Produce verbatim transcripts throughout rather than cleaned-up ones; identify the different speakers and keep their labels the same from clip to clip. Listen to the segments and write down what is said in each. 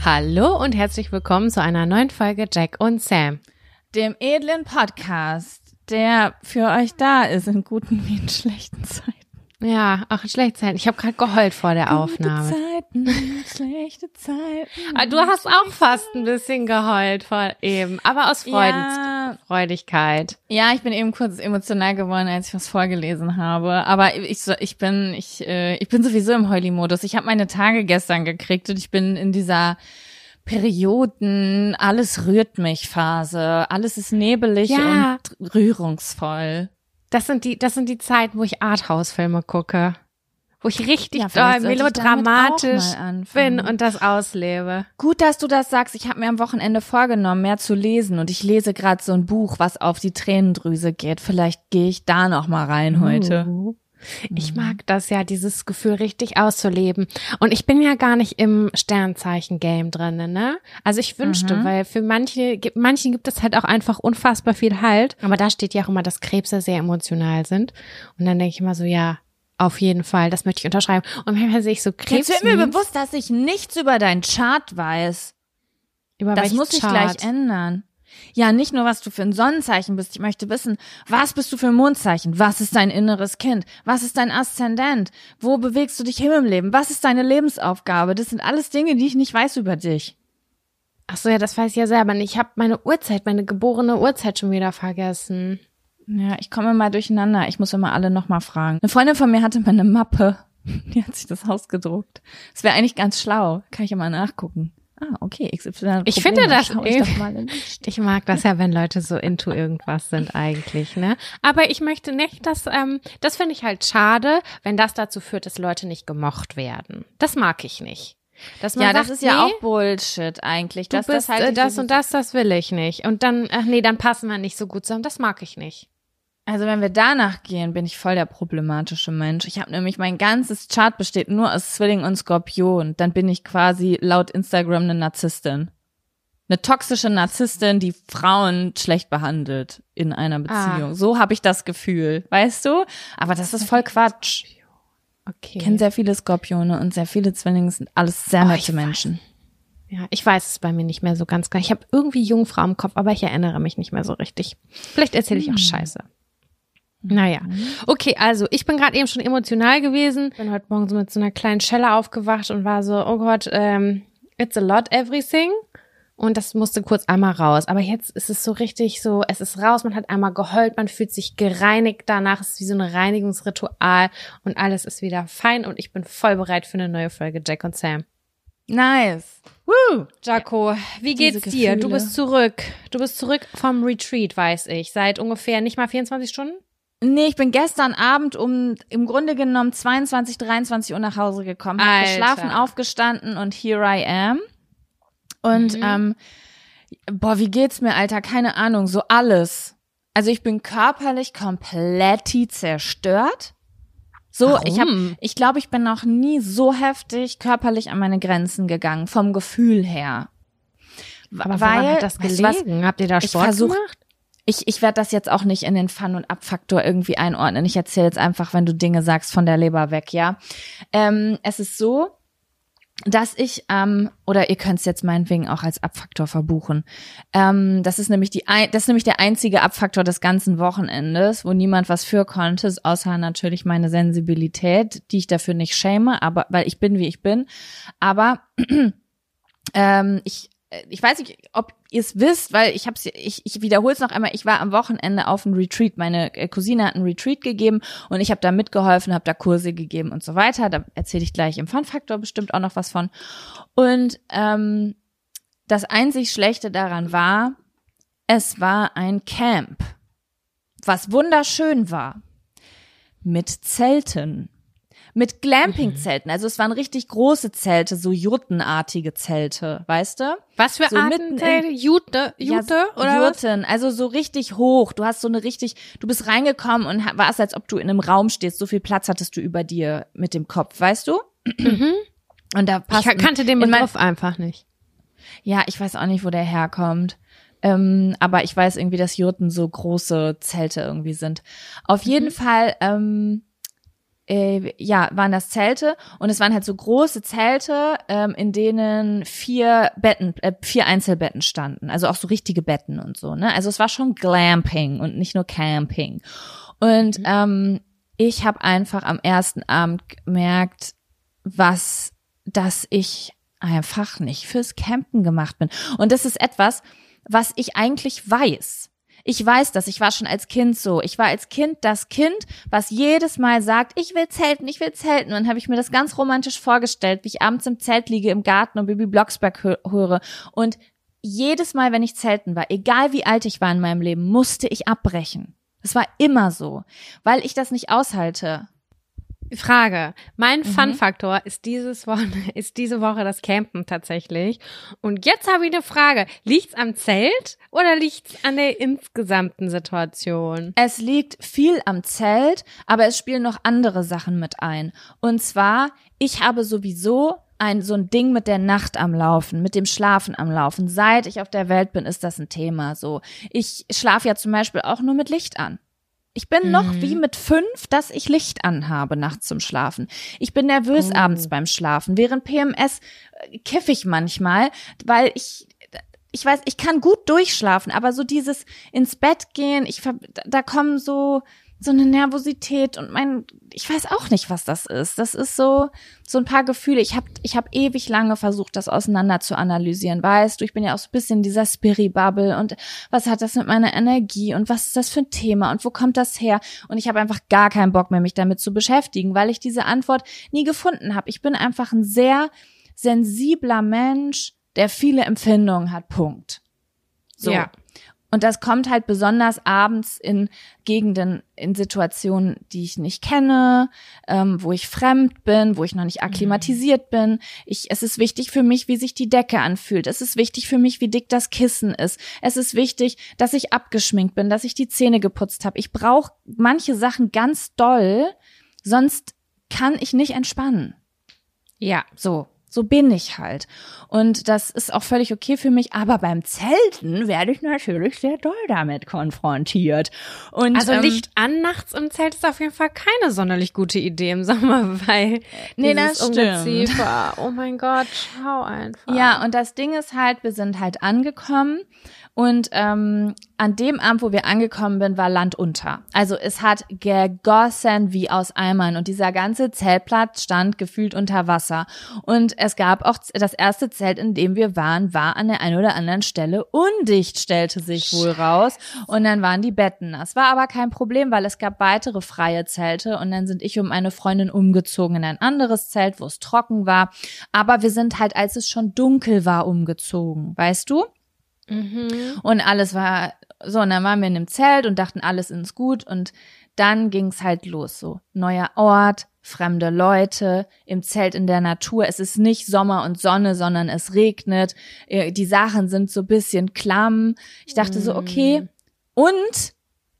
Speaker 1: Hallo und herzlich willkommen zu einer neuen Folge Jack und Sam.
Speaker 2: Dem edlen Podcast, der für euch da ist in guten wie in schlechten Zeiten.
Speaker 1: Ja, auch in schlechten Zeiten. Ich habe gerade geheult vor der Aufnahme.
Speaker 2: Gute Zeiten, schlechte Zeiten.
Speaker 1: Ah, du hast auch fast ein bisschen geheult vor eben, aber aus Freuden,
Speaker 2: Ja.
Speaker 1: Freudigkeit.
Speaker 2: Ja, ich bin eben kurz emotional geworden, als ich was vorgelesen habe. Aber ich, so- ich bin, ich, äh, ich bin sowieso im Heuli-Modus. Ich habe meine Tage gestern gekriegt und ich bin in dieser Perioden, alles rührt mich Phase. Alles ist nebelig
Speaker 1: Ja.
Speaker 2: und rührungsvoll.
Speaker 1: Das sind die, das sind die Zeiten, wo ich Arthouse-Filme gucke. Wo ich richtig
Speaker 2: Ja,
Speaker 1: doll
Speaker 2: vielleicht sollte ich
Speaker 1: melodramatisch
Speaker 2: damit auch mal anfangen.
Speaker 1: bin und das auslebe.
Speaker 2: Gut, dass du das sagst. Ich habe mir am Wochenende vorgenommen, mehr zu lesen. Und ich lese gerade so ein Buch, was auf die Tränendrüse geht. Vielleicht gehe ich da noch mal rein heute.
Speaker 1: Uh. Ich mag das ja, dieses Gefühl richtig auszuleben. Und ich bin ja gar nicht im Sternzeichen-Game drinne, ne? Also ich wünschte,
Speaker 2: Mhm.
Speaker 1: weil für manche, gibt- manchen gibt es halt auch einfach unfassbar viel Halt. Aber da steht ja auch immer, dass Krebse sehr emotional sind. Und dann denke ich immer so, ja, auf jeden Fall, das möchte ich unterschreiben. Und manchmal sehe ich so Krebs.
Speaker 2: Jetzt wird mir bewusst, dass ich nichts über deinen Chart weiß.
Speaker 1: über
Speaker 2: Das
Speaker 1: welchen
Speaker 2: muss ich
Speaker 1: Chart?
Speaker 2: gleich ändern. Ja, nicht nur, was du für ein Sonnenzeichen bist. Ich möchte wissen, was bist du für ein Mondzeichen? Was ist dein inneres Kind? Was ist dein Aszendent? Wo bewegst du dich hin im Leben? Was ist deine Lebensaufgabe? Das sind alles Dinge, die ich nicht weiß über dich.
Speaker 1: Ach so, ja, das weiß ich ja selber nicht. Ich habe meine Uhrzeit, meine geborene Uhrzeit schon wieder vergessen.
Speaker 2: Ja, ich komme immer durcheinander. Ich muss immer alle nochmal fragen. Eine Freundin von mir hatte mal eine Mappe. Die hat sich das ausgedruckt. Das wäre eigentlich ganz schlau. Kann ich immer nachgucken. Ah, okay, X Y.
Speaker 1: Ich finde das
Speaker 2: Schau ich
Speaker 1: irgendwie-
Speaker 2: doch mal in die
Speaker 1: Ich mag das ja, wenn Leute so into irgendwas sind eigentlich, ne? Aber ich möchte nicht, dass, ähm, das finde ich halt schade, wenn das dazu führt, dass Leute nicht gemocht werden. Das mag ich nicht. Dass man
Speaker 2: Ja, das
Speaker 1: sagt,
Speaker 2: ist ja
Speaker 1: nee,
Speaker 2: auch Bullshit eigentlich.
Speaker 1: du
Speaker 2: Das,
Speaker 1: bist
Speaker 2: das, halte
Speaker 1: äh,
Speaker 2: ich
Speaker 1: das
Speaker 2: sowieso-
Speaker 1: und das, das will ich nicht. Und dann, ach nee, dann passen wir nicht so gut zusammen. Das mag ich nicht.
Speaker 2: Also wenn wir danach gehen, bin ich voll der problematische Mensch. Ich habe nämlich, mein ganzes Chart besteht nur aus Zwilling und Skorpion. Dann bin ich quasi laut Instagram eine Narzisstin. Eine toxische Narzisstin, die Frauen schlecht behandelt in einer Beziehung.
Speaker 1: Ah.
Speaker 2: So habe ich das Gefühl, weißt du? Aber das ist voll Quatsch.
Speaker 1: Okay.
Speaker 2: Ich kenne sehr viele Skorpione und sehr viele Zwillinge, sind alles sehr
Speaker 1: Oh,
Speaker 2: nette
Speaker 1: ich
Speaker 2: Menschen.
Speaker 1: Ja, ich weiß es bei mir nicht mehr so ganz klar. Ich habe irgendwie Jungfrau im Kopf, aber ich erinnere mich nicht mehr so richtig. Vielleicht erzähle ich auch Scheiße. Naja, okay, also ich bin gerade eben schon emotional gewesen. Bin heute Morgen so mit so einer kleinen Schelle aufgewacht und war so, oh Gott, ähm, it's a lot everything. Und das musste kurz einmal raus. Aber jetzt ist es so richtig so, es ist raus, man hat einmal geheult, man fühlt sich gereinigt danach. Es ist wie so ein Reinigungsritual und alles ist wieder fein und ich bin voll bereit für eine neue Folge Jack und Sam.
Speaker 2: Nice. Woo!
Speaker 1: Jaco, wie geht's
Speaker 2: Diese
Speaker 1: dir? Du
Speaker 2: Gefühle.
Speaker 1: bist zurück. Du bist zurück vom Retreat, weiß ich. Seit ungefähr nicht mal vierundzwanzig Stunden?
Speaker 2: Nee, ich bin gestern Abend um im Grunde genommen zweiundzwanzig, dreiundzwanzig Uhr nach Hause gekommen, hab
Speaker 1: Alter.
Speaker 2: geschlafen, aufgestanden und here I am. Und
Speaker 1: Mhm.
Speaker 2: ähm, boah, wie geht's mir, Alter? Keine Ahnung, so alles. Also ich bin körperlich komplett zerstört. So,
Speaker 1: Warum?
Speaker 2: ich habe, ich glaube, ich bin noch nie so heftig körperlich an meine Grenzen gegangen, vom Gefühl her.
Speaker 1: Aber woran hat das
Speaker 2: weißt du was?
Speaker 1: gelegen? Habt ihr da
Speaker 2: Ich
Speaker 1: Sport
Speaker 2: versuch-
Speaker 1: gemacht?
Speaker 2: Ich, ich werde das jetzt auch nicht in den Fun- und Abfaktor irgendwie einordnen. Ich erzähle jetzt einfach, wenn du Dinge sagst, von der Leber weg, ja. Ähm, es ist so, dass ich, ähm, oder ihr könnt es jetzt meinetwegen auch als Abfaktor verbuchen. Ähm, das ist nämlich die, ein, das ist nämlich der einzige Abfaktor des ganzen Wochenendes, wo niemand was für konnte, außer natürlich meine Sensibilität, die ich dafür nicht schäme, aber weil ich bin, wie ich bin. Aber ähm, ich Ich weiß nicht, ob ihr es wisst, weil ich hab's, ich, ich wiederhole es noch einmal, ich war am Wochenende auf einem Retreat, meine Cousine hat einen Retreat gegeben und ich habe da mitgeholfen, habe da Kurse gegeben und so weiter, da erzähle ich gleich im Fun-Faktor bestimmt auch noch was von. Und ähm, das einzig Schlechte daran war, es war ein Camp, was wunderschön war, mit Zelten. Mit Glamping-Zelten, also es waren richtig große Zelte, so juttenartige Zelte, weißt du?
Speaker 1: Was für
Speaker 2: So
Speaker 1: Arten?
Speaker 2: mitten
Speaker 1: Zelte? Jute? Jute?
Speaker 2: Ja,
Speaker 1: oder was?
Speaker 2: Jurten, also so richtig hoch. Du hast so eine richtig, du bist reingekommen und ha- warst, als ob du in einem Raum stehst. So viel Platz hattest du über dir mit dem Kopf, weißt du?
Speaker 1: Mhm.
Speaker 2: Und da
Speaker 1: Ich
Speaker 2: passt
Speaker 1: kannte den
Speaker 2: in mein-
Speaker 1: Begriff einfach nicht.
Speaker 2: Ja, ich weiß auch nicht, wo der herkommt. Ähm, aber ich weiß irgendwie, dass Jurten so große Zelte irgendwie sind. Auf jeden Fall, ähm, äh, ja, waren das Zelte und es waren halt so große Zelte, ähm, in denen vier Betten, äh, vier Einzelbetten standen, also auch so richtige Betten und so, ne? Also es war schon Glamping und nicht nur Camping. Und mhm. ähm, ich habe einfach am ersten Abend gemerkt, was, dass ich einfach nicht fürs Campen gemacht bin. Und das ist etwas, was ich eigentlich weiß. Ich weiß das, ich war schon als Kind so. Ich war als Kind das Kind, was jedes Mal sagt, ich will zelten, ich will zelten. Und dann habe ich mir das ganz romantisch vorgestellt, wie ich abends im Zelt liege im Garten und Bibi Blocksberg hö- höre. Und jedes Mal, wenn ich zelten war, egal wie alt ich war in meinem Leben, musste ich abbrechen. Das war immer so, weil ich das nicht aushalte.
Speaker 1: Frage. Mein
Speaker 2: Mhm.
Speaker 1: Fun-Faktor ist dieses Woche, ist diese Woche das Campen tatsächlich. Und jetzt habe ich eine Frage. Liegt's am Zelt oder liegt's an der insgesamten Situation?
Speaker 2: Es liegt viel am Zelt, aber es spielen noch andere Sachen mit ein. Und zwar, ich habe sowieso ein so ein Ding mit der Nacht am Laufen, mit dem Schlafen am Laufen. Seit ich auf der Welt bin, ist das ein Thema so. Ich schlafe ja zum Beispiel auch nur mit Licht an. Ich bin mhm. noch wie mit fünf, dass ich Licht anhabe nachts zum Schlafen. Ich bin nervös oh. abends beim Schlafen. Während P M S äh, kiffe ich manchmal, weil ich, ich weiß, ich kann gut durchschlafen, aber so dieses ins Bett gehen, ich da kommen so so eine Nervosität und mein, ich weiß auch nicht, was das ist. Das ist so so ein paar Gefühle. Ich habe ich hab ewig lange versucht, das auseinander zu analysieren. Weißt du, ich bin ja auch so ein bisschen in dieser Spiri-Bubble und was hat das mit meiner Energie und was ist das für ein Thema und wo kommt das her? Und ich habe einfach gar keinen Bock mehr, mich damit zu beschäftigen, weil ich diese Antwort nie gefunden habe. Ich bin einfach ein sehr sensibler Mensch, der viele Empfindungen hat, Punkt. So. Ja. Und das kommt halt besonders abends in Gegenden, in Situationen, die ich nicht kenne, ähm, wo ich fremd bin, wo ich noch nicht akklimatisiert bin. Ich, es ist wichtig für mich, wie sich die Decke anfühlt. Es ist wichtig für mich, wie dick das Kissen ist. Es ist wichtig, dass ich abgeschminkt bin, dass ich die Zähne geputzt habe. Ich brauche manche Sachen ganz doll, sonst kann ich nicht entspannen.
Speaker 1: Ja,
Speaker 2: so. So bin ich halt. Und das ist auch völlig okay für mich. Aber beim Zelten werde ich natürlich sehr doll damit konfrontiert. Und,
Speaker 1: also
Speaker 2: ähm,
Speaker 1: Licht an nachts im Zelt ist auf jeden Fall keine sonderlich gute Idee im Sommer, weil
Speaker 2: nee, das stimmt.
Speaker 1: Oh mein Gott, schau einfach.
Speaker 2: Ja, und das Ding ist halt, wir sind halt angekommen. Und ähm, an dem Abend, wo wir angekommen sind, war Land unter. Also es hat gegossen wie aus Eimern und dieser ganze Zeltplatz stand gefühlt unter Wasser. Und es gab auch das erste Zelt, in dem wir waren, war an der einen oder anderen Stelle undicht, stellte sich wohl raus. Und dann waren die Betten. Das war aber kein Problem, weil es gab weitere freie Zelte. Und dann sind ich und meine Freundin umgezogen in ein anderes Zelt, wo es trocken war. Aber wir sind halt, als es schon dunkel war, umgezogen. Weißt du?
Speaker 1: Mhm.
Speaker 2: Und alles war so, und dann waren wir in dem Zelt und dachten, alles ist gut und dann ging's halt los, so neuer Ort, fremde Leute, im Zelt in der Natur, es ist nicht Sommer und Sonne, sondern es regnet, die Sachen sind so ein bisschen klamm. Ich dachte so, okay, und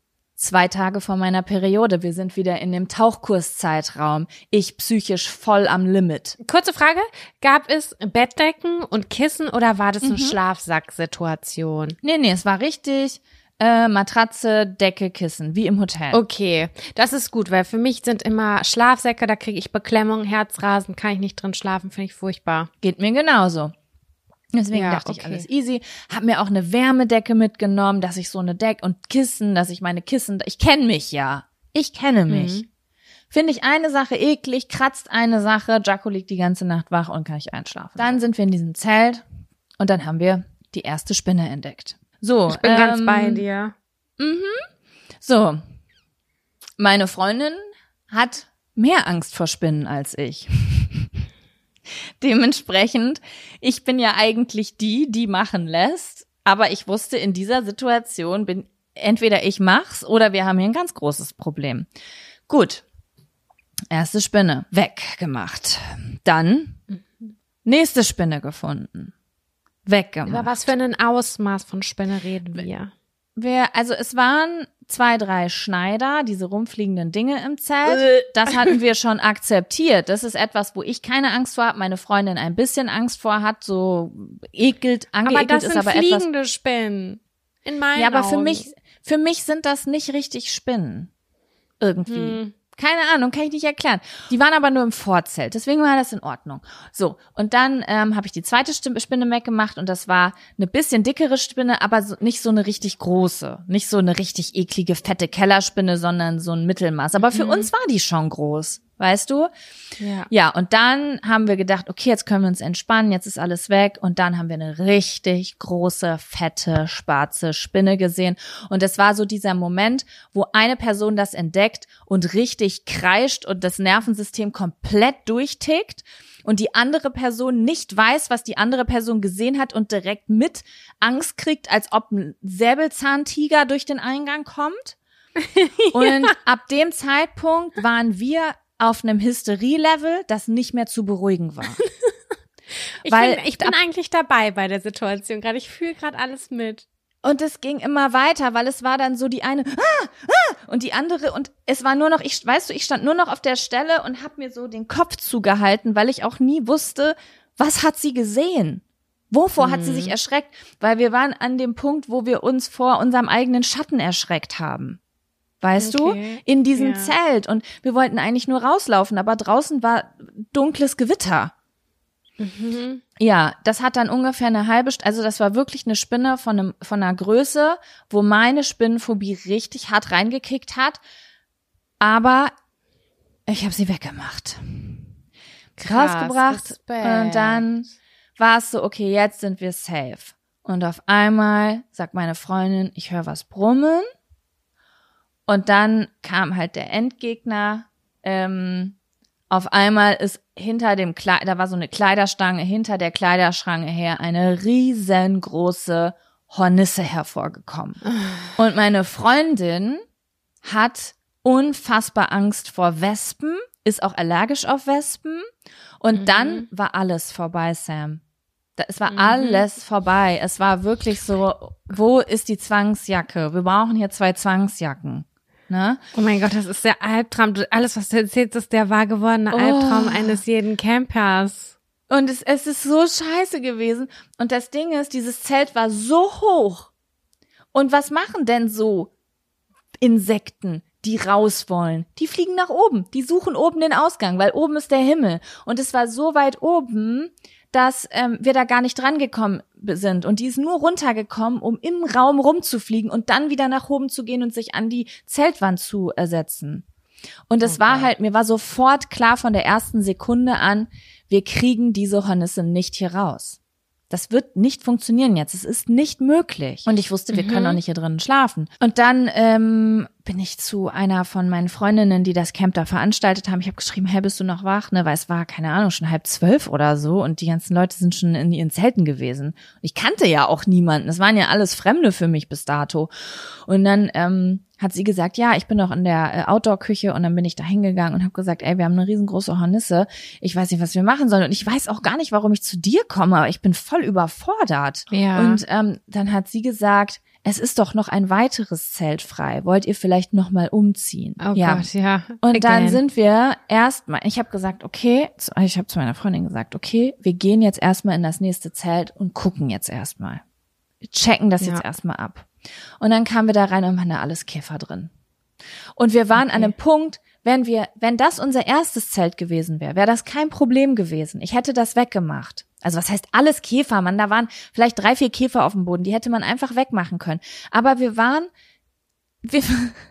Speaker 2: zwei Tage vor meiner Periode, wir sind wieder in dem Tauchkurszeitraum. Ich psychisch voll am Limit.
Speaker 1: Kurze Frage, gab es Bettdecken und Kissen oder war das eine mhm. Schlafsack-Situation?
Speaker 2: Nee, nee, es war richtig äh, Matratze, Decke, Kissen, wie im Hotel.
Speaker 1: Okay, das ist gut, weil für mich sind immer Schlafsäcke, da kriege ich Beklemmung, Herzrasen, kann ich nicht drin schlafen, finde ich furchtbar.
Speaker 2: Geht mir genauso. Deswegen
Speaker 1: ja,
Speaker 2: dachte
Speaker 1: okay.
Speaker 2: ich, alles easy. Hab mir auch eine Wärmedecke mitgenommen, dass ich so eine Decke und Kissen, dass ich meine Kissen, ich kenne mich ja. Ich kenne mich. Mhm. Finde ich eine Sache eklig, kratzt eine Sache, Jaco liegt die ganze Nacht wach und kann ich einschlafen. Dann sind wir in diesem Zelt und dann haben wir die erste Spinne entdeckt. So.
Speaker 1: Ich bin ähm, ganz bei dir.
Speaker 2: Mhm. So. Meine Freundin hat mehr Angst vor Spinnen als ich. Dementsprechend, ich bin ja eigentlich die, die machen lässt, aber ich wusste, in dieser Situation bin entweder ich mach's oder wir haben hier ein ganz großes Problem. Gut, erste Spinne weggemacht. Dann nächste Spinne gefunden, weggemacht.
Speaker 1: Über was für ein Ausmaß von Spinne reden wir?
Speaker 2: Wir, also es waren zwei, drei Schneider, diese rumfliegenden Dinge im Zelt. Das hatten wir schon akzeptiert. Das ist etwas, wo ich keine Angst vor habe, meine Freundin ein bisschen Angst vor hat, so ekelt, angeekelt
Speaker 1: aber das
Speaker 2: ist
Speaker 1: sind
Speaker 2: aber etwas.
Speaker 1: Fliegende Spinnen. In meinen
Speaker 2: Ja, aber
Speaker 1: Augen.
Speaker 2: für mich, für mich sind das nicht richtig Spinnen. Irgendwie.
Speaker 1: Hm.
Speaker 2: Keine Ahnung, kann ich nicht erklären. Die waren aber nur im Vorzelt, deswegen war das in Ordnung. So, und dann ähm, habe ich die zweite Spinne weggemacht und das war eine bisschen dickere Spinne, aber so, nicht so eine richtig große. Nicht so eine richtig eklige, fette Kellerspinne, sondern so ein Mittelmaß. Aber für mhm. uns war die schon groß, weißt du?
Speaker 1: Ja.
Speaker 2: Ja, und dann haben wir gedacht, okay, jetzt können wir uns entspannen, jetzt ist alles weg. Und dann haben wir eine richtig große, fette, schwarze Spinne gesehen. Und es war so dieser Moment, wo eine Person das entdeckt und richtig kreischt und das Nervensystem komplett durchtickt und die andere Person nicht weiß, was die andere Person gesehen hat und direkt mit Angst kriegt, als ob ein Säbelzahntiger durch den Eingang kommt. Ja. Und ab dem Zeitpunkt waren wir auf einem Hysterie-Level, das nicht mehr zu beruhigen war.
Speaker 1: ich
Speaker 2: Weil
Speaker 1: bin, ich bin eigentlich dabei bei der Situation gerade. Ich fühle gerade alles mit.
Speaker 2: Und es ging immer weiter, weil es war dann so die eine ah, ah, und die andere und es war nur noch, ich weißt du, ich stand nur noch auf der Stelle und habe mir so den Kopf zugehalten, weil ich auch nie wusste, was hat sie gesehen? Wovor hm. hat sie sich erschreckt? Weil wir waren an dem Punkt, wo wir uns vor unserem eigenen Schatten erschreckt haben. Weißt okay. du? In diesem ja. Zelt. Und wir wollten eigentlich nur rauslaufen, aber draußen war dunkles Gewitter. Mhm. Ja, das hat dann ungefähr eine halbe Stunde, also das war wirklich eine Spinne von einem, von einer Größe, wo meine Spinnenphobie richtig hart reingekickt hat. Aber ich habe sie weggemacht.
Speaker 1: Krass,
Speaker 2: rausgebracht.
Speaker 1: Respekt.
Speaker 2: Und dann war es so, okay, jetzt sind wir safe. Und auf einmal sagt meine Freundin, ich höre was brummen. Und dann kam halt der Endgegner. Ähm, auf einmal ist hinter dem Kleid, da war so eine Kleiderstange, hinter der Kleiderschranke her eine riesengroße Hornisse hervorgekommen. Und meine Freundin hat unfassbar Angst vor Wespen, ist auch allergisch auf Wespen. Und mhm. dann war alles vorbei, Sam. Es war mhm. alles vorbei. Es war wirklich so, wo ist die Zwangsjacke? Wir brauchen hier zwei Zwangsjacken. Ne?
Speaker 1: Oh mein Gott, das ist der Albtraum. Alles, was du erzählst, ist der wahr gewordene oh. Albtraum eines jeden Campers.
Speaker 2: Und es, es ist so scheiße gewesen. Und das Ding ist, dieses Zelt war so hoch. Und was machen denn so Insekten, die raus wollen? Die fliegen nach oben. Die suchen oben den Ausgang, weil oben ist der Himmel. Und es war so weit oben, dass ähm, wir da gar nicht dran gekommen sind. Und die ist nur runtergekommen, um im Raum rumzufliegen und dann wieder nach oben zu gehen und sich an die Zeltwand zu ersetzen. Und es okay. war halt, mir war sofort klar von der ersten Sekunde an, wir kriegen diese Hornisse nicht hier raus. Das wird nicht funktionieren jetzt. Es ist nicht möglich. Und ich wusste, wir mhm. können auch nicht hier drinnen schlafen. Und dann ähm, bin ich zu einer von meinen Freundinnen, die das Camp da veranstaltet haben. Ich habe geschrieben, hey, bist du noch wach? Ne, weil es war, keine Ahnung, schon halb zwölf oder so. Und die ganzen Leute sind schon in ihren Zelten gewesen. Und ich kannte ja auch niemanden. Es waren ja alles Fremde für mich bis dato. Und dann ähm, hat sie gesagt, ja, ich bin noch in der äh, Outdoor-Küche. Und dann bin ich da hingegangen und habe gesagt, ey, wir haben eine riesengroße Hornisse. Ich weiß nicht, was wir machen sollen. Und ich weiß auch gar nicht, warum ich zu dir komme. Aber ich bin voll überfordert.
Speaker 1: Ja.
Speaker 2: Und ähm, dann hat sie gesagt, es ist doch noch ein weiteres Zelt frei. Wollt ihr vielleicht noch mal umziehen?
Speaker 1: Oh
Speaker 2: ja.
Speaker 1: Gott, ja.
Speaker 2: Und
Speaker 1: Again.
Speaker 2: dann sind wir erstmal, ich habe gesagt, okay, ich habe zu meiner Freundin gesagt, okay, wir gehen jetzt erstmal in das nächste Zelt und gucken jetzt erstmal. Wir checken das ja. jetzt erstmal ab. Und dann kamen wir da rein und waren da alles Käfer drin. Und wir waren okay. an einem Punkt, wenn wir, wenn das unser erstes Zelt gewesen wäre, wäre das kein Problem gewesen. Ich hätte das weggemacht. Also was heißt alles Käfer, Mann? Da waren vielleicht drei, vier Käfer auf dem Boden. Die hätte man einfach wegmachen können. Aber wir waren, wir,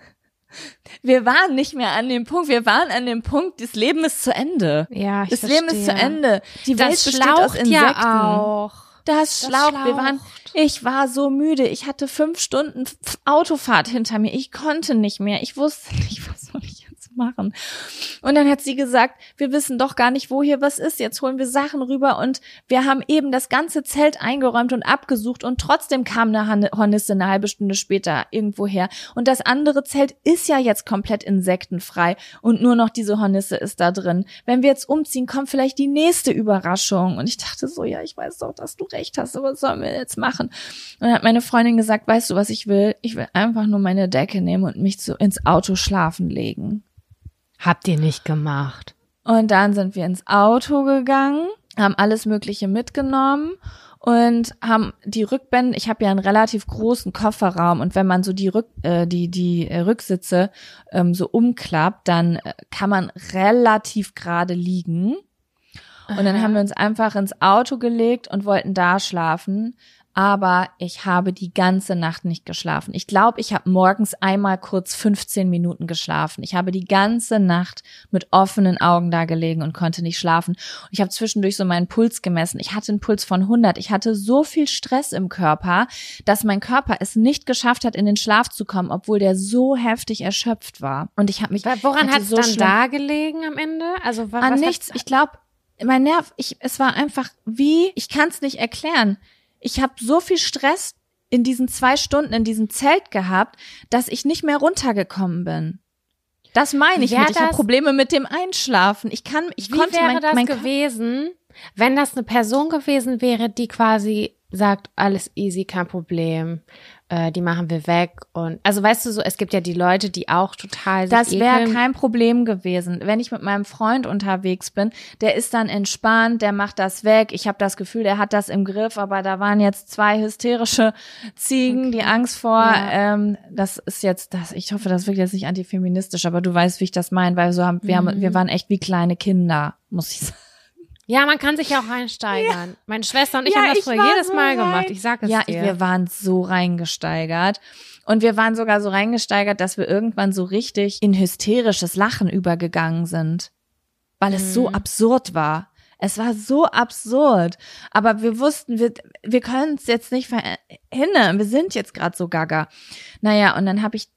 Speaker 2: wir waren nicht mehr an dem Punkt. Wir waren an dem Punkt, das Leben ist zu Ende.
Speaker 1: Ja, ich
Speaker 2: Das
Speaker 1: verstehe.
Speaker 2: Leben ist zu Ende. Die
Speaker 1: das
Speaker 2: Welt besteht aus Insekten.
Speaker 1: Ja auch.
Speaker 2: Das, das schlaucht. Wir waren, ich war so müde. Ich hatte fünf Stunden Autofahrt hinter mir. Ich konnte nicht mehr. Ich wusste nicht, was soll ich jetzt machen. Und dann hat sie gesagt, wir wissen doch gar nicht, wo hier was ist. Jetzt holen wir Sachen rüber und wir haben eben das ganze Zelt eingeräumt und abgesucht und trotzdem kam eine Hornisse eine halbe Stunde später irgendwo her. Und das andere Zelt ist ja jetzt komplett insektenfrei und nur noch diese Hornisse ist da drin. Wenn wir jetzt umziehen, kommt vielleicht die nächste Überraschung. Und ich dachte so, ja, ich weiß doch, dass du recht hast, aber was sollen wir jetzt machen? Und dann hat meine Freundin gesagt, weißt du, was ich will? Ich will einfach nur meine Decke nehmen und mich zu, ins Auto schlafen legen.
Speaker 1: Habt ihr nicht gemacht.
Speaker 2: Und dann sind wir ins Auto gegangen, haben alles Mögliche mitgenommen und haben die Rückbände, ich habe ja einen relativ großen Kofferraum und wenn man so die Rück, äh, die die äh, Rücksitze ähm, so umklappt, dann äh, kann man relativ gerade liegen. Und dann haben wir uns einfach ins Auto gelegt und wollten da schlafen. Aber ich habe die ganze Nacht nicht geschlafen. Ich glaube, ich habe morgens einmal kurz fünfzehn Minuten geschlafen. Ich habe die ganze Nacht mit offenen Augen da gelegen und konnte nicht schlafen. Und ich habe zwischendurch so meinen Puls gemessen. Ich hatte einen Puls von hundert. Ich hatte so viel Stress im Körper, dass mein Körper es nicht geschafft hat, in den Schlaf zu kommen, obwohl der so heftig erschöpft war. Und ich habe mich
Speaker 1: Woran hat es
Speaker 2: so
Speaker 1: dann
Speaker 2: schlimm,
Speaker 1: da gelegen am Ende? Also was,
Speaker 2: an
Speaker 1: was
Speaker 2: nichts. Ich glaube, mein Nerv, ich, es war einfach wie, ich kann es nicht erklären. Ich habe so viel Stress in diesen zwei Stunden in diesem Zelt gehabt, dass ich nicht mehr runtergekommen bin. Das meine ich mit, ich habe Probleme mit dem Einschlafen. Ich kann, ich
Speaker 1: Wie
Speaker 2: konnte
Speaker 1: wäre
Speaker 2: mein,
Speaker 1: das
Speaker 2: mein
Speaker 1: gewesen, wenn das eine Person gewesen wäre, die quasi sagt, alles easy, kein Problem, äh, die machen wir weg und also weißt du so, es gibt ja die Leute, die auch total sich
Speaker 2: Das wäre
Speaker 1: ekeln.
Speaker 2: kein Problem gewesen. Wenn ich mit meinem Freund unterwegs bin, der ist dann entspannt, der macht das weg. Ich habe das Gefühl, der hat das im Griff, aber da waren jetzt zwei hysterische Ziegen,
Speaker 1: Okay.
Speaker 2: die Angst vor,
Speaker 1: Ja.
Speaker 2: ähm, das ist jetzt, das. Ich hoffe, das wirkt jetzt nicht antifeministisch, aber du weißt, wie ich das meine, weil so haben wir,
Speaker 1: Mhm.
Speaker 2: haben, wir waren echt wie kleine Kinder, muss ich sagen.
Speaker 1: Ja, man kann sich ja auch reinsteigern. Meine Schwester und ich
Speaker 2: Ja,
Speaker 1: haben das
Speaker 2: ich
Speaker 1: früher
Speaker 2: war
Speaker 1: jedes
Speaker 2: so
Speaker 1: Mal
Speaker 2: rein.
Speaker 1: gemacht. Ich sag es
Speaker 2: Ja,
Speaker 1: dir.
Speaker 2: wir waren so reingesteigert. Und wir waren sogar so reingesteigert, dass wir irgendwann so richtig in hysterisches Lachen übergegangen sind. Weil es so
Speaker 1: Mhm.
Speaker 2: absurd war. Es war so absurd. Aber wir wussten, wir, wir können es jetzt nicht verhindern. Wir sind jetzt gerade so gaga. Naja, und dann habe ich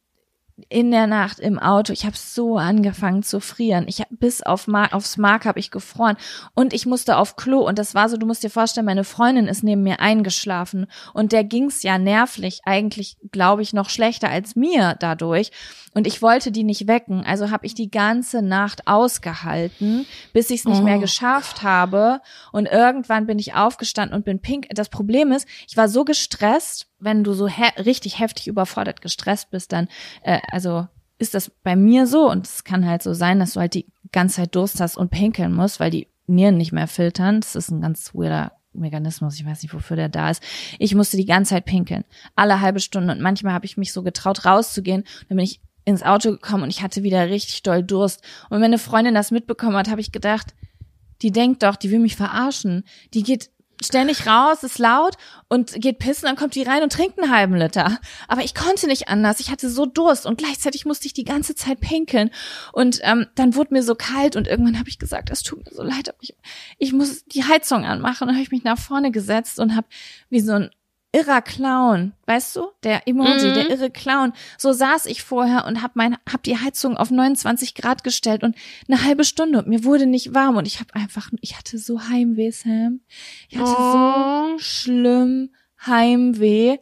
Speaker 2: in der Nacht im Auto, ich habe so angefangen zu frieren. Ich hab, bis auf Mar- aufs Mark habe ich gefroren und ich musste auf Klo und das war so, du musst dir vorstellen, meine Freundin ist neben mir eingeschlafen und der ging's ja nervlich eigentlich, glaube ich, noch schlechter als mir dadurch und ich wollte die nicht wecken, also habe ich die ganze Nacht ausgehalten, bis ich es nicht
Speaker 1: Oh.
Speaker 2: mehr geschafft habe und irgendwann bin ich aufgestanden und bin pink. Das Problem ist, ich war so gestresst, wenn du so he- richtig heftig überfordert gestresst bist, dann äh, also ist das bei mir so und es kann halt so sein, dass du halt die ganze Zeit Durst hast und pinkeln musst, weil die Nieren nicht mehr filtern. Das ist ein ganz weirder Mechanismus, ich weiß nicht, wofür der da ist. Ich musste die ganze Zeit pinkeln, alle halbe Stunde und manchmal habe ich mich so getraut rauszugehen, dann bin ich ins Auto gekommen und ich hatte wieder richtig doll Durst und wenn meine Freundin das mitbekommen hat, habe ich gedacht, die denkt doch, die will mich verarschen, die geht ständig raus, ist laut und geht pissen, dann kommt die rein und trinkt einen halben Liter. Aber ich konnte nicht anders. Ich hatte so Durst und gleichzeitig musste ich die ganze Zeit pinkeln. Und ähm, dann wurde mir so kalt und irgendwann habe ich gesagt, es tut mir so leid, aber ich, ich muss die Heizung anmachen. Und dann habe ich mich nach vorne gesetzt und habe wie so ein irrer Clown, weißt du, der Emoji,
Speaker 1: Mhm.
Speaker 2: der irre Clown. So saß ich vorher und hab mein, hab die Heizung auf neunundzwanzig Grad gestellt und eine halbe Stunde und mir wurde nicht warm und ich habe einfach, ich hatte so Heimweh, Sam. Ich hatte
Speaker 1: Oh.
Speaker 2: so schlimm Heimweh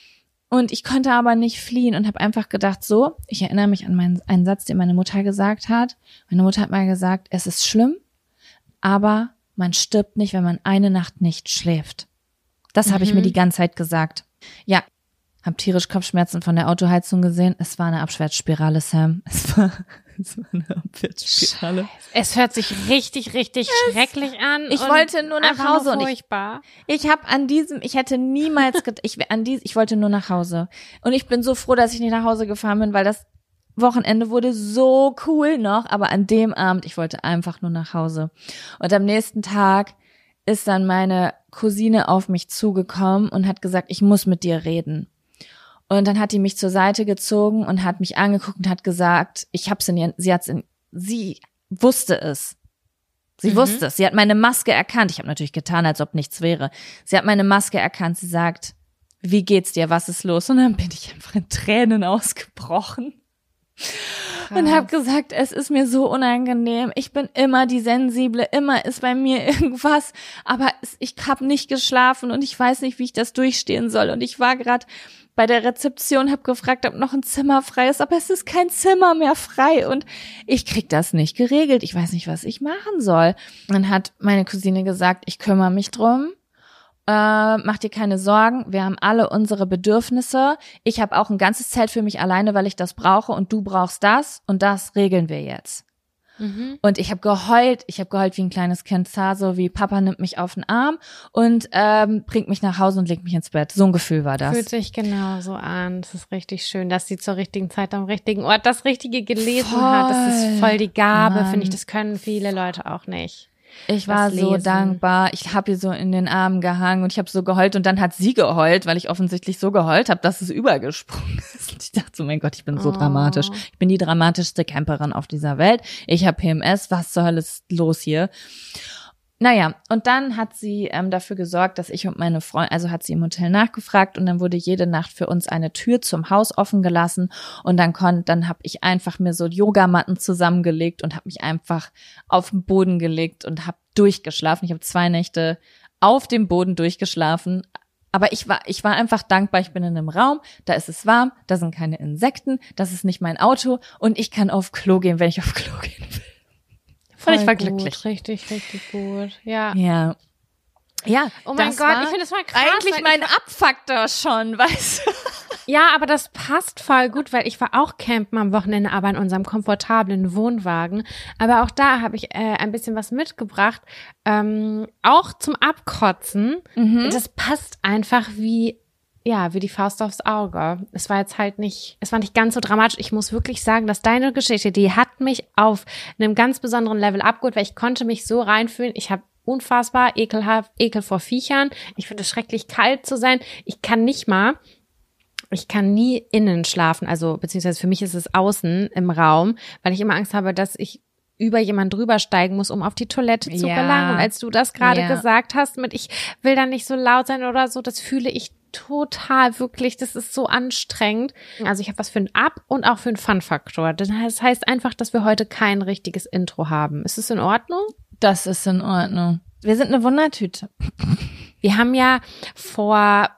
Speaker 2: und ich konnte aber nicht fliehen und habe einfach gedacht, so, ich erinnere mich an meinen, einen Satz, den meine Mutter gesagt hat. Meine Mutter hat mal gesagt, es ist schlimm, aber man stirbt nicht, wenn man eine Nacht nicht schläft. Das habe ich mir
Speaker 1: Mhm.
Speaker 2: die ganze Zeit gesagt. Ja, habe tierisch Kopfschmerzen von der Autoheizung gesehen. Es war eine Abwärtsspirale, Sam. Es war, es war eine Abwärtsspirale.
Speaker 1: Es hört sich richtig, richtig schrecklich an.
Speaker 2: Ich
Speaker 1: und
Speaker 2: wollte nur nach
Speaker 1: einfach
Speaker 2: Hause
Speaker 1: nur
Speaker 2: und ich-
Speaker 1: furchtbar.
Speaker 2: Ich habe an diesem, ich hätte niemals, ged- ich an dies, ich wollte nur nach Hause. Und ich bin so froh, dass ich nicht nach Hause gefahren bin, weil das Wochenende wurde so cool noch. Aber an dem Abend, ich wollte einfach nur nach Hause. Und am nächsten Tag ist dann meine Cousine auf mich zugekommen und hat gesagt, ich muss mit dir reden. Und dann hat die mich zur Seite gezogen und hat mich angeguckt und hat gesagt, ich hab's in ihr, sie hat's in, sie wusste es. Sie
Speaker 1: Mhm.
Speaker 2: wusste es. Sie hat meine Maske erkannt. Ich habe natürlich getan, als ob nichts wäre. Sie hat meine Maske erkannt. Sie sagt, wie geht's dir? Was ist los? Und dann bin ich einfach in Tränen ausgebrochen. Und habe gesagt, es ist mir so unangenehm. Ich bin immer die Sensible, immer ist bei mir irgendwas, aber es, ich habe nicht geschlafen und ich weiß nicht, wie ich das durchstehen soll. Und ich war gerade bei der Rezeption, habe gefragt, ob noch ein Zimmer frei ist, aber es ist kein Zimmer mehr frei und ich krieg das nicht geregelt. Ich weiß nicht, was ich machen soll. Dann hat meine Cousine gesagt, ich kümmere mich drum. Äh, mach dir keine Sorgen, wir haben alle unsere Bedürfnisse. Ich habe auch ein ganzes Zelt für mich alleine, weil ich das brauche und du brauchst das und das regeln wir jetzt. Mhm. Und ich habe geheult, ich habe geheult wie ein kleines Kind, so wie Papa nimmt mich auf den Arm und ähm, bringt mich nach Hause und legt mich ins Bett. So ein Gefühl war das.
Speaker 1: Fühlt sich genau so an. Das ist richtig schön, dass sie zur richtigen Zeit am richtigen Ort das Richtige gelesen voll. hat. Das ist voll die Gabe, finde ich. Das können viele Leute auch nicht.
Speaker 2: Ich war so dankbar. Ich habe ihr so in den Armen gehangen und ich habe so geheult und dann hat sie geheult, weil ich offensichtlich so geheult habe, dass es übergesprungen ist. Und ich dachte so, mein Gott, ich bin so oh. dramatisch. Ich bin die dramatischste Camperin auf dieser Welt. Ich habe P M S. Was zur Hölle ist los hier? Naja, und dann hat sie ähm, dafür gesorgt, dass ich und meine Freundin, also hat sie im Hotel nachgefragt und dann wurde jede Nacht für uns eine Tür zum Haus offen gelassen und dann konnte, dann habe ich einfach mir so Yogamatten zusammengelegt und habe mich einfach auf den Boden gelegt und habe durchgeschlafen. Ich habe zwei Nächte auf dem Boden durchgeschlafen, aber ich war, ich war einfach dankbar. Ich bin in einem Raum, da ist es warm, da sind keine Insekten, das ist nicht mein Auto und ich kann auf Klo gehen, wenn ich auf Klo gehen will.
Speaker 1: Voll
Speaker 2: ich war
Speaker 1: gut,
Speaker 2: glücklich.
Speaker 1: Richtig, richtig gut. Ja.
Speaker 2: Ja. Ja.
Speaker 1: Oh mein
Speaker 2: das
Speaker 1: Gott,
Speaker 2: war
Speaker 1: ich finde das mal krass.
Speaker 2: Eigentlich mein Abfaktor schon, weißt du?
Speaker 1: Ja, aber das passt voll gut, weil ich war auch campen am Wochenende, aber in unserem komfortablen Wohnwagen. Aber auch da habe ich äh, ein bisschen was mitgebracht, ähm, auch zum Abkotzen. Mhm. Das passt einfach wie Ja, wie die Faust aufs Auge. Es war jetzt halt nicht, es war nicht ganz so dramatisch. Ich muss wirklich sagen, dass deine Geschichte, die hat mich auf einem ganz besonderen Level abgeholt, weil ich konnte mich so reinfühlen. Ich habe unfassbar ekelhaft, Ekel vor Viechern. Ich finde es schrecklich, kalt zu sein. Ich kann nicht mal, ich kann nie innen schlafen. Also, beziehungsweise für mich ist es außen im Raum, weil ich immer Angst habe, dass ich über jemand drüber steigen muss, um auf die Toilette zu
Speaker 2: ja.
Speaker 1: gelangen. Und als du das gerade
Speaker 2: ja.
Speaker 1: gesagt hast, mit ich will da nicht so laut sein oder so, das fühle ich total, wirklich, das ist so anstrengend. Also ich habe was für einen Ab- und auch für einen Fun-Faktor. Das heißt einfach, dass wir heute kein richtiges Intro haben. Ist es in Ordnung?
Speaker 2: Das ist in Ordnung. Wir sind eine Wundertüte.
Speaker 1: Wir haben ja vor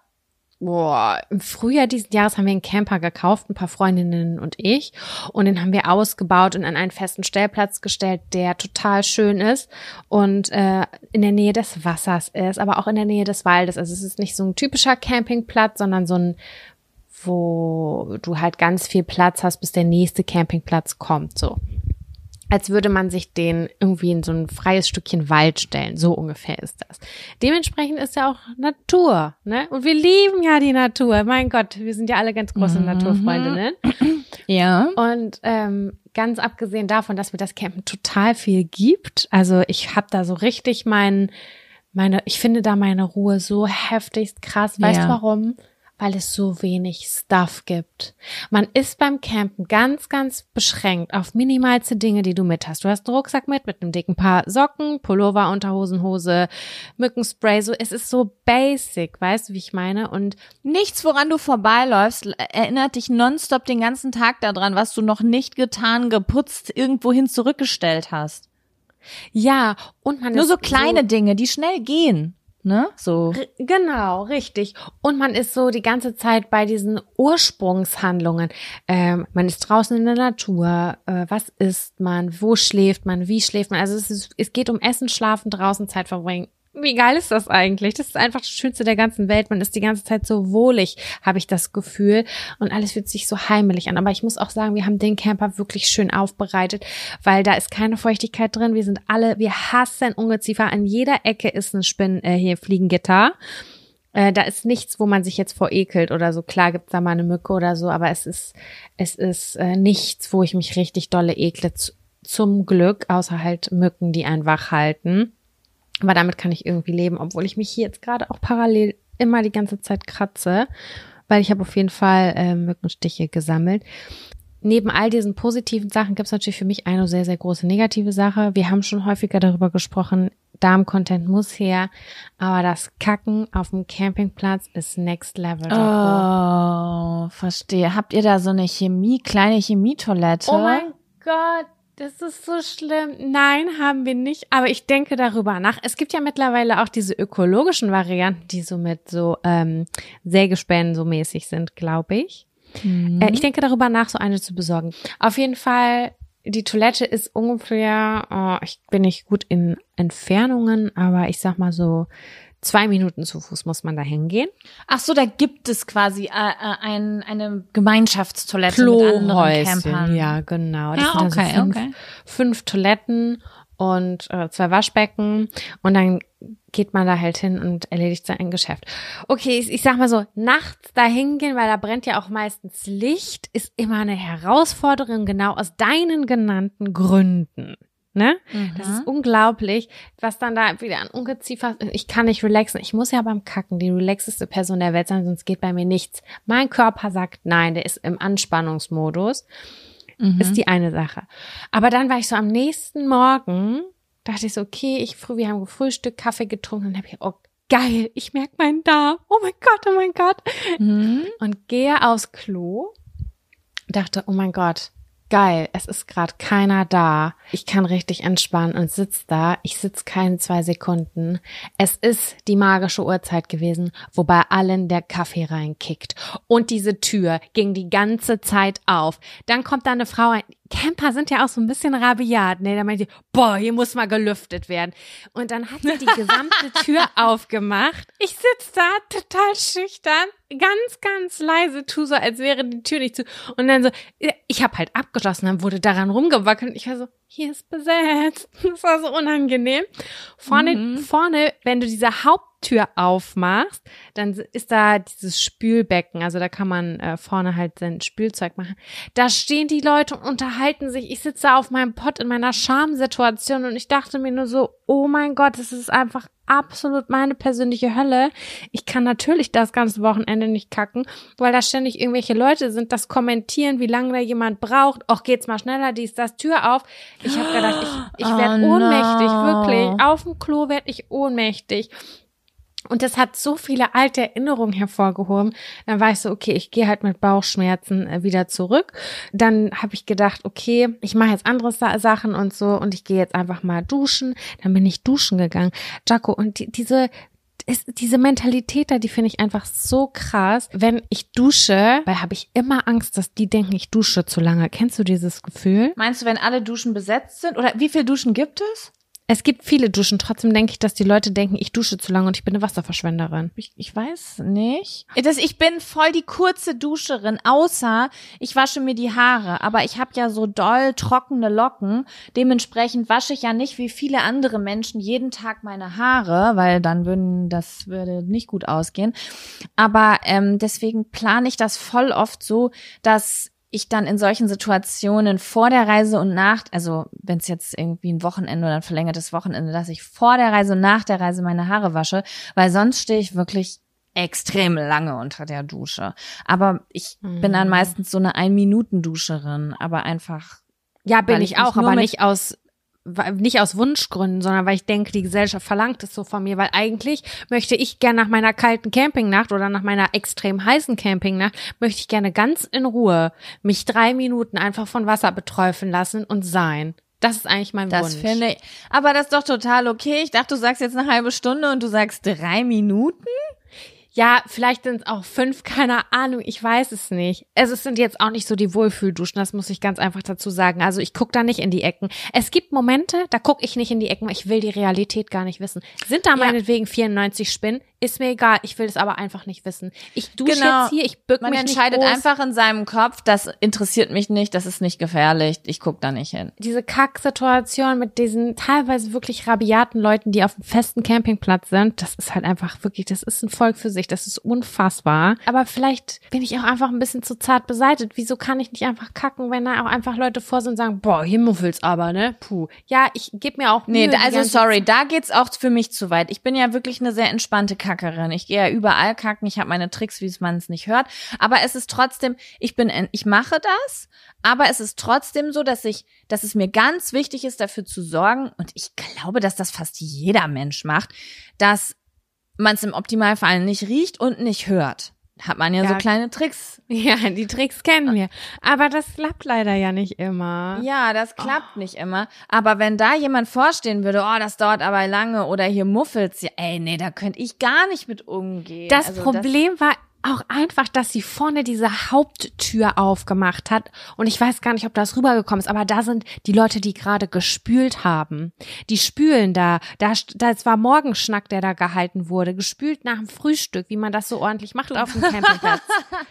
Speaker 1: Boah, im Frühjahr diesen Jahres haben wir einen Camper gekauft, ein paar Freundinnen und ich. Und den haben wir ausgebaut und an einen festen Stellplatz gestellt, der total schön ist und äh, in der Nähe des Wassers ist, aber auch in der Nähe des Waldes. Also es ist nicht so ein typischer Campingplatz, sondern so ein, wo du halt ganz viel Platz hast, bis der nächste Campingplatz kommt, so. Als würde man sich den irgendwie in so ein freies Stückchen Wald stellen. So ungefähr ist das. Dementsprechend ist ja auch Natur, ne? Und wir lieben ja die Natur. Mein Gott, wir sind ja alle ganz große mhm. Naturfreundinnen.
Speaker 2: Ja.
Speaker 1: Und ähm, ganz abgesehen davon, dass mir das Campen total viel gibt. Also ich habe da so richtig mein, meine, ich finde da meine Ruhe so heftigst krass. Weißt du
Speaker 2: ja.
Speaker 1: warum? Weil es so wenig Stuff gibt. Man ist beim Campen ganz, ganz beschränkt auf minimalste Dinge, die du mit hast. Du hast einen Rucksack mit, mit einem dicken Paar Socken, Pullover, Unterhosen, Hose, Mückenspray. So, es ist so basic, weißt du, wie ich meine? Und
Speaker 2: nichts, woran du vorbeiläufst, erinnert dich nonstop den ganzen Tag daran, was du noch nicht getan, geputzt, irgendwohin zurückgestellt hast.
Speaker 1: Ja, und man
Speaker 2: Nur
Speaker 1: ist
Speaker 2: so kleine
Speaker 1: so
Speaker 2: Dinge, die schnell gehen. Ne? So.
Speaker 1: R- genau, richtig. Und man ist so die ganze Zeit bei diesen Ursprungshandlungen. Ähm, man ist draußen in der Natur. Äh, was isst man? Wo schläft man? Wie schläft man? Also es ist, es geht um Essen, Schlafen, draußen Zeit verbringen. Wie geil ist das eigentlich? Das ist einfach das Schönste der ganzen Welt. Man ist die ganze Zeit so wohlig, habe ich das Gefühl. Und alles fühlt sich so heimelig an. Aber ich muss auch sagen, wir haben den Camper wirklich schön aufbereitet, weil da ist keine Feuchtigkeit drin. Wir sind alle, wir hassen Ungeziefer. An jeder Ecke ist ein Spinn, äh, hier Fliegengitter. Äh, da ist nichts, wo man sich jetzt vor ekelt oder so. Klar gibt's da mal eine Mücke oder so, aber es ist, es ist äh, nichts, wo ich mich richtig dolle ekle. Z- zum Glück, außer halt Mücken, die einen wach halten. Aber damit kann ich irgendwie leben, obwohl ich mich hier jetzt gerade auch parallel immer die ganze Zeit kratze, weil ich habe auf jeden Fall äh, Mückenstiche gesammelt. Neben all diesen positiven Sachen gibt es natürlich für mich eine sehr, sehr große negative Sache. Wir haben schon häufiger darüber gesprochen, Darm-Content muss her, aber das Kacken auf dem Campingplatz ist next level.
Speaker 2: Oh, verstehe. Habt ihr da so eine Chemie, kleine Chemietoilette?
Speaker 1: Oh mein Gott. Das ist so schlimm. Nein, haben wir nicht. Aber ich denke darüber nach. Es gibt ja mittlerweile auch diese ökologischen Varianten, die so mit so ähm, Sägespänen so mäßig sind, glaube ich. Mhm. Äh, ich denke darüber nach, so eine zu besorgen. Auf jeden Fall, die Toilette ist ungefähr, oh, ich bin nicht gut in Entfernungen, aber ich sag mal so Zwei Minuten zu Fuß muss man da hingehen.
Speaker 2: Ach so, da gibt es quasi äh, äh, ein, eine Gemeinschaftstoilette mit anderen Campern.
Speaker 1: Ja, genau. Das
Speaker 2: Ja,
Speaker 1: sind
Speaker 2: okay,
Speaker 1: also fünf,
Speaker 2: okay.
Speaker 1: fünf Toiletten und äh, zwei Waschbecken und dann geht man da halt hin und erledigt sein Geschäft. Okay, ich, ich sag mal so, nachts da hingehen, weil da brennt ja auch meistens Licht, ist immer eine Herausforderung, genau aus deinen genannten Gründen. Ne? Mhm. Das ist unglaublich, was dann da wieder an Ungeziefer, ich kann nicht relaxen, ich muss ja beim Kacken die relaxeste Person der Welt sein, sonst geht bei mir nichts. Mein Körper sagt nein, der ist im Anspannungsmodus, mhm. ist die eine Sache. Aber dann war ich so am nächsten Morgen, dachte ich so, okay, ich früh, wir haben gefrühstückt, Kaffee getrunken, dann habe ich, oh geil, ich merke meinen Darm, oh mein Gott, oh mein Gott. Mhm. Und gehe aufs Klo, dachte, oh mein Gott, geil, es ist gerade keiner da. Ich kann richtig entspannen und sitz da. Ich sitz keine zwei Sekunden. Es ist die magische Uhrzeit gewesen, wo bei allen der Kaffee reinkickt. Und diese Tür ging die ganze Zeit auf. Dann kommt da eine Frau rein. Camper sind ja auch so ein bisschen rabiat, ne? Da meint die, boah, hier muss mal gelüftet werden. Und dann hat sie die gesamte Tür aufgemacht. Ich sitz da, total schüchtern, ganz, ganz leise, tu so, als wäre die Tür nicht zu. Und dann so, ich habe halt abgeschlossen, dann wurde daran rumgewackelt. Und ich war so, hier ist besetzt. Das war so unangenehm. Vorne, mhm. vorne, wenn du diese Haupttür aufmachst, dann ist da dieses Spülbecken. Also da kann man äh, vorne halt sein Spülzeug machen. Da stehen die Leute und unterhalten sich. Ich sitze auf meinem Pott in meiner Schamsituation und ich dachte mir nur so, oh mein Gott, das ist einfach absolut meine persönliche Hölle. Ich kann natürlich das ganze Wochenende nicht kacken, weil da ständig irgendwelche Leute sind, das kommentieren, wie lange da jemand braucht. Och, geht's mal schneller, dies, das, Tür auf. Ich habe gedacht, ich, ich werde oh, ohnmächtig, no. wirklich. Auf dem Klo werde ich ohnmächtig. Und das hat so viele alte Erinnerungen hervorgehoben. Dann war ich so, okay, ich gehe halt mit Bauchschmerzen äh, wieder zurück. Dann habe ich gedacht, okay, ich mache jetzt andere Sa- Sachen und so und ich gehe jetzt einfach mal duschen. Dann bin ich duschen gegangen. Jaco, und die, diese ist, diese Mentalität da, die finde ich einfach so krass. Wenn ich dusche, weil habe ich immer Angst, dass die denken, ich dusche zu lange. Kennst du dieses Gefühl?
Speaker 2: Meinst du, wenn alle Duschen besetzt sind? Oder wie viele Duschen gibt es?
Speaker 1: Es gibt viele Duschen, trotzdem denke ich, dass die Leute denken, ich dusche zu lange und ich bin eine Wasserverschwenderin.
Speaker 2: Ich, ich weiß nicht. Das, ich bin voll die kurze Duscherin, außer ich wasche mir die Haare. Aber ich habe ja so doll trockene Locken. Dementsprechend wasche ich ja nicht wie viele andere Menschen jeden Tag meine Haare, weil dann würden das würde nicht gut ausgehen. Aber ähm, deswegen plane ich das voll oft so, dass ich dann in solchen Situationen vor der Reise und nach, also wenn es jetzt irgendwie ein Wochenende oder ein verlängertes Wochenende, dass ich vor der Reise und nach der Reise meine Haare wasche, weil sonst stehe ich wirklich extrem lange unter der Dusche. Aber ich mhm. bin dann meistens so eine Ein-Minuten-Duscherin, aber einfach.
Speaker 1: Ja, bin ich, ich auch, aber nicht aus nicht aus Wunschgründen, sondern weil ich denke, die Gesellschaft verlangt es so von mir, weil eigentlich möchte ich gerne nach meiner kalten Campingnacht oder nach meiner extrem heißen Campingnacht, möchte ich gerne ganz in Ruhe mich drei Minuten einfach von Wasser beträufeln lassen und sein. Das ist eigentlich mein
Speaker 2: das
Speaker 1: Wunsch.
Speaker 2: Das finde ich, aber das ist doch total okay. Ich dachte, du sagst jetzt eine halbe Stunde und du sagst drei Minuten?
Speaker 1: Ja, vielleicht sind es auch fünf, keine Ahnung, ich weiß es nicht. Also es sind jetzt auch nicht so die Wohlfühlduschen, das muss ich ganz einfach dazu sagen. Also ich gucke da nicht in die Ecken. Es gibt Momente, da gucke ich nicht in die Ecken, weil ich will die Realität gar nicht wissen. Sind da ja. meinetwegen vierundneunzig Spinnen? Ist mir egal, ich will das aber einfach nicht wissen. Ich dusche
Speaker 2: genau.
Speaker 1: jetzt hier, ich bück
Speaker 2: Man
Speaker 1: mich nicht
Speaker 2: entscheidet
Speaker 1: groß.
Speaker 2: einfach in seinem Kopf, das interessiert mich nicht, das ist nicht gefährlich, ich guck da nicht hin.
Speaker 1: Diese Kacksituation mit diesen teilweise wirklich rabiaten Leuten, die auf einem festen Campingplatz sind, das ist halt einfach wirklich, das ist ein Volk für sich, das ist unfassbar. Aber vielleicht bin ich auch einfach ein bisschen zu zart beseitigt. Wieso kann ich nicht einfach kacken, wenn da auch einfach Leute vor sind und sagen, boah, hier muffelt's aber, ne? Puh. Ja, ich gebe mir auch Mühe.
Speaker 2: Nee, also sorry, da geht's auch für mich zu weit. Ich bin ja wirklich eine sehr entspannte Kackerin. Ich gehe ja überall kacken. Ich habe meine Tricks, wie man es nicht hört. Aber es ist trotzdem, ich bin, ich mache das, aber es ist trotzdem so, dass ich, dass es mir ganz wichtig ist, dafür zu sorgen, und ich glaube, dass das fast jeder Mensch macht, dass man es im Optimalfall nicht riecht und nicht hört. Hat man ja, ja so kleine Tricks.
Speaker 1: Ja, die Tricks kennen wir. Aber das klappt leider ja nicht immer.
Speaker 2: Ja, das klappt oh. nicht immer. Aber wenn da jemand vorstehen würde, oh, das dauert aber lange oder hier muffelt's, ja, ey, nee, da könnte ich gar nicht mit umgehen.
Speaker 1: Das
Speaker 2: also
Speaker 1: Problem
Speaker 2: das
Speaker 1: war auch einfach, dass sie vorne diese Haupttür aufgemacht hat und ich weiß gar nicht, ob das rübergekommen ist, aber da sind die Leute, die gerade gespült haben. Die spülen da, da, das war Morgenschnack, der da gehalten wurde, gespült nach dem Frühstück, wie man das so ordentlich macht auf dem Campingplatz.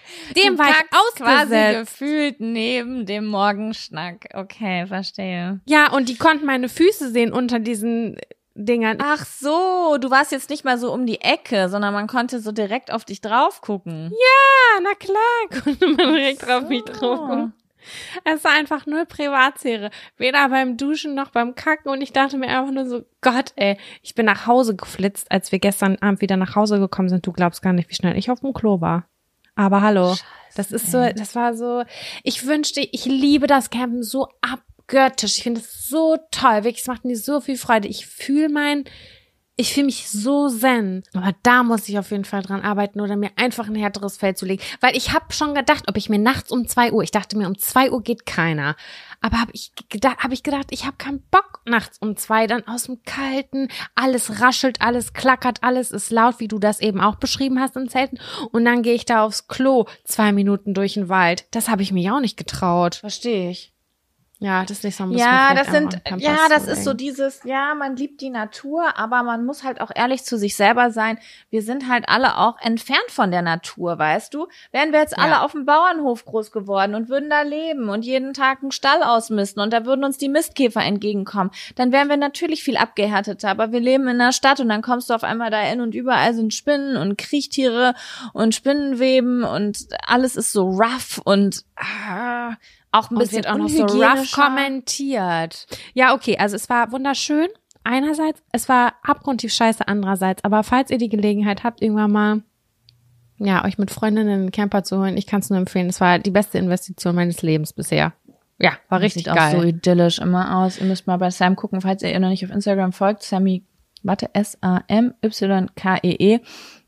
Speaker 1: Dem
Speaker 2: du
Speaker 1: war ich
Speaker 2: quasi
Speaker 1: ausgesetzt.
Speaker 2: gefühlt neben dem Morgenschnack. Okay, verstehe.
Speaker 1: Ja, und die konnten meine Füße sehen unter diesen Dingern.
Speaker 2: Ach so, du warst jetzt nicht mal so um die Ecke, sondern man konnte so direkt auf dich drauf gucken.
Speaker 1: Ja, na klar, konnte man direkt so. Auf mich drauf gucken. Es war einfach null Privatsphäre. Weder beim Duschen noch beim Kacken. Und ich dachte mir einfach nur so, Gott, ey, ich bin nach Hause geflitzt, als wir gestern Abend wieder nach Hause gekommen sind. Du glaubst gar nicht, wie schnell ich auf dem Klo war. Aber hallo, Scheiße, das ist so, das war so, ich wünschte, ich liebe das Campen so ab. Göttisch. Ich finde es so toll. Wirklich, es macht mir so viel Freude. Ich fühle mein, ich fühle mich so zen. Aber da muss ich auf jeden Fall dran arbeiten oder mir einfach ein härteres Fell zu legen. Weil ich habe schon gedacht, ob ich mir nachts um zwei Uhr, ich dachte mir, um zwei Uhr geht keiner. Aber habe ich gedacht, habe ich gedacht, ich habe keinen Bock nachts um zwei, dann aus dem Kalten, alles raschelt, alles klackert, alles ist laut, wie du das eben auch beschrieben hast in Zelten. Und dann gehe ich da aufs Klo zwei Minuten durch den Wald. Das habe ich mir auch nicht getraut.
Speaker 2: Verstehe ich.
Speaker 1: Ja, das ist nicht so ein
Speaker 2: bisschen. Ja, das sind, ja, das ist so dieses, ja, man liebt die Natur, aber man muss halt auch ehrlich zu sich selber sein. Wir sind halt alle auch entfernt von der Natur, weißt du? Wären wir jetzt ja. alle auf dem Bauernhof groß geworden und würden da leben und jeden Tag einen Stall ausmisten und da würden uns die Mistkäfer entgegenkommen, dann wären wir natürlich viel abgehärteter, aber wir leben in der Stadt und dann kommst du auf einmal da hin und überall sind Spinnen und Kriechtiere und Spinnenweben und alles ist so rough und, ah, auch ein
Speaker 1: und
Speaker 2: bisschen
Speaker 1: wird auch noch so rough kommentiert. Ja, okay, also es war wunderschön. Einerseits, es war abgrundtief scheiße andererseits, aber falls ihr die Gelegenheit habt, irgendwann mal, ja, euch mit Freundinnen einen Camper zu holen, ich kann es nur empfehlen. Es war die beste Investition meines Lebens bisher. Ja, war richtig
Speaker 2: geil.
Speaker 1: Sieht
Speaker 2: auch so idyllisch immer aus. Ihr müsst mal bei Sam gucken, falls ihr ihr noch nicht auf Instagram folgt. Sammy, warte, S A M Y K E E.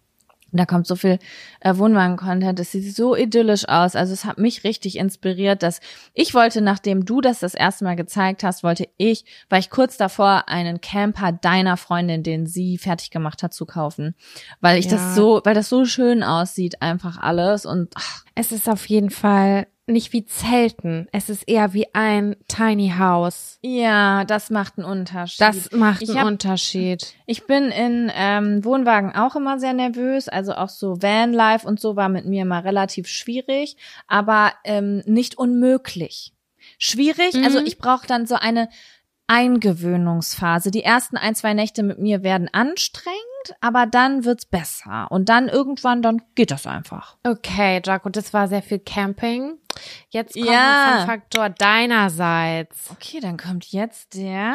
Speaker 2: Da kommt so viel äh, Wohnwagen-Content, das sieht so idyllisch aus. Also es hat mich richtig inspiriert, dass ich wollte, nachdem du das das erste Mal gezeigt hast, wollte ich, war ich kurz davor, einen Camper deiner Freundin, den sie fertig gemacht hat, zu kaufen. Weil ich ja. das so, weil das so schön aussieht, einfach alles. Und ach.
Speaker 1: Es ist auf jeden Fall nicht wie Zelten. Es ist eher wie ein Tiny House.
Speaker 2: Ja, das macht einen Unterschied.
Speaker 1: Das macht
Speaker 2: ich
Speaker 1: einen
Speaker 2: hab,
Speaker 1: Unterschied.
Speaker 2: Ich bin in ähm, Wohnwagen auch immer sehr nervös. Also auch so Vanlife und so war mit mir immer relativ schwierig, aber ähm, nicht unmöglich. Schwierig, mhm. also ich brauche dann so eine Eingewöhnungsphase. Die ersten ein, zwei Nächte mit mir werden anstrengend, aber dann wird's besser. Und dann irgendwann, dann geht das einfach.
Speaker 1: Okay, Jaco, das war sehr viel Camping. Jetzt kommt
Speaker 2: ja.
Speaker 1: ein Fun-Faktor deinerseits.
Speaker 2: Okay, dann kommt jetzt der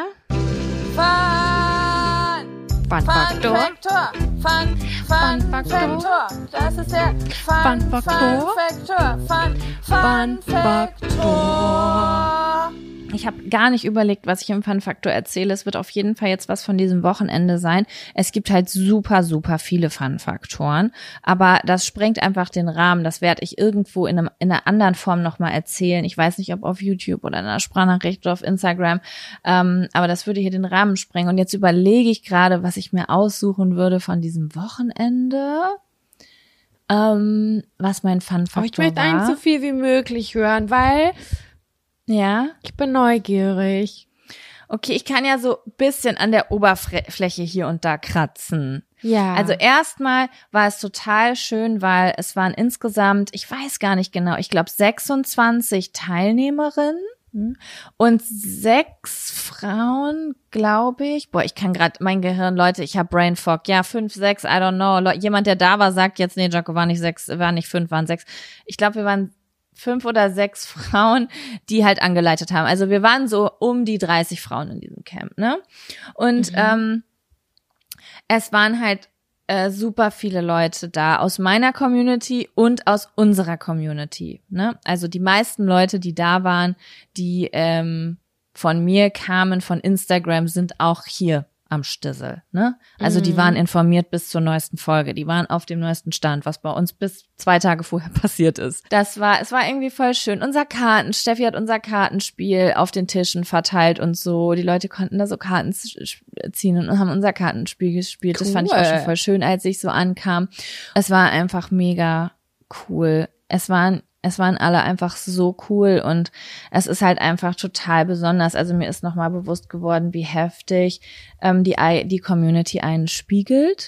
Speaker 3: Fun!
Speaker 1: Fun-Faktor.
Speaker 3: Fun-Faktor. Fun, Fun, Fun-Faktor. Das ist der Fun-Faktor. Fun, Fun, Fun-Faktor.
Speaker 2: Ich habe gar nicht überlegt, was ich im Fun-Faktor erzähle. Es wird auf jeden Fall jetzt was von diesem Wochenende sein. Es gibt halt super, super viele Fun-Faktoren. Aber das sprengt einfach den Rahmen. Das werde ich irgendwo in, einem, in einer anderen Form nochmal erzählen. Ich weiß nicht, ob auf YouTube oder in einer Sprachnachricht oder auf Instagram. Ähm, aber das würde hier den Rahmen sprengen. Und jetzt überlege ich gerade, was ich mir aussuchen würde von diesem Wochenende. Ähm, was mein Fun-Faktor war.
Speaker 1: Ich möchte eigentlich so viel wie möglich hören, weil...
Speaker 2: Ja?
Speaker 1: Ich bin neugierig.
Speaker 2: Okay, ich kann ja so ein bisschen an der Oberfläche hier und da kratzen.
Speaker 1: Ja.
Speaker 2: Also erstmal war es total schön, weil es waren insgesamt, ich weiß gar nicht genau, ich glaube sechsundzwanzig Teilnehmerinnen und sechs Frauen, glaube ich. Boah, ich kann gerade, mein Gehirn, Leute, ich habe Brain Fog. Ja, fünf, sechs, I don't know. Le- Jemand, der da war, sagt jetzt, nee, Jaco, war nicht sechs, war nicht fünf, waren sechs. Ich glaube, wir waren fünf oder sechs Frauen, die halt angeleitet haben. Also wir waren so um die dreißig Frauen in diesem Camp, ne? Und mhm. ähm, es waren halt äh, super viele Leute da aus meiner Community und aus unserer Community, ne? Also die meisten Leute, die da waren, die ähm, von mir kamen, von Instagram, sind auch hier am Stissel, ne? Also die waren informiert bis zur neuesten Folge, die waren auf dem neuesten Stand, was bei uns bis zwei Tage vorher passiert ist. Das war, es war irgendwie voll schön. Unser Karten, Steffi hat unser Kartenspiel auf den Tischen verteilt und so. Die Leute konnten da so Karten ziehen und haben unser Kartenspiel gespielt. Cool. Das fand ich auch schon voll schön, als ich so ankam. Es war einfach mega cool. Es waren Es waren alle einfach so cool und es ist halt einfach total besonders. Also mir ist nochmal bewusst geworden, wie heftig ähm, die die Community einen spiegelt,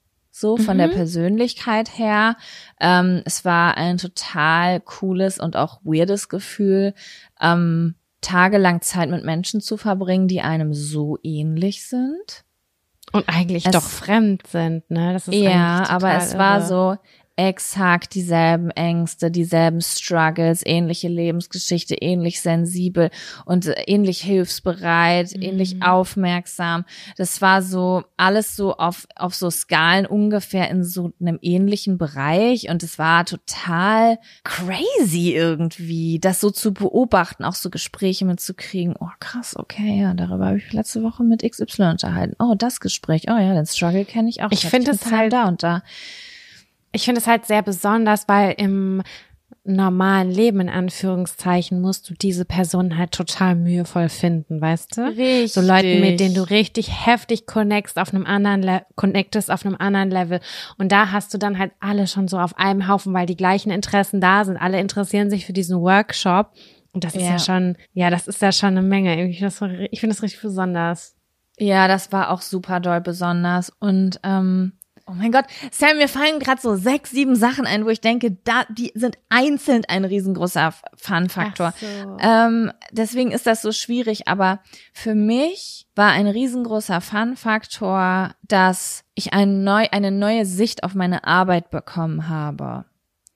Speaker 2: so von mhm. der Persönlichkeit her. Ähm, es war ein total cooles und auch weirdes Gefühl, ähm, tagelang Zeit mit Menschen zu verbringen, die einem so ähnlich sind.
Speaker 1: Und eigentlich
Speaker 2: es,
Speaker 1: doch fremd sind, ne? Das ist
Speaker 2: ja, aber es
Speaker 1: irre.
Speaker 2: war so exakt dieselben Ängste, dieselben Struggles, ähnliche Lebensgeschichte, ähnlich sensibel und ähnlich hilfsbereit, mhm. ähnlich aufmerksam. Das war so alles so auf auf so Skalen ungefähr in so einem ähnlichen Bereich und es war total crazy irgendwie, das so zu beobachten, auch so Gespräche mitzukriegen. Oh krass, okay, ja, darüber habe ich letzte Woche mit X Y unterhalten. Oh, das Gespräch. Oh ja, den Struggle kenne ich auch.
Speaker 1: Ich finde es halt
Speaker 2: da und da.
Speaker 1: Ich finde es halt sehr besonders, weil im normalen Leben, in Anführungszeichen, musst du diese Person halt total mühevoll finden, weißt du?
Speaker 2: Richtig.
Speaker 1: So Leute, mit denen du richtig heftig connectest auf einem anderen Le- connectest auf einem anderen Level. Und da hast du dann halt alle schon so auf einem Haufen, weil die gleichen Interessen da sind. Alle interessieren sich für diesen Workshop. Und das ist ja, ja schon, ja, das ist ja schon eine Menge. Ich finde das, ich finde das richtig besonders.
Speaker 2: Ja, das war auch super doll besonders. Und, ähm, oh mein Gott, Sam, mir fallen gerade so sechs, sieben Sachen ein, wo ich denke, da die sind einzeln ein riesengroßer Fun-Faktor.
Speaker 1: So.
Speaker 2: Ähm, deswegen ist das so schwierig, aber für mich war ein riesengroßer Fun-Faktor, dass ich ein neu, eine neue Sicht auf meine Arbeit bekommen habe.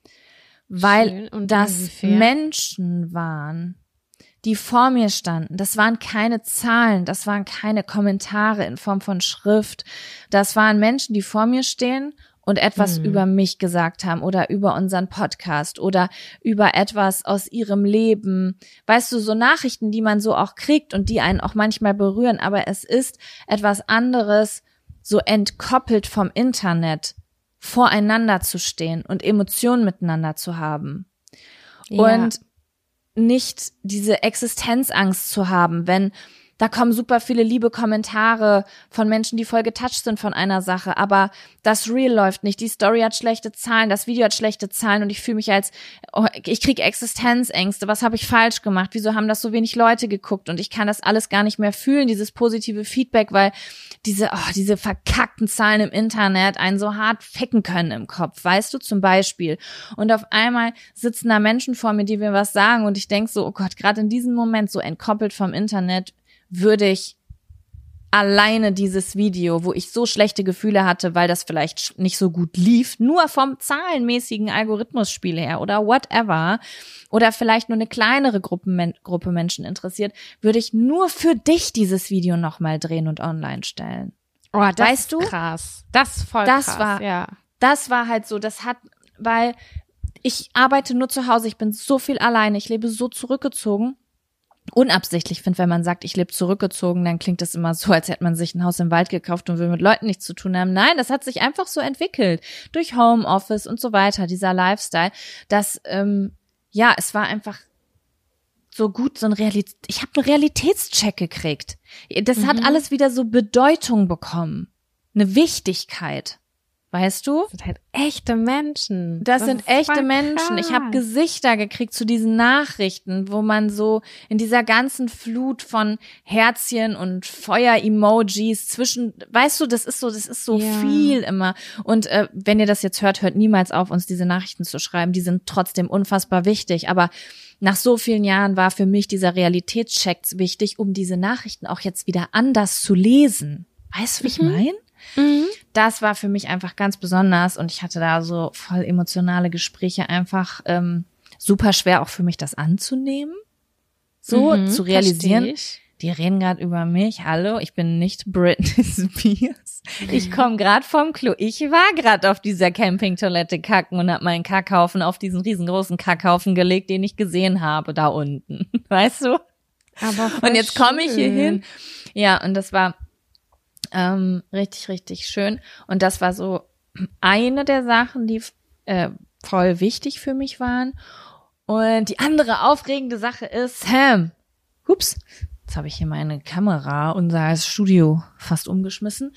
Speaker 2: Weil das inwiefern? Menschen waren, die vor mir standen. Das waren keine Zahlen, das waren keine Kommentare in Form von Schrift. Das waren Menschen, die vor mir stehen und etwas mhm. über mich gesagt haben oder über unseren Podcast oder über etwas aus ihrem Leben. Weißt du, so Nachrichten, die man so auch kriegt und die einen auch manchmal berühren, aber es ist etwas anderes, so entkoppelt vom Internet voreinander zu stehen und Emotionen miteinander zu haben. Ja. Und nicht diese Existenzangst zu haben, wenn da kommen super viele liebe Kommentare von Menschen, die voll getoucht sind von einer Sache, aber das Reel läuft nicht, die Story hat schlechte Zahlen, das Video hat schlechte Zahlen und ich fühle mich als, oh, ich kriege Existenzängste, was habe ich falsch gemacht, wieso haben das so wenig Leute geguckt und ich kann das alles gar nicht mehr fühlen, dieses positive Feedback, weil diese, oh, diese verkackten Zahlen im Internet einen so hart ficken können im Kopf, weißt du, zum Beispiel. Und auf einmal sitzen da Menschen vor mir, die mir was sagen und ich denke so, oh Gott, gerade in diesem Moment so entkoppelt vom Internet, würde ich alleine dieses Video, wo ich so schlechte Gefühle hatte, weil das vielleicht nicht so gut lief, nur vom zahlenmäßigen Algorithmusspiel her oder whatever, oder vielleicht nur eine kleinere Gruppe, Gruppe Menschen interessiert, würde ich nur für dich dieses Video nochmal drehen und online stellen.
Speaker 1: Oh, das
Speaker 2: weißt
Speaker 1: ist
Speaker 2: du?
Speaker 1: krass. Das ist voll
Speaker 2: das
Speaker 1: krass,
Speaker 2: war,
Speaker 1: ja.
Speaker 2: Das war halt so, das hat, weil ich arbeite nur zu Hause, ich bin so viel alleine, ich lebe so zurückgezogen. Unabsichtlich finde, wenn man sagt, ich lebe zurückgezogen, dann klingt das immer so, als hätte man sich ein Haus im Wald gekauft und will mit Leuten nichts zu tun haben. Nein, das hat sich einfach so entwickelt. Durch Homeoffice und so weiter, dieser Lifestyle. Das, ähm, ja, es war einfach so gut, so ein Realität, ich habe einen Realitätscheck gekriegt. Das mhm. hat alles wieder so Bedeutung bekommen. Eine Wichtigkeit. Weißt du?
Speaker 1: Das sind halt echte Menschen.
Speaker 2: Das, das sind echte Menschen. Ich habe Gesichter gekriegt zu diesen Nachrichten, wo man so in dieser ganzen Flut von Herzchen und Feuer-Emojis zwischen, weißt du, das ist so, das ist so ja. viel immer. Und äh, wenn ihr das jetzt hört, hört niemals auf, uns diese Nachrichten zu schreiben. Die sind trotzdem unfassbar wichtig. Aber nach so vielen Jahren war für mich dieser Realitätscheck wichtig, um diese Nachrichten auch jetzt wieder anders zu lesen. Weißt du, wie ich
Speaker 1: mhm.
Speaker 2: meine?
Speaker 1: Mhm.
Speaker 2: Das war für mich einfach ganz besonders und ich hatte da so voll emotionale Gespräche, einfach ähm, super schwer auch für mich das anzunehmen, so
Speaker 1: mhm,
Speaker 2: zu realisieren. Die reden gerade über mich. Hallo, ich bin nicht Britney Spears. Ich komme gerade vom Klo. Ich war gerade auf dieser Campingtoilette kacken und habe meinen Kackhaufen auf diesen riesengroßen Kackhaufen gelegt, den ich gesehen habe da unten. Weißt du?
Speaker 1: Aber
Speaker 2: und jetzt komme ich hier hin. Ja, und das war Ähm, richtig, richtig schön. Und das war so eine der Sachen, die äh, voll wichtig für mich waren. Und die andere aufregende Sache ist, Sam, hups, jetzt habe ich hier meine Kamera, unser Studio fast umgeschmissen.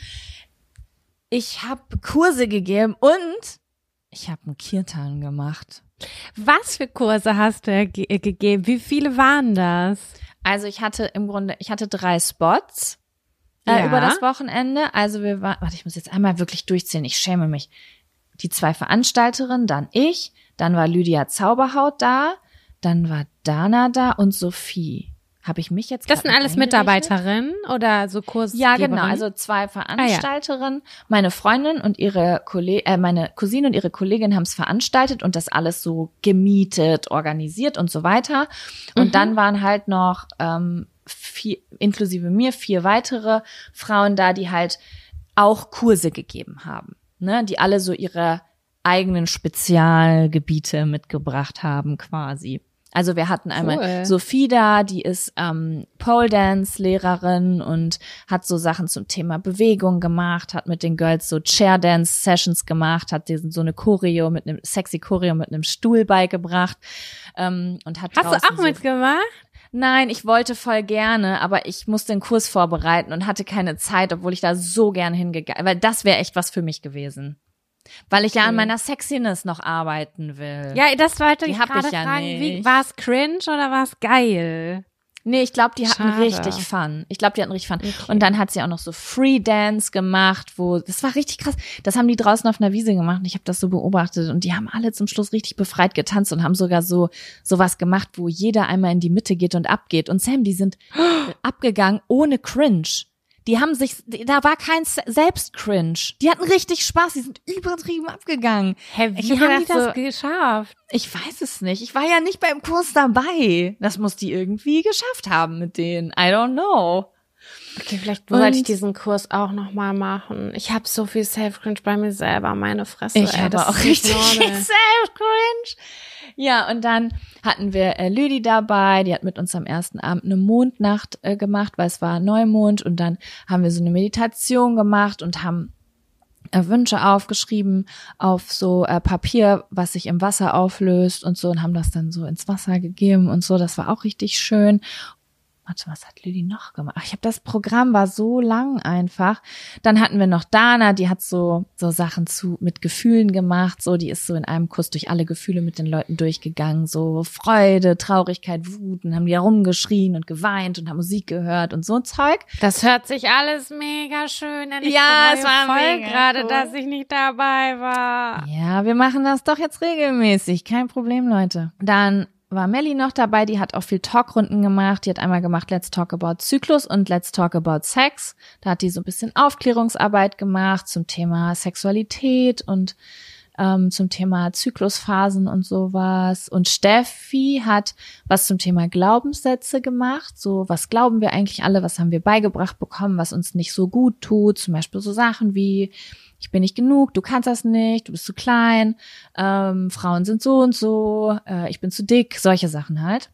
Speaker 2: Ich habe Kurse gegeben und ich habe einen Kirtan gemacht.
Speaker 1: Was für Kurse hast du ge- gegeben? Wie viele waren das?
Speaker 2: Also ich hatte im Grunde, ich hatte drei Spots äh,
Speaker 1: Ja.
Speaker 2: über das Wochenende. Also wir waren, warte, ich muss jetzt einmal wirklich durchzählen, ich schäme mich. Die zwei Veranstalterinnen, dann ich, dann war Lydia Zauberhaut da, dann war Dana da und Sophie. Habe ich mich jetzt
Speaker 1: Das
Speaker 2: grad
Speaker 1: sind alles
Speaker 2: eingerechnet?
Speaker 1: Mitarbeiterinnen oder so
Speaker 2: Ja,
Speaker 1: Kursgeberinnen?
Speaker 2: genau. Also zwei Veranstalterinnen, meine Freundin und ihre Kollegin, äh, meine Cousine und ihre Kollegin haben es veranstaltet und das alles so gemietet, organisiert und so weiter. Und
Speaker 1: Mhm.
Speaker 2: dann waren halt noch ähm, vier, inklusive mir vier weitere Frauen da, die halt auch Kurse gegeben haben, ne, die alle so ihre eigenen Spezialgebiete mitgebracht haben, quasi. Also wir hatten einmal
Speaker 1: Cool.
Speaker 2: Sophie da, die ist ähm, Pole Dance Lehrerin und hat so Sachen zum Thema Bewegung gemacht, hat mit den Girls so Chair Dance Sessions gemacht, hat diesen so eine Choreo mit einem sexy Choreo mit einem Stuhl beigebracht ähm, und hat
Speaker 1: Hast du
Speaker 2: draußen
Speaker 1: auch
Speaker 2: so,
Speaker 1: mitgemacht?
Speaker 2: Nein, ich wollte voll gerne, aber ich musste den Kurs vorbereiten und hatte keine Zeit, obwohl ich da so gern hingegangen, weil das wäre echt was für mich gewesen. Weil ich ja an
Speaker 1: Okay.
Speaker 2: meiner Sexiness noch arbeiten will.
Speaker 1: Ja, das wollte
Speaker 2: Die
Speaker 1: ich
Speaker 2: hab
Speaker 1: gerade
Speaker 2: ich ja
Speaker 1: fragen. Wie,
Speaker 2: nicht.
Speaker 1: war es cringe oder war es geil?
Speaker 2: Nee, ich glaube, die hatten
Speaker 1: Schade.
Speaker 2: richtig Fun. Ich glaube, die hatten richtig Fun.
Speaker 1: Okay.
Speaker 2: Und dann hat sie auch noch so Free Dance gemacht, wo, das war richtig krass. Das haben die draußen auf einer Wiese gemacht und ich habe das so beobachtet und die haben alle zum Schluss richtig befreit getanzt und haben sogar so sowas gemacht, wo jeder einmal in die Mitte geht und abgeht. Und Sam, die sind abgegangen ohne Cringe. Die haben sich, da war kein Se- Selbst-Cringe. Die hatten richtig Spaß, die sind übertrieben abgegangen.
Speaker 1: Hä,
Speaker 2: Ich
Speaker 1: wie
Speaker 2: hab
Speaker 1: haben die
Speaker 2: gedacht,
Speaker 1: das
Speaker 2: so-
Speaker 1: geschafft?
Speaker 2: Ich weiß es nicht. Ich war ja nicht beim Kurs dabei. Das muss die irgendwie geschafft haben mit denen. I don't know.
Speaker 1: Okay, vielleicht
Speaker 2: Und-
Speaker 1: sollte ich diesen Kurs auch noch mal machen. Ich habe so viel Self-Cringe bei mir selber, meine Fresse.
Speaker 2: Ich
Speaker 1: ey,
Speaker 2: habe
Speaker 1: das
Speaker 2: auch
Speaker 1: ist nicht
Speaker 2: richtig
Speaker 1: normal.
Speaker 2: Self-Cringe. Ja, und dann hatten wir äh, Lüdi dabei, die hat mit uns am ersten Abend eine Mondnacht äh, gemacht, weil es war Neumond und dann haben wir so eine Meditation gemacht und haben äh, Wünsche aufgeschrieben auf so äh, Papier, was sich im Wasser auflöst und so und haben das dann so ins Wasser gegeben und so, das war auch richtig schön. Warte, was hat Lüdi noch gemacht? Ach, ich habe das Programm war so lang einfach. Dann hatten wir noch Dana, die hat so so Sachen zu mit Gefühlen gemacht, so die ist so in einem Kurs durch alle Gefühle mit den Leuten durchgegangen, so Freude, Traurigkeit, Wut, und haben die herumgeschrien und geweint und haben Musik gehört und so ein Zeug.
Speaker 1: Das hört sich alles mega schön an. Ich
Speaker 2: Ja,
Speaker 1: bereue
Speaker 2: es war
Speaker 1: voll
Speaker 2: mega
Speaker 1: gerade,
Speaker 2: cool.
Speaker 1: dass ich nicht dabei war.
Speaker 2: Ja, wir machen das doch jetzt regelmäßig, kein Problem, Leute. Dann war Melli noch dabei, die hat auch viel Talkrunden gemacht. Die hat einmal gemacht Let's Talk About Zyklus und Let's Talk About Sex. Da hat die so ein bisschen Aufklärungsarbeit gemacht zum Thema Sexualität und ähm, zum Thema Zyklusphasen und sowas. Und Steffi hat was zum Thema Glaubenssätze gemacht. So, was glauben wir eigentlich alle? Was haben wir beigebracht bekommen, was uns nicht so gut tut? Zum Beispiel so Sachen wie ich bin nicht genug, du kannst das nicht, du bist zu klein, ähm, Frauen sind so und so, äh, ich bin zu dick, solche Sachen halt.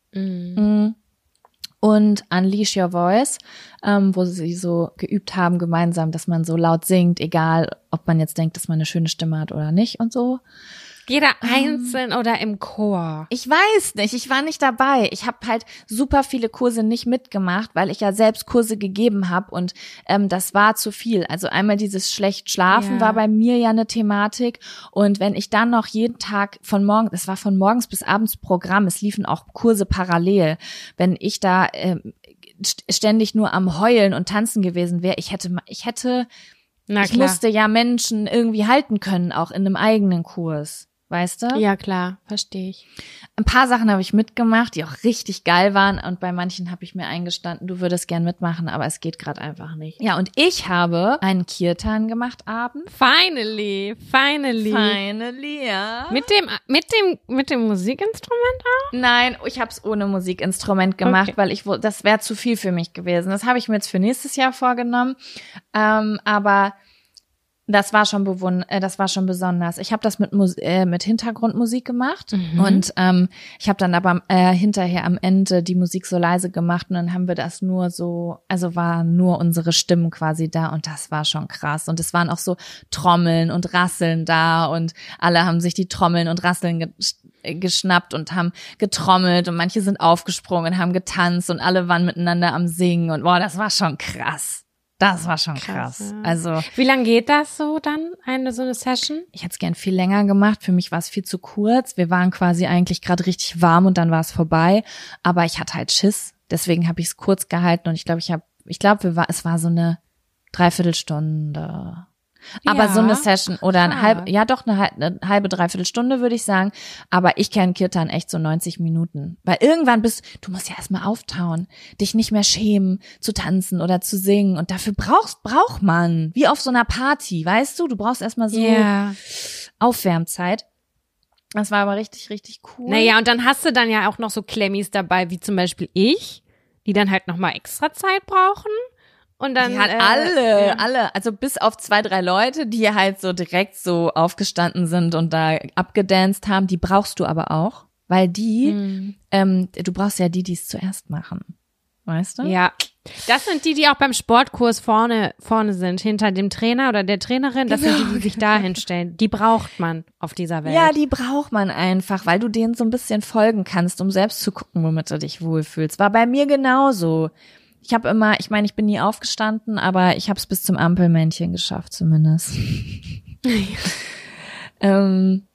Speaker 1: Mhm.
Speaker 2: Und Unleash Your Voice, ähm, wo sie so geübt haben gemeinsam, dass man so laut singt, egal ob man jetzt denkt, dass man eine schöne Stimme hat oder nicht und so.
Speaker 1: Jeder einzeln oder im Chor?
Speaker 2: Ich weiß nicht, ich war nicht dabei. Ich habe halt super viele Kurse nicht mitgemacht, weil ich ja selbst Kurse gegeben habe und ähm, das war zu viel. Also einmal dieses schlecht schlafen
Speaker 1: Ja.
Speaker 2: war bei mir ja eine Thematik und wenn ich dann noch jeden Tag von morgen, das war von morgens bis abends Programm, es liefen auch Kurse parallel. Wenn ich da ähm, st- ständig nur am Heulen und tanzen gewesen wäre, ich hätte, ich hätte,
Speaker 1: Na
Speaker 2: ich
Speaker 1: klar.
Speaker 2: musste ja Menschen irgendwie halten können, auch in einem eigenen Kurs. Weißt du?
Speaker 1: Ja, klar, verstehe ich.
Speaker 2: Ein paar Sachen habe ich mitgemacht, die auch richtig geil waren und bei manchen habe ich mir eingestanden, du würdest gern mitmachen, aber es geht gerade einfach nicht. Ja, und ich habe einen Kirtan gemacht abends.
Speaker 1: Finally, finally.
Speaker 2: Finally, ja.
Speaker 1: Mit dem, mit dem, mit dem Musikinstrument auch?
Speaker 2: Nein, ich habe es ohne Musikinstrument gemacht,
Speaker 1: Okay.
Speaker 2: weil ich wo- das wäre zu viel für mich gewesen. Das habe ich mir jetzt für nächstes Jahr vorgenommen, ähm, aber Das war schon bewund äh, das war schon besonders. Ich habe das mit Mus äh, mit Hintergrundmusik gemacht
Speaker 1: Mhm.
Speaker 2: und ähm, ich habe dann aber äh, hinterher am Ende die Musik so leise gemacht und dann haben wir das nur so, also waren nur unsere Stimmen quasi da und das war schon krass. Und es waren auch so Trommeln und Rasseln da und alle haben sich die Trommeln und Rasseln ge geschnappt und haben getrommelt und manche sind aufgesprungen und haben getanzt und alle waren miteinander am Singen und boah, das war schon krass. Das war schon krass.
Speaker 1: Krass, ja.
Speaker 2: Also
Speaker 1: Wie lange geht das so dann, eine so eine Session?
Speaker 2: ich hätte es gern viel länger gemacht. Für mich war es viel zu kurz. Wir waren quasi eigentlich gerade richtig warm und dann war es vorbei. Aber ich hatte halt Schiss. Deswegen habe ich es kurz gehalten und ich glaube, ich habe, ich glaube, wir war, es war so eine Dreiviertelstunde. Aber
Speaker 1: Ja,
Speaker 2: so eine Session oder eine
Speaker 1: krass.
Speaker 2: halbe, ja doch eine, halbe- eine halbe, Dreiviertelstunde würde ich sagen. Aber ich kenne Kirtan echt so neunzig Minuten. Weil irgendwann bist, du musst ja erstmal auftauen, dich nicht mehr schämen, zu tanzen oder zu singen. Und dafür brauchst, braucht man, wie auf so einer Party, weißt du? Du brauchst erstmal so
Speaker 1: Ja.
Speaker 2: Aufwärmzeit. Das war aber richtig, richtig cool.
Speaker 1: Naja, und dann hast du dann ja auch noch so Klemmis dabei, wie zum Beispiel ich, die dann halt nochmal extra Zeit brauchen. Und dann
Speaker 2: Die hat
Speaker 1: äh,
Speaker 2: alle,
Speaker 1: ja.
Speaker 2: alle, also bis auf zwei, drei Leute, die halt so direkt so aufgestanden sind und da abgedanced haben, die brauchst du aber auch, weil die,
Speaker 1: Mhm.
Speaker 2: ähm, du brauchst ja die, die es zuerst machen, weißt du?
Speaker 1: Ja, das sind die, die auch beim Sportkurs vorne vorne sind, hinter dem Trainer oder der Trainerin. Das sind die, die sich da hinstellen. Die braucht man auf dieser Welt.
Speaker 2: Ja, die braucht man einfach, weil du denen so ein bisschen folgen kannst, um selbst zu gucken, womit du dich wohlfühlst. War bei mir genauso. Ich habe immer, ich meine, ich bin nie aufgestanden, aber ich habe es bis zum Ampelmännchen geschafft zumindest. ähm,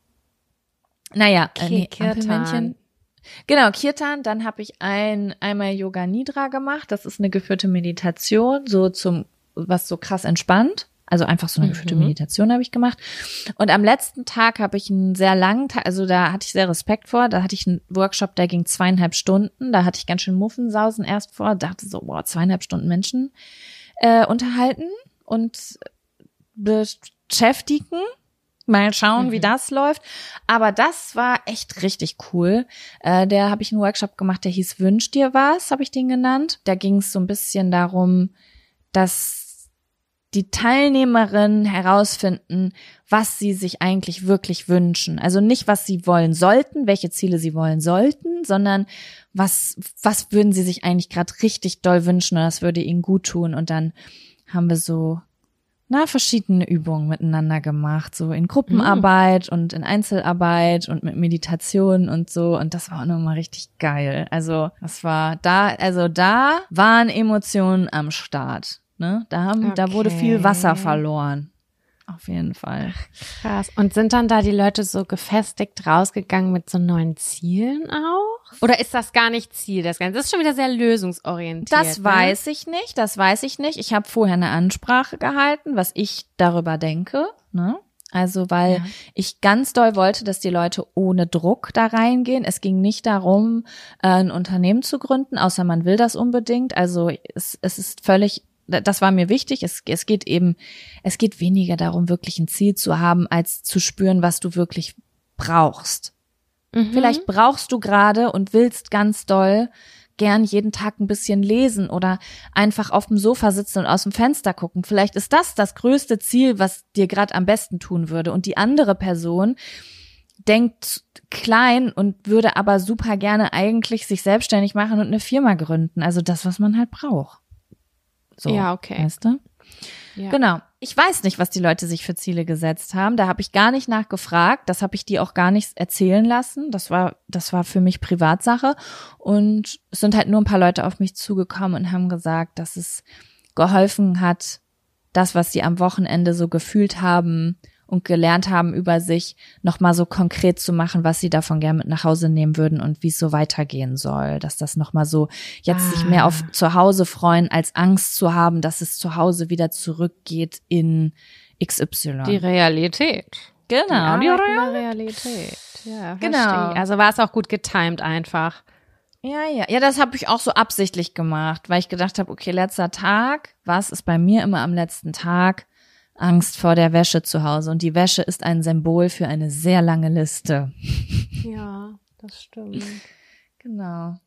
Speaker 2: naja, äh,
Speaker 1: Okay,
Speaker 2: nee,
Speaker 1: Kirtan.
Speaker 2: Ampelmännchen. Genau, Kirtan, dann habe ich ein einmal Yoga Nidra gemacht. Das ist eine geführte Meditation, so zum, was so krass entspannt. Also einfach so eine geführte
Speaker 1: Mhm.
Speaker 2: Meditation habe ich gemacht. Und am letzten Tag habe ich einen sehr langen Tag, also da hatte ich sehr Respekt vor. Da hatte ich einen Workshop, der ging zweieinhalb Stunden. Da hatte ich ganz schön Muffensausen erst vor. Dachte so, boah, zweieinhalb Stunden Menschen äh, unterhalten und beschäftigen. Mal schauen,
Speaker 1: Mhm.
Speaker 2: wie das läuft. Aber das war echt richtig cool. Äh, der habe ich einen Workshop gemacht, der hieß Wünsch dir was, habe ich den genannt. Da ging es so ein bisschen darum, dass die Teilnehmerinnen herausfinden, was sie sich eigentlich wirklich wünschen. Also nicht, was sie wollen sollten, welche Ziele sie wollen sollten, sondern was, was würden sie sich eigentlich gerade richtig doll wünschen und das würde ihnen gut tun. Und dann haben wir so na, verschiedene Übungen miteinander gemacht, so in Gruppenarbeit und in Einzelarbeit und mit Meditation und so. Und das war auch nochmal richtig geil. Also das war da, also da waren Emotionen am Start. Ne? Da haben, da wurde
Speaker 1: Okay.
Speaker 2: viel Wasser verloren. Auf jeden Fall.
Speaker 1: Krass. Und sind dann da die Leute so gefestigt rausgegangen mit so neuen Zielen auch? Oder ist das gar nicht Ziel, das Ganze? Das ist schon wieder sehr lösungsorientiert.
Speaker 2: Das
Speaker 1: ne?
Speaker 2: weiß ich nicht, das weiß ich nicht. Ich habe vorher eine Ansprache gehalten, was ich darüber denke, ne? Also, weil
Speaker 1: Ja.
Speaker 2: ich ganz doll wollte, dass die Leute ohne Druck da reingehen. Es ging nicht darum, äh, ein Unternehmen zu gründen, außer man will das unbedingt. Also, es, es ist völlig, das war mir wichtig. Es, es geht eben, es geht weniger darum, wirklich ein Ziel zu haben, als zu spüren, was du wirklich brauchst.
Speaker 1: Mhm.
Speaker 2: Vielleicht brauchst du gerade und willst ganz doll gern jeden Tag ein bisschen lesen oder einfach auf dem Sofa sitzen und aus dem Fenster gucken. Vielleicht ist das das größte Ziel, was dir gerade am besten tun würde. Und die andere Person denkt klein und würde aber super gerne eigentlich sich selbstständig machen und eine Firma gründen. Also das, was man halt braucht. So,
Speaker 1: Ja, okay.
Speaker 2: Weißt du?
Speaker 1: Ja.
Speaker 2: Genau. Ich weiß nicht, was die Leute sich für Ziele gesetzt haben. Da habe ich gar nicht nachgefragt. Das habe ich die auch gar nicht erzählen lassen. Das war, das war für mich Privatsache. Und es sind halt nur ein paar Leute auf mich zugekommen und haben gesagt, dass es geholfen hat, das, was sie am Wochenende so gefühlt haben und gelernt haben über sich, nochmal so konkret zu machen, was sie davon gerne mit nach Hause nehmen würden und wie es so weitergehen soll. Dass das nochmal so jetzt
Speaker 1: Ah.
Speaker 2: sich mehr auf zu Hause freuen, als Angst zu haben, dass es zu Hause wieder zurückgeht in X Y.
Speaker 1: Die Realität.
Speaker 2: Genau,
Speaker 1: die
Speaker 2: die
Speaker 1: Arbeit in
Speaker 2: Real-
Speaker 1: der Realität. Ja,
Speaker 2: Genau.
Speaker 1: verstehe. Also war es auch gut getimed einfach.
Speaker 2: Ja, ja. Ja, das habe ich auch so absichtlich gemacht, weil ich gedacht habe, okay, letzter Tag, was ist bei mir immer am letzten Tag? Angst vor der Wäsche zu Hause. Und die Wäsche ist ein Symbol für eine sehr lange Liste.
Speaker 1: Ja, das stimmt.
Speaker 2: Genau.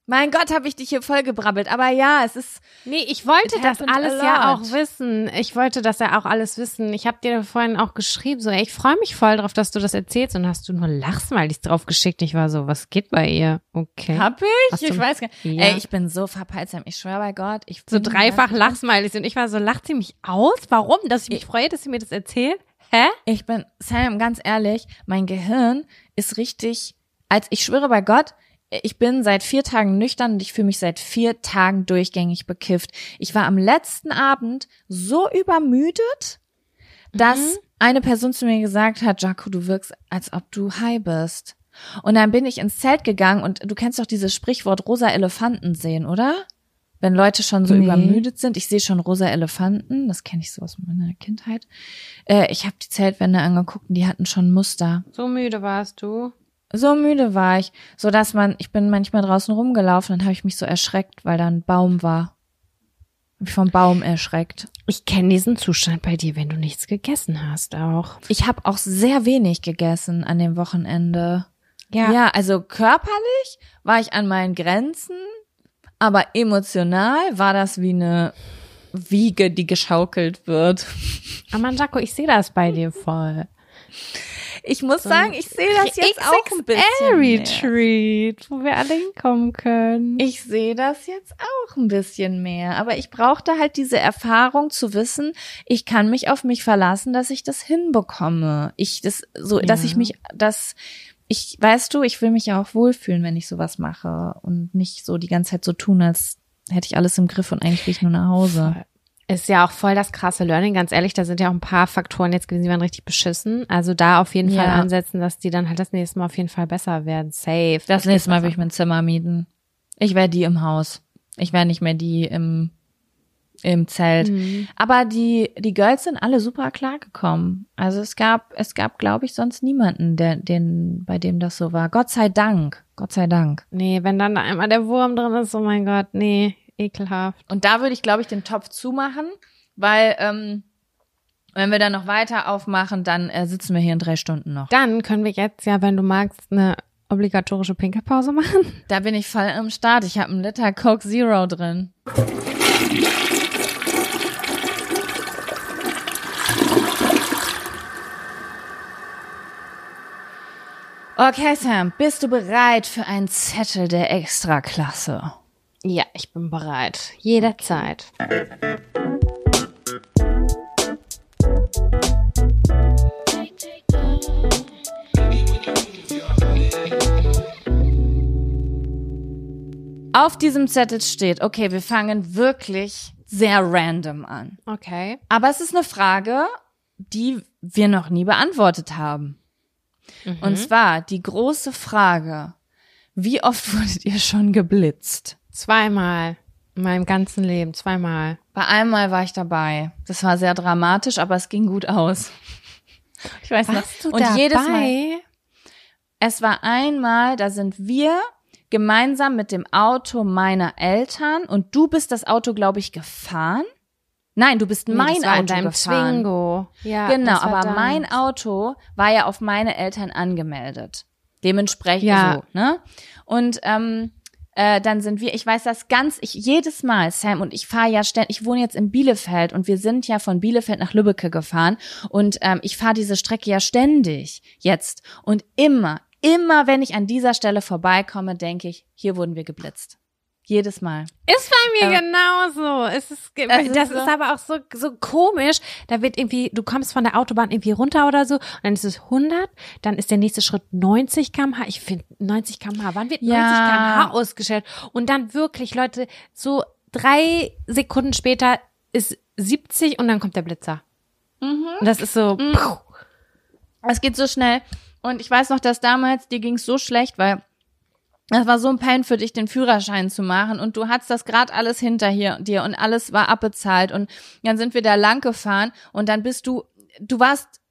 Speaker 2: Mein Gott, habe ich dich hier voll gebrabbelt. Aber ja, es ist...
Speaker 1: Nee, ich wollte
Speaker 2: It
Speaker 1: das
Speaker 2: happened
Speaker 1: alles
Speaker 2: a
Speaker 1: ja auch
Speaker 2: lot.
Speaker 1: wissen. Ich wollte das ja auch alles wissen. Ich habe dir vorhin auch geschrieben, so, ey, ich freue mich voll drauf, dass du das erzählst. Und hast du nur Lachsmilies drauf geschickt. Ich war so, was geht bei ihr? Okay.
Speaker 2: Hab ich?
Speaker 1: Hast
Speaker 2: Ich
Speaker 1: du-
Speaker 2: weiß gar nicht.
Speaker 1: Ja.
Speaker 2: Ey, ich bin so verpeilt, Sam. Ich schwöre bei Gott. Ich
Speaker 1: So
Speaker 2: bin
Speaker 1: dreifach Lachsmilies. Und ich war so, lacht sie mich aus? Warum? Dass ich mich freue, dass sie mir das erzählt? Hä?
Speaker 2: Ich bin, Sam, ganz ehrlich, mein Gehirn ist richtig, als ich schwöre bei Gott, ich bin seit vier Tagen nüchtern und ich fühle mich seit vier Tagen durchgängig bekifft. Ich war am letzten Abend so übermüdet, dass
Speaker 1: Mhm.
Speaker 2: eine Person zu mir gesagt hat, Jaco, du wirkst, als ob du high bist. Und dann bin ich ins Zelt gegangen und du kennst doch dieses Sprichwort rosa Elefanten sehen, oder? Wenn Leute schon so
Speaker 1: Nee.
Speaker 2: übermüdet sind. Ich sehe schon rosa Elefanten, das kenne ich so aus meiner Kindheit. Äh, ich habe die Zeltwände angeguckt und die hatten schon Muster.
Speaker 1: So müde warst du.
Speaker 2: So müde war ich, so dass man, ich bin manchmal draußen rumgelaufen und habe ich mich so erschreckt, weil da ein Baum war. Hab mich vom Baum erschreckt.
Speaker 1: Ich kenne diesen Zustand bei dir, wenn du nichts gegessen hast auch.
Speaker 2: Ich habe auch sehr wenig gegessen an dem Wochenende.
Speaker 1: Ja.
Speaker 2: Ja, also körperlich war ich an meinen Grenzen, aber emotional war das wie eine Wiege, die geschaukelt wird.
Speaker 1: Aber Jaco, ich sehe das bei dir voll.
Speaker 2: Ich muss sagen, ich sehe das jetzt auch ein bisschen mehr.
Speaker 1: Retreat, wo wir alle hinkommen können.
Speaker 2: Ich sehe das jetzt auch ein bisschen mehr, aber ich brauchte halt diese Erfahrung zu wissen, ich kann mich auf mich verlassen, dass ich das hinbekomme. Ich das so, dass
Speaker 1: Ja.
Speaker 2: ich mich, dass ich, weißt du, ich will mich ja auch wohlfühlen, wenn ich sowas mache und nicht so die ganze Zeit so tun, als hätte ich alles im Griff und eigentlich will ich nur nach Hause.
Speaker 1: Ist ja auch voll das krasse Learning, ganz ehrlich, da sind ja auch ein paar Faktoren jetzt gewesen, die waren richtig beschissen. Also da auf jeden
Speaker 2: Ja.
Speaker 1: Fall ansetzen, dass die dann halt das nächste Mal auf jeden Fall besser werden. Safe.
Speaker 2: Das nächste Mal will ich mir ein Zimmer mieten. Ich wäre die im Haus. Ich wäre nicht mehr die im im Zelt.
Speaker 1: Mhm.
Speaker 2: Aber die die Girls sind alle super klargekommen. Also es gab es gab, glaube ich, sonst niemanden, der den bei dem das so war. Gott sei Dank. Gott sei Dank.
Speaker 1: Nee, wenn dann da einmal der Wurm drin ist, oh mein Gott, nee, ekelhaft.
Speaker 2: Und da würde ich, glaube ich, den Topf zumachen, weil ähm, wenn wir dann noch weiter aufmachen, dann äh, sitzen wir hier in drei Stunden noch.
Speaker 1: Dann können wir jetzt ja, wenn du magst, eine obligatorische Pinkelpause machen.
Speaker 2: Da bin ich voll am Start. Ich habe einen Liter Coke Zero drin. Okay, Sam, bist du bereit für einen Zettel der Extraklasse?
Speaker 1: Ja, ich bin bereit. Jederzeit.
Speaker 2: Auf diesem Zettel steht, okay, wir fangen wirklich sehr random an.
Speaker 1: Okay.
Speaker 2: Aber es ist eine Frage, die wir noch nie beantwortet haben.
Speaker 1: Mhm.
Speaker 2: Und zwar die große Frage, wie oft wurdet ihr schon geblitzt?
Speaker 1: Zweimal. In meinem ganzen Leben. Zweimal.
Speaker 2: Bei einmal war ich dabei. Das war sehr dramatisch, aber es ging gut aus. Ich weiß
Speaker 1: Warst du
Speaker 2: noch. Und
Speaker 1: dabei?
Speaker 2: jedes Mal. Es war einmal, da sind wir gemeinsam mit dem Auto meiner Eltern und du bist das Auto, glaube ich, gefahren. Nein, du bist
Speaker 1: Nee,
Speaker 2: mein
Speaker 1: das war in
Speaker 2: Auto
Speaker 1: deinem
Speaker 2: gefahren.
Speaker 1: Zwingo. Ja,
Speaker 2: Genau,
Speaker 1: das war
Speaker 2: aber
Speaker 1: dann.
Speaker 2: mein Auto war ja auf meine Eltern angemeldet. Dementsprechend
Speaker 1: Ja.
Speaker 2: so, ne? Und ähm, äh, dann sind wir, ich weiß das ganz, ich jedes Mal, Sam, und ich fahre ja ständig, ich wohne jetzt in Bielefeld und wir sind ja von Bielefeld nach Lübbecke gefahren und ähm, ich fahre diese Strecke ja ständig jetzt und immer, immer wenn ich an dieser Stelle vorbeikomme, denke ich, hier wurden wir geblitzt. Jedes Mal.
Speaker 1: Ist bei mir
Speaker 2: Aber-
Speaker 1: genauso. Es ist, ge-
Speaker 2: Das ist
Speaker 1: das
Speaker 2: so-
Speaker 1: ist aber auch so, so komisch. Da wird irgendwie, du kommst von der Autobahn irgendwie runter oder so, und dann ist es hundert, dann ist der nächste Schritt neunzig Kilometer pro Stunde. Ich finde neunzig Kilometer pro Stunde. Wann wird
Speaker 2: Ja.
Speaker 1: neunzig Kilometer pro Stunde ausgestellt? Und dann wirklich, Leute, so drei Sekunden später ist siebzig und dann kommt der Blitzer. Und das ist so, puh.
Speaker 2: Es geht so schnell. Und ich weiß noch, dass damals, dir ging's so schlecht, weil das war so ein Pain für dich, den Führerschein zu machen. Und du hattest das gerade alles hinter hier, dir und alles war abbezahlt. Und dann sind wir da lang gefahren und dann bist du, du warst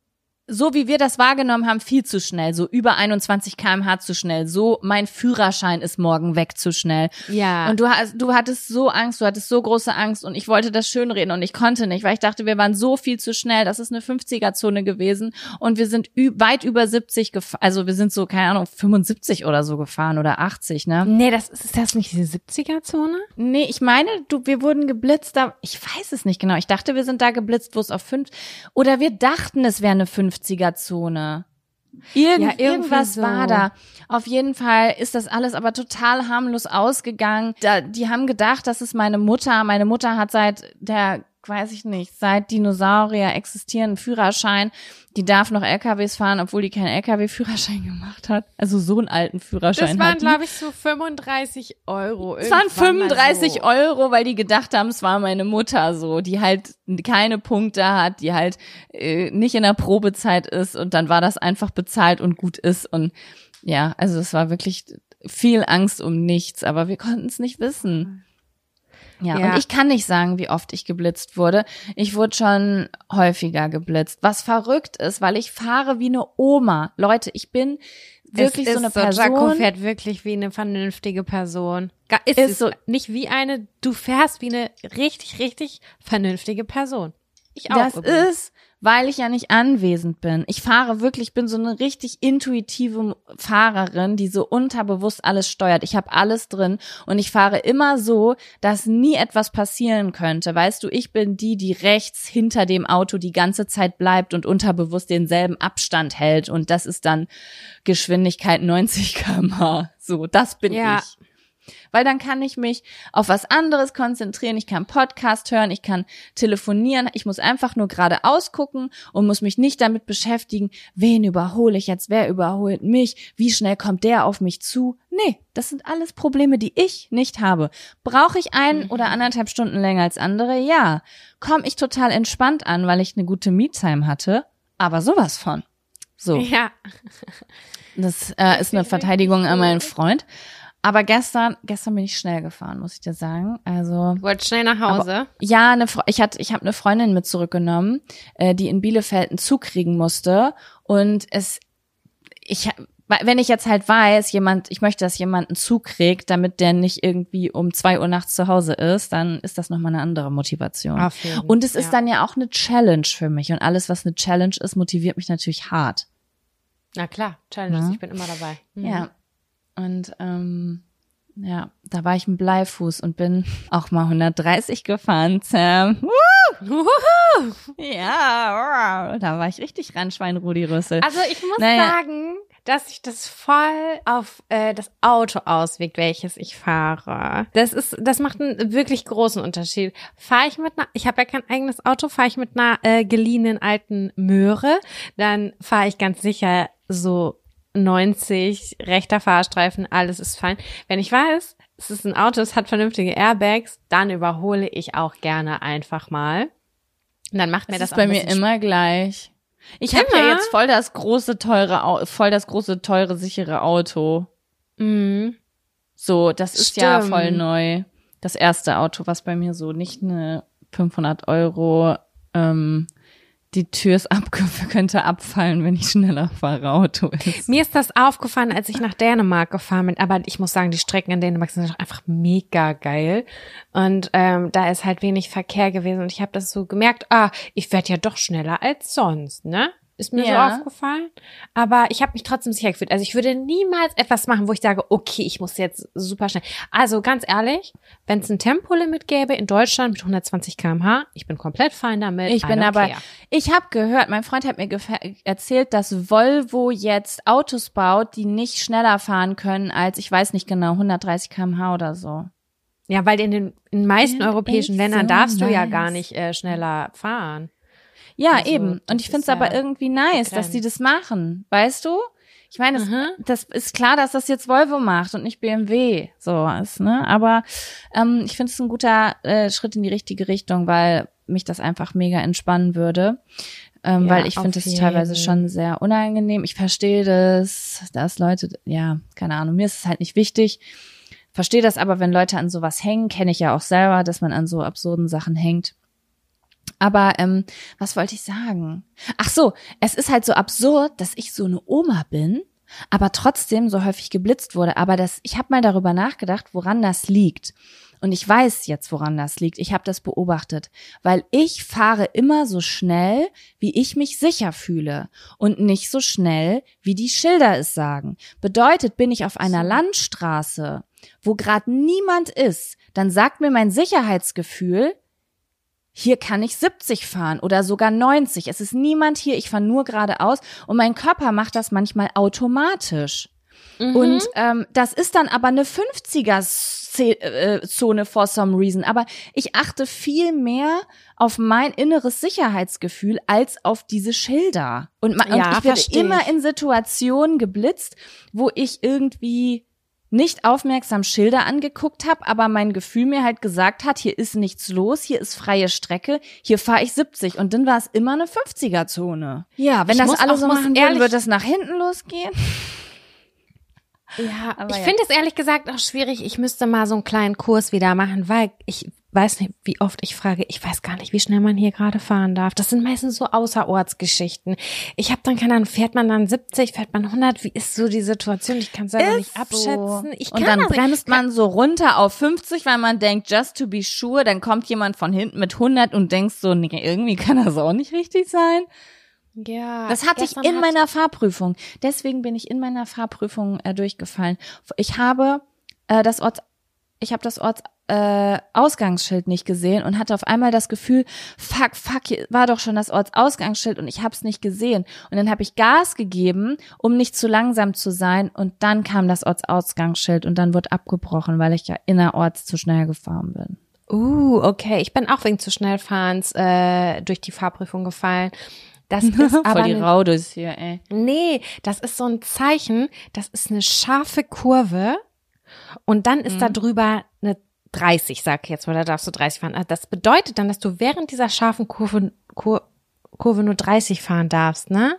Speaker 2: so wie wir das wahrgenommen haben, viel zu schnell, so über einundzwanzig Kilometer pro Stunde zu schnell, so mein Führerschein ist morgen weg zu schnell.
Speaker 1: Ja.
Speaker 2: Und du hast, du hattest so Angst, du hattest so große Angst und ich wollte das schönreden und ich konnte nicht, weil ich dachte, wir waren so viel zu schnell, das ist eine fünfziger-Zone gewesen und wir sind ü- weit über siebzig gefahren, also wir sind so, keine Ahnung, fünfundsiebzig oder so gefahren oder achtzig, ne?
Speaker 1: Nee, das ist, ist das nicht die siebziger-Zone?
Speaker 2: Nee, ich meine, du, wir wurden geblitzt, da, ich weiß es nicht genau, ich dachte, wir sind da geblitzt, wo es auf fünf, oder wir dachten, es wäre eine fünfziger-Zone. Irgend,
Speaker 1: Ja, irgendwie
Speaker 2: irgendwas
Speaker 1: so.
Speaker 2: war da. Auf jeden Fall ist das alles aber total harmlos ausgegangen. Da, die haben gedacht, das ist meine Mutter. Meine Mutter hat seit der, weiß ich nicht, seit Dinosaurier existierenden Führerschein. Die darf noch L K Ws fahren, obwohl die keinen L K W-Führerschein gemacht hat. Also so einen alten Führerschein
Speaker 1: Das waren,
Speaker 2: hat die.
Speaker 1: glaube ich, so fünfunddreißig Euro.
Speaker 2: Es waren
Speaker 1: Irgendwann mal
Speaker 2: fünfunddreißig
Speaker 1: so.
Speaker 2: Euro, weil die gedacht haben, es war meine Mutter so, die halt keine Punkte hat, die halt äh, nicht in der Probezeit ist und dann war das einfach bezahlt und gut ist und ja, also es war wirklich viel Angst um nichts, aber wir konnten es nicht wissen. Ja,
Speaker 1: Ja.
Speaker 2: und ich kann nicht sagen, wie oft ich geblitzt wurde. Ich wurde schon häufiger geblitzt, was verrückt ist, weil ich fahre wie eine Oma. Leute, ich bin wirklich
Speaker 1: es
Speaker 2: so eine
Speaker 1: ist
Speaker 2: Person.
Speaker 1: Jaco fährt wirklich wie eine vernünftige Person. Ga- Ist,
Speaker 2: Ist
Speaker 1: es
Speaker 2: so-
Speaker 1: nicht wie eine, du fährst wie eine richtig, richtig vernünftige Person. Ich auch.
Speaker 2: Das
Speaker 1: übrigens.
Speaker 2: ist, weil ich ja nicht anwesend bin. Ich fahre wirklich, ich bin so eine richtig intuitive Fahrerin, die so unterbewusst alles steuert. Ich habe alles drin und ich fahre immer so, dass nie etwas passieren könnte. Weißt du, ich bin die, die rechts hinter dem Auto die ganze Zeit bleibt und unterbewusst denselben Abstand hält und das ist dann Geschwindigkeit neunzig Kilometer pro Stunde. So, das bin
Speaker 1: Ja.
Speaker 2: ich. Weil dann kann ich mich auf was anderes konzentrieren, ich kann Podcast hören, ich kann telefonieren, ich muss einfach nur geradeaus gucken und muss mich nicht damit beschäftigen, wen überhole ich jetzt, wer überholt mich, wie schnell kommt der auf mich zu. Nee, das sind alles Probleme, die ich nicht habe. Brauche ich ein
Speaker 1: Mhm.
Speaker 2: oder anderthalb Stunden länger als andere? Ja. Komme ich total entspannt an, weil ich eine gute Me-Time hatte? Aber sowas von. So,
Speaker 1: Ja.
Speaker 2: das äh, ist eine Verteidigung an meinen Freund. Aber gestern, gestern bin ich schnell gefahren, muss ich dir sagen. Also
Speaker 1: Du wolltest schnell nach Hause.
Speaker 2: aber, ja, eine, Fre- ich hatte, ich habe eine Freundin mit zurückgenommen, äh, die in Bielefeld einen Zug kriegen musste. Und es, ich, wenn ich jetzt halt weiß, jemand, ich möchte, dass jemand einen Zug kriegt, damit der nicht irgendwie um zwei Uhr nachts zu Hause ist, dann ist das nochmal eine andere Motivation.
Speaker 1: Auf jeden,
Speaker 2: Und es ist
Speaker 1: ja.
Speaker 2: dann ja auch eine Challenge für mich. Und alles, was eine Challenge ist, motiviert mich natürlich hart.
Speaker 1: Na klar, Challenges,
Speaker 2: Ja.
Speaker 1: ich bin immer dabei. Mhm.
Speaker 2: Ja. Und ähm, ja, da war ich ein Bleifuß und bin auch mal hundertdreißig gefahren, Sam.
Speaker 1: Wuhu.
Speaker 2: Ja, wow. Da war ich richtig Randschwein, Rudi Rüssel.
Speaker 1: Also ich muss
Speaker 2: Naja.
Speaker 1: sagen, dass sich das voll auf äh, das Auto auswirkt, welches ich fahre. Das ist, das macht einen wirklich großen Unterschied. Fahre ich mit einer, ich habe ja kein eigenes Auto, fahre ich mit einer äh, geliehenen alten Möhre, dann fahre ich ganz sicher so neunzig, rechter Fahrstreifen, alles ist fein. Wenn ich weiß, es ist ein Auto, es hat vernünftige Airbags, dann überhole ich auch gerne einfach mal. Und dann macht mir
Speaker 2: das
Speaker 1: das,
Speaker 2: ist
Speaker 1: auch
Speaker 2: bei
Speaker 1: ein
Speaker 2: mir
Speaker 1: bisschen
Speaker 2: immer gleich. Ich habe
Speaker 1: Immer?
Speaker 2: ja jetzt voll das große, teure, Au- voll das große, teure, sichere Auto.
Speaker 1: Mhm.
Speaker 2: So, das ist ja
Speaker 1: Stimmt.
Speaker 2: voll neu. Das erste Auto, was bei mir so nicht eine fünfhundert Euro, ähm, die Tür ist abge könnte abfallen, wenn ich schneller fahre, Auto ist.
Speaker 1: Mir ist das aufgefallen, als ich nach Dänemark gefahren bin. Aber ich muss sagen, die Strecken in Dänemark sind doch einfach mega geil. Und ähm, da ist halt wenig Verkehr gewesen. Und ich habe das so gemerkt, ah, ich werde ja doch schneller als sonst, ne? Ist mir
Speaker 2: Ja.
Speaker 1: so aufgefallen. Aber ich habe mich trotzdem sicher gefühlt. Also ich würde niemals etwas machen, wo ich sage, okay, ich muss jetzt super schnell. Also ganz ehrlich, wenn es ein Tempolimit gäbe in Deutschland mit hundertzwanzig Kilometer pro Stunde, ich bin komplett fein damit.
Speaker 2: Ich bin
Speaker 1: I don't
Speaker 2: dabei.
Speaker 1: care.
Speaker 2: Ich habe gehört, mein Freund hat mir gefe- erzählt, dass Volvo jetzt Autos baut, die nicht schneller fahren können als, ich weiß nicht genau, hundertdreißig Kilometer pro Stunde oder so.
Speaker 1: Ja, weil in den in den meisten
Speaker 2: Ja,
Speaker 1: europäischen
Speaker 2: ist
Speaker 1: Ländern
Speaker 2: so
Speaker 1: darfst du ja
Speaker 2: nice.
Speaker 1: gar nicht äh, schneller fahren.
Speaker 2: Ja,
Speaker 1: Also,
Speaker 2: eben. Und
Speaker 1: das
Speaker 2: ich finde es
Speaker 1: ist ja
Speaker 2: aber irgendwie nice, dass die das machen. Weißt du? Ich meine, das,
Speaker 1: Mhm.
Speaker 2: das ist klar, dass das jetzt Volvo macht und nicht B M W. So ist, ne? Aber ähm, ich finde es ein guter äh, Schritt in die richtige Richtung, weil mich das einfach mega entspannen würde. Ähm,
Speaker 1: Ja,
Speaker 2: weil ich
Speaker 1: auf
Speaker 2: finde es
Speaker 1: jeden.
Speaker 2: teilweise schon sehr unangenehm. Ich verstehe das, dass Leute, ja, keine Ahnung, mir ist es halt nicht wichtig. Verstehe das aber, wenn Leute an sowas hängen, kenne ich ja auch selber, dass man an so absurden Sachen hängt. Aber ähm, was wollte ich sagen? Ach so, es ist halt so absurd, dass ich so eine Oma bin, aber trotzdem so häufig geblitzt wurde. Aber das, ich habe mal darüber nachgedacht, woran das liegt. Und ich weiß jetzt, woran das liegt. Ich habe das beobachtet, weil ich fahre immer so schnell, wie ich mich sicher fühle und nicht so schnell, wie die Schilder es sagen. Bedeutet, bin ich auf einer Landstraße, wo gerade niemand ist, dann sagt mir mein Sicherheitsgefühl, hier kann ich siebzig fahren oder sogar neunzig. Es ist niemand hier, ich fahre nur geradeaus und mein Körper macht das manchmal automatisch. Mhm. Und ähm, das ist dann aber eine fünfziger-Zone for some reason. Aber ich achte viel mehr auf mein inneres Sicherheitsgefühl als auf diese Schilder. Und, ma-
Speaker 1: Ja,
Speaker 2: und ich werde
Speaker 1: versteh
Speaker 2: immer
Speaker 1: ich.
Speaker 2: in Situationen geblitzt, wo ich irgendwie nicht aufmerksam Schilder angeguckt habe, aber mein Gefühl mir halt gesagt hat, hier ist nichts los, hier ist freie Strecke, hier fahre ich siebzig und dann war es immer eine fünfziger-Zone. Ja, wenn
Speaker 1: Ich
Speaker 2: das
Speaker 1: muss
Speaker 2: alle
Speaker 1: auch-
Speaker 2: so
Speaker 1: muss
Speaker 2: machen würden,
Speaker 1: ehrlich-
Speaker 2: würde es nach hinten losgehen.
Speaker 1: Ja,
Speaker 2: Aber
Speaker 1: ich
Speaker 2: ja.
Speaker 1: finde es ehrlich gesagt auch schwierig. Ich müsste mal so einen kleinen Kurs wieder machen, weil ich weiß nicht, wie oft ich frage, ich weiß gar nicht, wie schnell man hier gerade fahren darf. Das sind meistens so Außerortsgeschichten. Ich habe dann keine Ahnung, fährt man dann siebzig, fährt man hundert? Wie ist so die Situation? Ich kann es selber nicht abschätzen. Ich kann
Speaker 2: und dann
Speaker 1: das nicht.
Speaker 2: bremst man so runter auf fünfzig, weil man denkt, just to be sure, dann kommt jemand von hinten mit hundert und denkst so, nee, irgendwie kann das auch nicht richtig sein.
Speaker 1: Ja,
Speaker 2: Das hatte ich
Speaker 1: gestern
Speaker 2: in
Speaker 1: hat-
Speaker 2: meiner Fahrprüfung. Deswegen bin ich in meiner Fahrprüfung äh, durchgefallen. Ich habe äh, das Orts, ich habe das Orts äh, Ausgangsschild nicht gesehen und hatte auf einmal das Gefühl, fuck, fuck, hier war doch schon das Ortsausgangsschild und ich habe es nicht gesehen. Und dann habe ich Gas gegeben, um nicht zu langsam zu sein und dann kam das Ortsausgangsschild und dann wurde abgebrochen, weil ich ja innerorts zu schnell gefahren bin.
Speaker 1: Uh, okay. Ich bin auch wegen zu Schnellfahrens äh, durch die Fahrprüfung gefallen. Das ist aber
Speaker 2: Voll die
Speaker 1: eine-
Speaker 2: Raudus hier, ey.
Speaker 1: Nee, das ist so ein Zeichen, das ist eine scharfe Kurve und dann ist da drüber eine dreißig, sag ich jetzt, oder darfst du dreißig fahren. Also das bedeutet dann, dass du während dieser scharfen Kurve, Kur, Kurve nur dreißig fahren darfst, ne?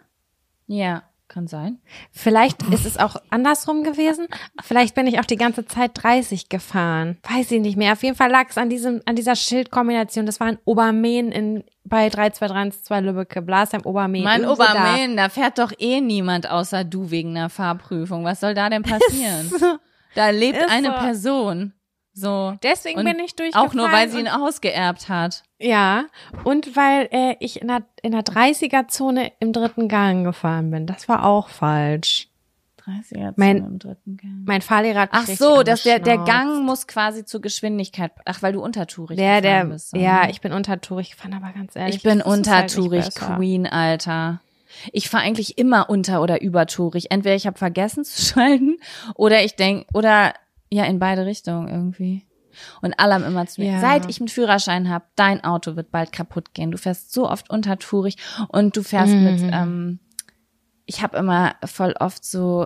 Speaker 2: Ja, kann sein.
Speaker 1: Vielleicht ist es auch andersrum gewesen. Vielleicht bin ich auch die ganze Zeit dreißig gefahren. Weiß ich nicht mehr. Auf jeden Fall lag es an diesem, an dieser Schildkombination. Das war in Obermehn in, bei drei zwei drei eins zwei Lübbecke, Blasheim, Obermehn.
Speaker 2: Mein
Speaker 1: irgendwo da.
Speaker 2: Obermain, da fährt doch eh niemand außer du wegen einer Fahrprüfung. Was soll da denn passieren? Da lebt
Speaker 1: Ist
Speaker 2: eine
Speaker 1: so.
Speaker 2: Person. So.
Speaker 1: Deswegen
Speaker 2: Und
Speaker 1: bin ich durchgefallen.
Speaker 2: auch nur, weil sie
Speaker 1: und-
Speaker 2: ein Haus geerbt hat.
Speaker 1: Ja, und weil äh, ich in der, in der dreißiger-Zone im dritten Gang gefahren bin. Das war auch falsch.
Speaker 2: dreißiger
Speaker 1: Mein-
Speaker 2: im dritten Gang.
Speaker 1: Mein Fahrlehrer hat mich
Speaker 2: Ach
Speaker 1: richtig
Speaker 2: so, dass der, der
Speaker 1: angeschnauzt.
Speaker 2: Gang muss quasi zur Geschwindigkeit, ach, weil du untertourig
Speaker 1: Der, der,
Speaker 2: gefahren bist.
Speaker 1: ja, ich bin untertourig gefahren, aber ganz ehrlich.
Speaker 2: Ich bin
Speaker 1: das ist halt nicht
Speaker 2: untertourig
Speaker 1: besser.
Speaker 2: Queen, Alter. Ich fahre eigentlich immer unter- oder übertourig. Entweder ich habe vergessen zu schalten oder ich denk oder ja, in beide Richtungen irgendwie. Und alle haben immer zu mir,
Speaker 1: Ja.
Speaker 2: seit ich einen Führerschein habe, dein Auto wird bald kaputt gehen. Du fährst so oft untertourig und du fährst
Speaker 1: Mhm.
Speaker 2: mit, ähm, ich habe immer voll oft so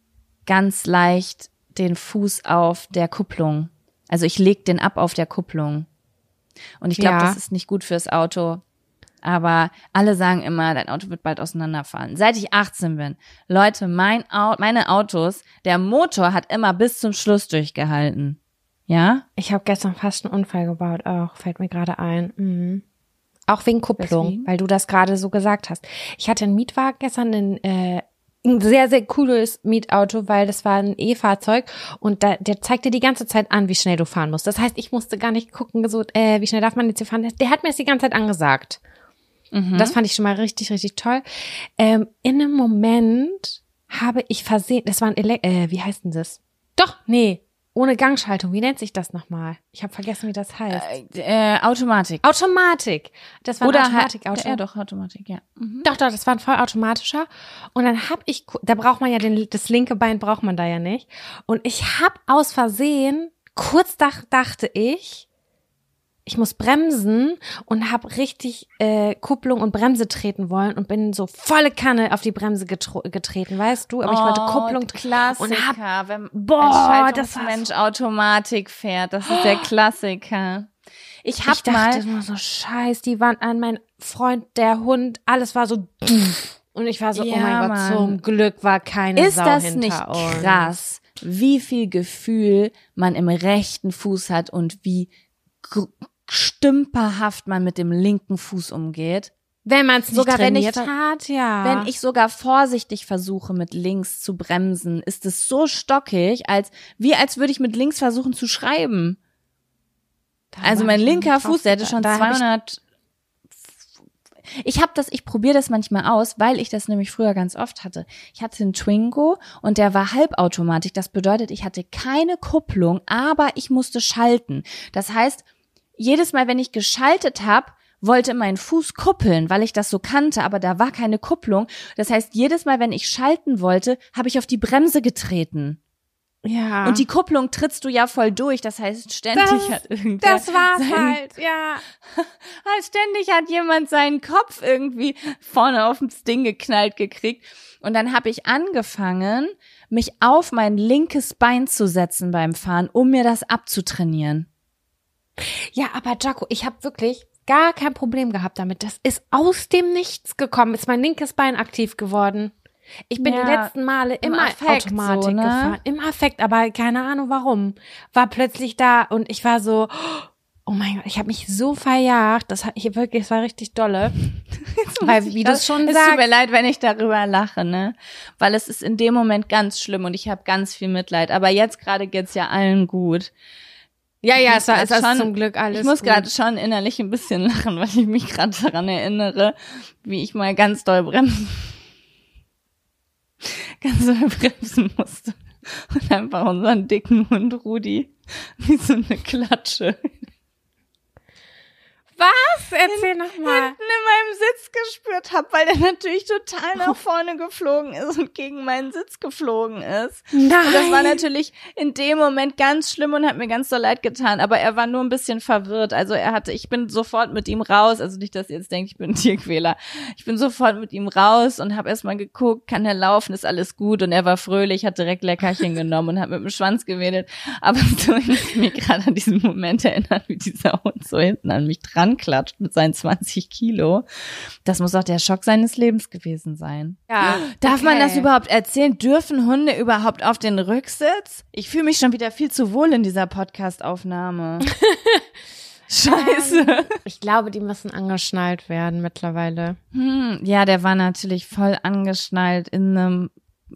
Speaker 2: ganz leicht den Fuß auf der Kupplung. Also ich leg den ab auf der Kupplung. Und ich glaube,
Speaker 1: Ja.
Speaker 2: das ist nicht gut fürs Auto. Aber alle sagen immer, dein Auto wird bald auseinanderfallen. Seit ich achtzehn bin, Leute, mein Au- meine Autos, der Motor hat immer bis zum Schluss durchgehalten. Ja?
Speaker 1: Ich habe gestern fast einen Unfall gebaut, auch fällt mir gerade ein. Mhm. Auch wegen Kupplung,
Speaker 2: Weswegen?
Speaker 1: weil du das gerade so gesagt hast. Ich hatte einen Mietwagen gestern, ein, äh, ein sehr, sehr cooles Mietauto, weil das war ein E-Fahrzeug und da, der zeigt dir die ganze Zeit an, wie schnell du fahren musst. Das heißt, ich musste gar nicht gucken, so, äh, wie schnell darf man jetzt hier fahren. Der hat mir das die ganze Zeit angesagt.
Speaker 2: Mhm.
Speaker 1: Das fand ich schon mal richtig, richtig toll. Ähm, in einem Moment habe ich versehen, das war ein Ele äh, wie heißt denn das? Doch, nee, ohne Gangschaltung. Wie nennt sich das nochmal? Ich habe vergessen, wie das heißt.
Speaker 2: Äh, Automatik.
Speaker 1: Automatik. Das war ein
Speaker 2: Oder
Speaker 1: Automatikauto.
Speaker 2: Ja, doch, Automatik, ja. Mhm.
Speaker 1: Doch, doch, das war ein vollautomatischer. Und dann hab ich, ku- da braucht man ja den, das linke Bein braucht man da ja nicht. Und ich hab aus Versehen, kurz dach, dachte ich, ich muss bremsen und hab richtig äh, Kupplung und Bremse treten wollen und bin so volle Kanne auf die Bremse getro- getreten, weißt du? Aber ich wollte Kupplung treten und hab,
Speaker 2: Klassiker, wenn
Speaker 1: boah,
Speaker 2: ein
Speaker 1: das war
Speaker 2: Schaltungsmensch Automatik fährt. Das ist der Klassiker. Ich hab
Speaker 1: ich dachte
Speaker 2: mal,
Speaker 1: nur so, scheiß, die waren an mein Freund, der Hund, alles war so und ich war so, oh
Speaker 2: Ja,
Speaker 1: mein Gott,
Speaker 2: Mann.
Speaker 1: zum Glück war keine
Speaker 2: ist
Speaker 1: Sau
Speaker 2: das
Speaker 1: hinter
Speaker 2: nicht
Speaker 1: uns.
Speaker 2: krass, wie viel Gefühl man im rechten Fuß hat und wie gr- stümperhaft man mit dem linken Fuß umgeht.
Speaker 1: Wenn man es nicht
Speaker 2: Sogar wenn
Speaker 1: trainiert
Speaker 2: ich,
Speaker 1: hat, ja.
Speaker 2: Wenn ich sogar vorsichtig versuche, mit links zu bremsen, ist es so stockig, als wie als würde ich mit links versuchen zu schreiben.
Speaker 1: Da
Speaker 2: Also
Speaker 1: war
Speaker 2: mein
Speaker 1: ich
Speaker 2: linker
Speaker 1: nicht
Speaker 2: Fuß, der hätte
Speaker 1: drauf-
Speaker 2: schon
Speaker 1: da hab
Speaker 2: zweihundert. Ich habe das, ich probiere das manchmal aus, weil ich das nämlich früher ganz oft hatte. Ich hatte einen Twingo und der war Halbautomatik. Das bedeutet, ich hatte keine Kupplung, aber ich musste schalten. Das heißt, jedes Mal, wenn ich geschaltet habe, wollte mein Fuß kuppeln, weil ich das so kannte, aber da war keine Kupplung. Das heißt, jedes Mal, wenn ich schalten wollte, habe ich auf die Bremse getreten.
Speaker 1: Ja.
Speaker 2: Und die Kupplung trittst du ja voll durch. Das heißt, ständig
Speaker 1: Das-
Speaker 2: hat irgendwer
Speaker 1: das war's
Speaker 2: seinen,
Speaker 1: halt, ja.
Speaker 2: halt ständig hat jemand seinen Kopf irgendwie vorne auf das Ding geknallt gekriegt. Und dann habe ich angefangen, mich auf mein linkes Bein zu setzen beim Fahren, um mir das abzutrainieren.
Speaker 1: Ja, aber Jaco, ich habe wirklich gar kein Problem gehabt damit. Das ist aus dem Nichts gekommen. Ist mein linkes Bein aktiv geworden. Ich bin
Speaker 2: Ja,
Speaker 1: die letzten Male
Speaker 2: im
Speaker 1: immer
Speaker 2: Affekt
Speaker 1: Automatik
Speaker 2: so, ne?
Speaker 1: gefahren. Im Affekt, aber keine Ahnung warum. War plötzlich da und ich war so, oh mein Gott, ich habe mich so verjagt. Das hat ich wirklich, das war richtig dolle. Weil, wie du es schon
Speaker 2: Es
Speaker 1: sagst.
Speaker 2: tut mir leid, wenn ich darüber lache, ne? Weil es ist in dem Moment ganz schlimm und ich habe ganz viel Mitleid. Aber jetzt gerade geht's ja allen gut.
Speaker 1: Ja, ja, es war es
Speaker 2: grad
Speaker 1: ist
Speaker 2: schon-
Speaker 1: zum Glück alles
Speaker 2: Ich muss
Speaker 1: gut.
Speaker 2: gerade schon innerlich ein bisschen lachen, weil ich mich gerade daran erinnere, wie ich mal ganz doll bremsen, ganz doll bremsen musste und einfach unseren dicken Hund Rudi wie so eine Klatsche
Speaker 1: Was? Erzähl noch mal.
Speaker 2: hinten in meinem Sitz gespürt habe, weil der natürlich total nach vorne geflogen ist und gegen meinen Sitz geflogen ist.
Speaker 1: Nein.
Speaker 2: Und das war natürlich in dem Moment ganz schlimm und hat mir ganz so leid getan, aber er war nur ein bisschen verwirrt. Also er hatte, ich bin sofort mit ihm raus, also nicht, dass ihr jetzt denkt, ich bin ein Tierquäler. Ich bin sofort mit ihm raus und habe erstmal geguckt, kann er laufen, ist alles gut, und er war fröhlich, hat direkt Leckerchen genommen und hat mit dem Schwanz gewedelt. Aber so ich muss mich gerade an diesen Moment erinnern, wie dieser Hund so hinten an mich dran klatscht mit seinen zwanzig Kilo. Das muss auch der Schock seines Lebens gewesen sein.
Speaker 1: Ja,
Speaker 2: Darf man das
Speaker 1: okay.
Speaker 2: überhaupt erzählen? Dürfen Hunde überhaupt auf den Rücksitz? Ich fühle mich schon wieder viel zu wohl in dieser Podcast-Aufnahme. Scheiße.
Speaker 1: Ich glaube, die müssen angeschnallt werden mittlerweile.
Speaker 2: Hm, ja, der war natürlich voll angeschnallt in einem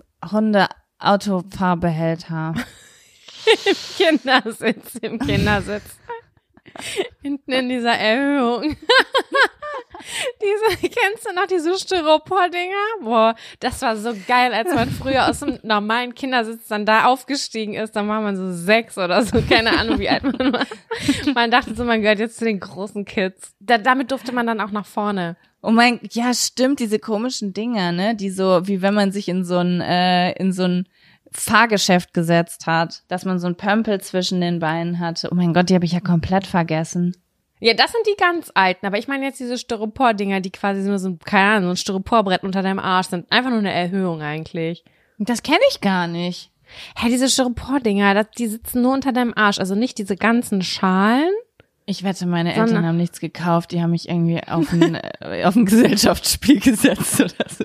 Speaker 2: Hunde-Autofahrbehälter.
Speaker 1: Kindersitz, im Kindersitz. Hinten in dieser Erhöhung. Diese, kennst du noch diese Styropor-Dinger? Boah, das war so geil, als man früher aus dem normalen Kindersitz dann da aufgestiegen ist, dann war man so sechs oder so, keine Ahnung, wie alt man war. Man dachte so, man gehört jetzt zu den großen Kids. Da, damit durfte man dann auch nach vorne.
Speaker 2: Oh mein, ja, stimmt, diese komischen Dinger, ne, die so, wie wenn man sich in so ein, äh, in so ein Fahrgeschäft gesetzt hat, dass man so ein Pömpel zwischen den Beinen hatte. Oh mein Gott, die habe ich ja komplett vergessen.
Speaker 1: Ja, das sind die ganz alten, aber ich meine jetzt diese Styropor-Dinger, die quasi nur so, keine Ahnung, so ein Styroporbrett unter deinem Arsch sind. Einfach nur eine Erhöhung eigentlich.
Speaker 2: Das kenne ich gar nicht.
Speaker 1: Hä, diese Styropor-Dinger, das- die sitzen nur unter deinem Arsch, also nicht diese ganzen Schalen.
Speaker 2: Ich wette, meine
Speaker 1: Sondern-
Speaker 2: Eltern haben nichts gekauft, die haben mich irgendwie auf ein, äh, auf ein Gesellschaftsspiel gesetzt oder so.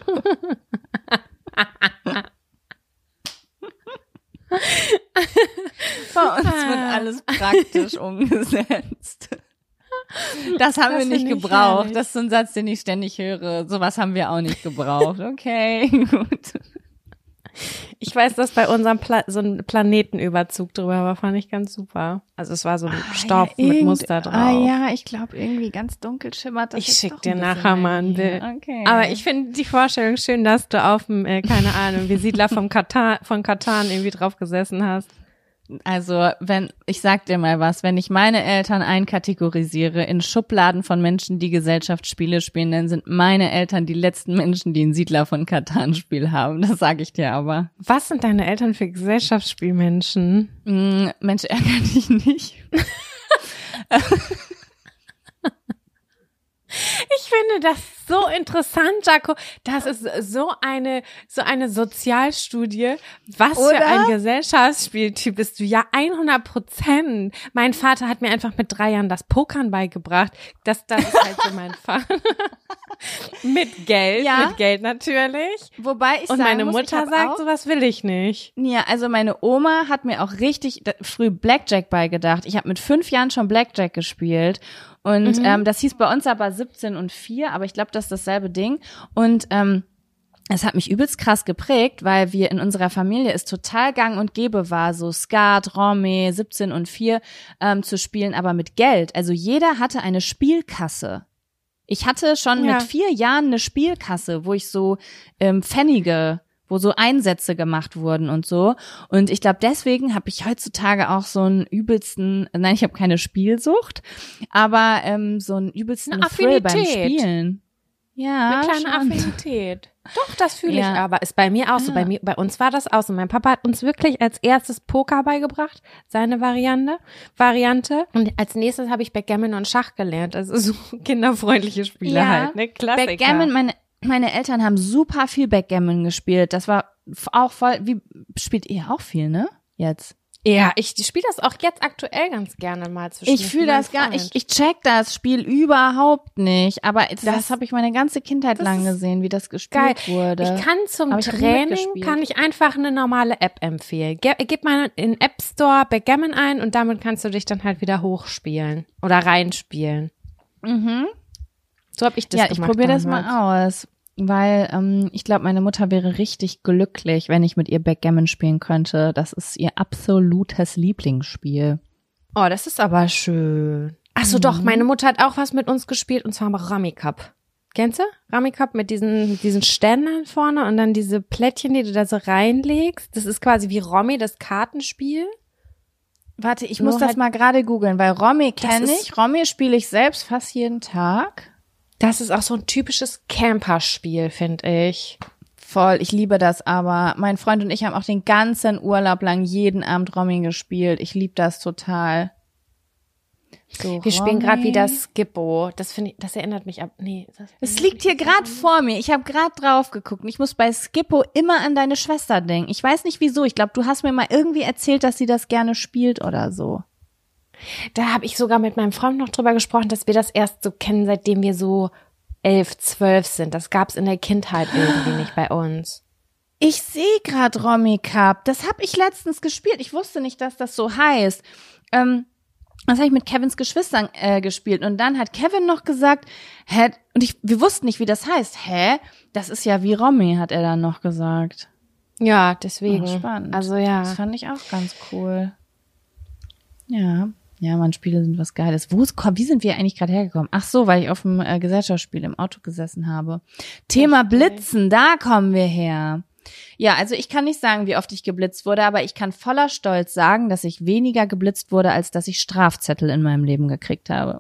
Speaker 2: Bei uns wird alles praktisch umgesetzt. Das haben
Speaker 1: Das
Speaker 2: wir nicht
Speaker 1: finde ich
Speaker 2: gebraucht.
Speaker 1: herrlich.
Speaker 2: Das ist so ein Satz, den ich ständig höre. Sowas haben wir auch nicht gebraucht. Okay, gut.
Speaker 1: Ich weiß, dass bei unserem Pla- so ein Planetenüberzug drüber war, fand ich ganz super. Also es war so ein Stoff
Speaker 2: ja,
Speaker 1: mit
Speaker 2: irgend-
Speaker 1: Muster drauf.
Speaker 2: Ah ja, ich glaube irgendwie ganz dunkel schimmert das.
Speaker 1: Ich
Speaker 2: jetzt
Speaker 1: schick
Speaker 2: doch
Speaker 1: dir
Speaker 2: ein bisschen
Speaker 1: nachher
Speaker 2: bei
Speaker 1: mal ein
Speaker 2: mir.
Speaker 1: Bild.
Speaker 2: Okay.
Speaker 1: Aber ich finde die Vorstellung schön, dass du auf dem, äh, keine Ahnung, wie Siedler vom Katan, von Katan irgendwie drauf gesessen hast.
Speaker 2: Also, wenn, ich sag dir mal was, wenn ich meine Eltern einkategorisiere in Schubladen von Menschen, die Gesellschaftsspiele spielen, dann sind meine Eltern die letzten Menschen, die ein Siedler von Katan-Spiel haben. Das sage ich dir aber.
Speaker 1: Was sind deine Eltern für Gesellschaftsspielmenschen?
Speaker 2: Mm, Mensch, ärger dich nicht.
Speaker 1: Ich finde das so interessant, Jaco. Das ist so eine, so eine Sozialstudie. Was
Speaker 2: Oder?
Speaker 1: für ein Gesellschaftsspieltyp bist du? Ja, hundert Prozent. Mein Vater hat mir einfach mit drei Jahren das Pokern beigebracht. Das, das ist halt so mein Vater. Mit Geld,
Speaker 2: Ja.
Speaker 1: mit Geld natürlich.
Speaker 2: Wobei ich
Speaker 1: Und
Speaker 2: sagen
Speaker 1: meine
Speaker 2: muss, ich
Speaker 1: Mutter
Speaker 2: hab
Speaker 1: sagt,
Speaker 2: auch,
Speaker 1: sowas will ich nicht.
Speaker 2: ja, also meine Oma hat mir auch richtig da- früh Blackjack beigedacht. Ich habe mit fünf Jahren schon Blackjack gespielt. Und
Speaker 1: Mhm.
Speaker 2: ähm, das hieß bei uns aber siebzehn und vier, aber ich glaube, das ist dasselbe Ding. Und ähm, es hat mich übelst krass geprägt, weil wir in unserer Familie es total gang und gäbe war, so Skat, Romy, siebzehn und vier ähm, zu spielen, aber mit Geld. Also jeder hatte eine Spielkasse. Ich hatte schon
Speaker 1: Ja.
Speaker 2: mit vier Jahren eine Spielkasse, wo ich so ähm, Pfennige, wo so Einsätze gemacht wurden und so. Und ich glaube, deswegen habe ich heutzutage auch so einen übelsten, nein, ich habe keine Spielsucht, aber ähm, so einen übelsten
Speaker 1: Eine
Speaker 2: Thrill beim
Speaker 1: Affinität.
Speaker 2: Spielen. Ja,
Speaker 1: Eine kleine
Speaker 2: schon.
Speaker 1: Affinität. Doch, das fühle
Speaker 2: Ja.
Speaker 1: ich aber. Ist bei mir auch so.
Speaker 2: Ja.
Speaker 1: Bei mir, bei uns war das auch so. Mein Papa hat uns wirklich als erstes Poker beigebracht, seine Variante, Variante. Und als nächstes habe ich Backgammon und Schach gelernt. Also so kinderfreundliche Spiele
Speaker 2: Ja.
Speaker 1: halt, ne? Klassiker.
Speaker 2: Backgammon, meine, meine Eltern haben super viel Backgammon gespielt. Das war f- auch voll, wie, spielt ihr auch viel, ne? Jetzt.
Speaker 1: Ja, ich spiele das auch jetzt aktuell ganz gerne mal zwischen.
Speaker 2: Ich fühle das gar
Speaker 1: nicht.
Speaker 2: nicht. Ich check das Spiel überhaupt nicht. Aber das, das
Speaker 1: Das-
Speaker 2: habe ich meine ganze Kindheit
Speaker 1: das
Speaker 2: lang
Speaker 1: ist
Speaker 2: gesehen, wie das gespielt
Speaker 1: Geil.
Speaker 2: wurde.
Speaker 1: Ich kann zum
Speaker 2: Aber ich hab nie
Speaker 1: Training,
Speaker 2: mitgespielt.
Speaker 1: kann ich einfach eine normale App empfehlen. Ge gib mal in App Store Backgammon ein und damit kannst du dich dann halt wieder hochspielen oder reinspielen.
Speaker 2: Mhm.
Speaker 1: So habe ich das
Speaker 2: Ja,
Speaker 1: gemacht.
Speaker 2: ich probiere das
Speaker 1: damals.
Speaker 2: mal aus. Weil ähm, ich glaube, meine Mutter wäre richtig glücklich, wenn ich mit ihr Backgammon spielen könnte. Das ist ihr absolutes Lieblingsspiel.
Speaker 1: Oh, das ist aber schön. Ach so,
Speaker 2: Mhm.
Speaker 1: doch, meine Mutter hat auch was mit uns gespielt und zwar Rummy Cup. Kennst du? Rummy Cup mit diesen, mit diesen Ständern vorne und dann diese Plättchen, die du da so reinlegst. Das ist quasi wie Rummy, das Kartenspiel.
Speaker 2: Warte, ich
Speaker 1: Nur
Speaker 2: muss das
Speaker 1: halt-
Speaker 2: mal gerade googeln, weil Romy kenne
Speaker 1: ist-
Speaker 2: ich. Romy spiele ich selbst fast jeden Tag.
Speaker 1: Das ist auch so ein typisches Camperspiel, finde ich.
Speaker 2: Voll, ich liebe das aber. Mein Freund und ich haben auch den ganzen Urlaub lang jeden Abend Romy gespielt. Ich liebe das total. So,
Speaker 1: Wir spielen gerade
Speaker 2: Romy.
Speaker 1: wieder Skippo. Das finde ich, das erinnert mich ab. Nee, das
Speaker 2: Es liegt hier gerade vor mir. Ich habe gerade drauf geguckt. Ich muss bei Skippo immer an deine Schwester denken. Ich weiß nicht wieso. Ich glaube, du hast mir mal irgendwie erzählt, dass sie das gerne spielt oder so.
Speaker 1: Da habe ich sogar mit meinem Freund noch drüber gesprochen, dass wir das erst so kennen, seitdem wir so elf, zwölf sind. Das gab's in der Kindheit irgendwie nicht bei uns.
Speaker 2: Ich sehe gerade Romy Cup. Das habe ich letztens gespielt. Ich wusste nicht, dass das so heißt. Ähm, das habe ich mit Kevins Geschwistern äh, gespielt. Und dann hat Kevin noch gesagt, hä? Und ich, wir wussten nicht, wie das heißt. Hä? Das ist ja wie Romy, hat er dann noch gesagt.
Speaker 1: Ja, deswegen.
Speaker 2: Oh, spannend.
Speaker 1: Also ja.
Speaker 2: Das fand ich auch ganz cool. Ja. Ja, man, Spiele sind was Geiles. Wo ist, wie sind wir eigentlich gerade hergekommen? Ach so, weil ich auf dem äh, Gesellschaftsspiel im Auto gesessen habe. Thema Blitzen, da kommen wir her. Ja, also ich kann nicht sagen, wie oft ich geblitzt wurde, aber ich kann voller Stolz sagen, dass ich weniger geblitzt wurde, als dass ich Strafzettel in meinem Leben gekriegt habe.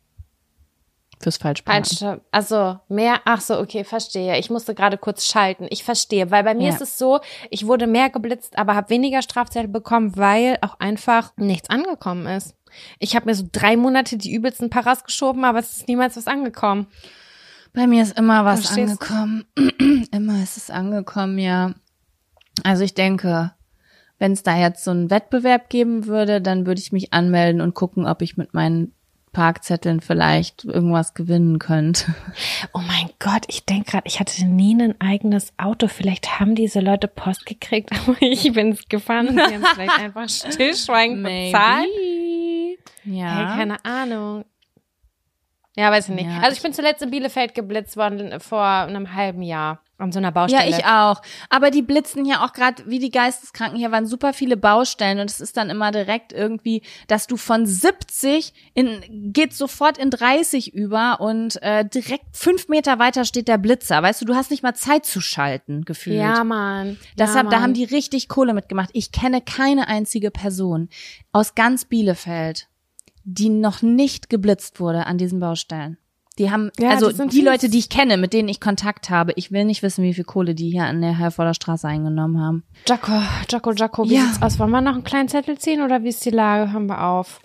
Speaker 2: Fürs Falschparken.
Speaker 1: Falsch, also mehr, ach so, okay, verstehe. Ich musste gerade kurz schalten. Ich verstehe, weil bei mir
Speaker 2: Ja.
Speaker 1: ist es so, ich wurde mehr geblitzt, aber habe weniger Strafzettel bekommen, weil auch einfach nichts angekommen ist. Ich habe mir so drei Monate die übelsten Paras geschoben, aber es ist niemals was angekommen.
Speaker 2: Bei mir ist immer was
Speaker 1: Verstehst du?
Speaker 2: angekommen. Immer ist es angekommen, ja. Also ich denke, wenn es da jetzt so einen Wettbewerb geben würde, dann würde ich mich anmelden und gucken, ob ich mit meinen Parkzetteln vielleicht irgendwas gewinnen könnte.
Speaker 1: Oh mein Gott, ich denke gerade, ich hatte nie ein eigenes Auto. Vielleicht haben diese Leute Post gekriegt, aber ich bin es gefahren und sie haben es vielleicht einfach stillschweigend bezahlt.
Speaker 2: Ja.
Speaker 1: Hey, keine Ahnung. Ja, weiß ich nicht.
Speaker 2: Ja,
Speaker 1: also ich bin zuletzt in Bielefeld geblitzt worden vor einem halben Jahr an so einer Baustelle.
Speaker 2: Ja, ich auch. Aber die blitzen hier auch gerade wie die Geisteskranken. Hier waren super viele Baustellen und es ist dann immer direkt irgendwie, dass du von siebzig in geht sofort in dreißig über und äh, direkt fünf Meter weiter steht der Blitzer. Weißt du, du hast nicht mal Zeit zu schalten, gefühlt.
Speaker 1: Ja, Mann.
Speaker 2: Deshalb,
Speaker 1: ja,
Speaker 2: da
Speaker 1: Mann.
Speaker 2: haben die richtig Kohle mitgemacht. Ich kenne keine einzige Person aus ganz Bielefeld, die noch nicht geblitzt wurde an diesen Baustellen. Die haben,
Speaker 1: Ja,
Speaker 2: also
Speaker 1: die sind
Speaker 2: die
Speaker 1: fies.
Speaker 2: Leute, die ich kenne, mit denen ich Kontakt habe, ich will nicht wissen, wie viel Kohle die hier an der Herforder Straße eingenommen haben.
Speaker 1: Jacko, Jacko, Jacko, wie
Speaker 2: Ja.
Speaker 1: sieht's aus? Wollen wir noch einen kleinen Zettel ziehen oder wie ist die Lage? Hören wir auf.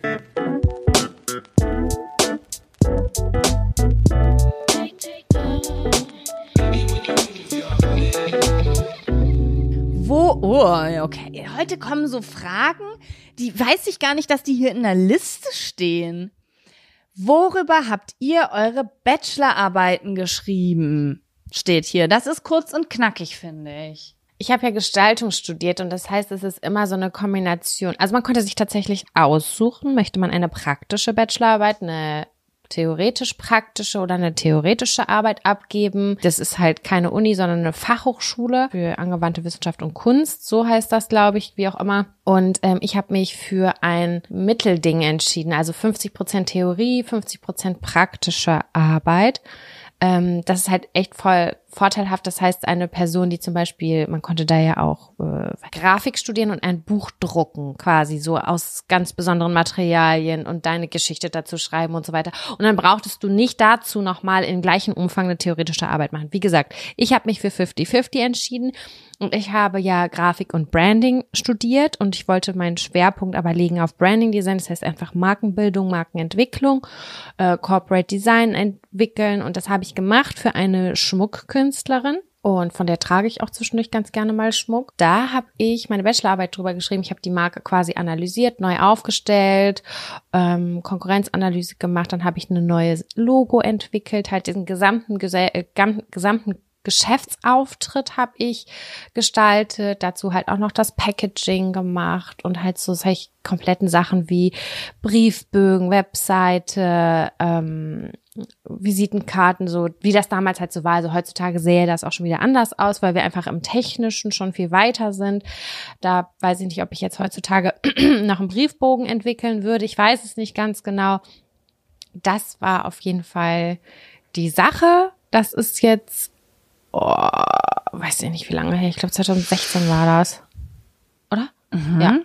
Speaker 2: Wo, oh, okay, heute kommen so Fragen, die weiß ich gar nicht, dass die hier in der Liste stehen. Worüber habt ihr eure Bachelorarbeiten geschrieben? Steht hier. Das ist kurz und knackig, finde ich.
Speaker 1: Ich habe ja Gestaltung studiert und das heißt, es ist immer so eine Kombination. Also man konnte sich tatsächlich aussuchen, möchte man eine praktische Bachelorarbeit, eine theoretisch-praktische oder eine theoretische Arbeit abgeben. Das ist halt keine Uni, sondern eine Fachhochschule für angewandte Wissenschaft und Kunst. So heißt das, glaube ich, wie auch immer. Und ähm, ich habe mich für ein Mittelding entschieden, also fünfzig Prozent Theorie, fünfzig Prozent praktische Arbeit. Ähm, das ist halt echt voll vorteilhaft. Das heißt, eine Person, die zum Beispiel, man konnte da ja auch äh, Grafik studieren und ein Buch drucken, quasi so aus ganz besonderen Materialien und deine Geschichte dazu schreiben und so weiter. Und dann brauchtest du nicht dazu nochmal in gleichem Umfang eine theoretische Arbeit machen. Wie gesagt, ich habe mich für fünfzig fünfzig entschieden und ich habe ja Grafik und Branding studiert und ich wollte meinen Schwerpunkt aber legen auf Branding Design, das heißt einfach Markenbildung, Markenentwicklung, äh, Corporate Design entwickeln und das habe ich gemacht für eine Schmuckkünstlerin. Und von der trage ich auch zwischendurch ganz gerne mal Schmuck. Da habe ich meine Bachelorarbeit drüber geschrieben. Ich habe die Marke quasi analysiert, neu aufgestellt, ähm, Konkurrenzanalyse gemacht. Dann habe ich ein neues Logo entwickelt, halt diesen gesamten, gese- äh, gesamten Geschäftsauftritt habe ich gestaltet, dazu halt auch noch das Packaging gemacht und halt so solche kompletten Sachen wie Briefbögen, Webseite, ähm, Visitenkarten, so wie das damals halt so war. Also heutzutage sähe das auch schon wieder anders aus, weil wir einfach im Technischen schon viel weiter sind. Da weiß ich nicht, ob ich jetzt heutzutage noch einen Briefbogen entwickeln würde. Ich weiß es nicht ganz genau. Das war auf jeden Fall die Sache. Das ist jetzt Oh, weiß ich nicht, wie lange her. Ich glaube, zwanzig sechzehn war das. Oder?
Speaker 2: Mhm.
Speaker 1: Ja.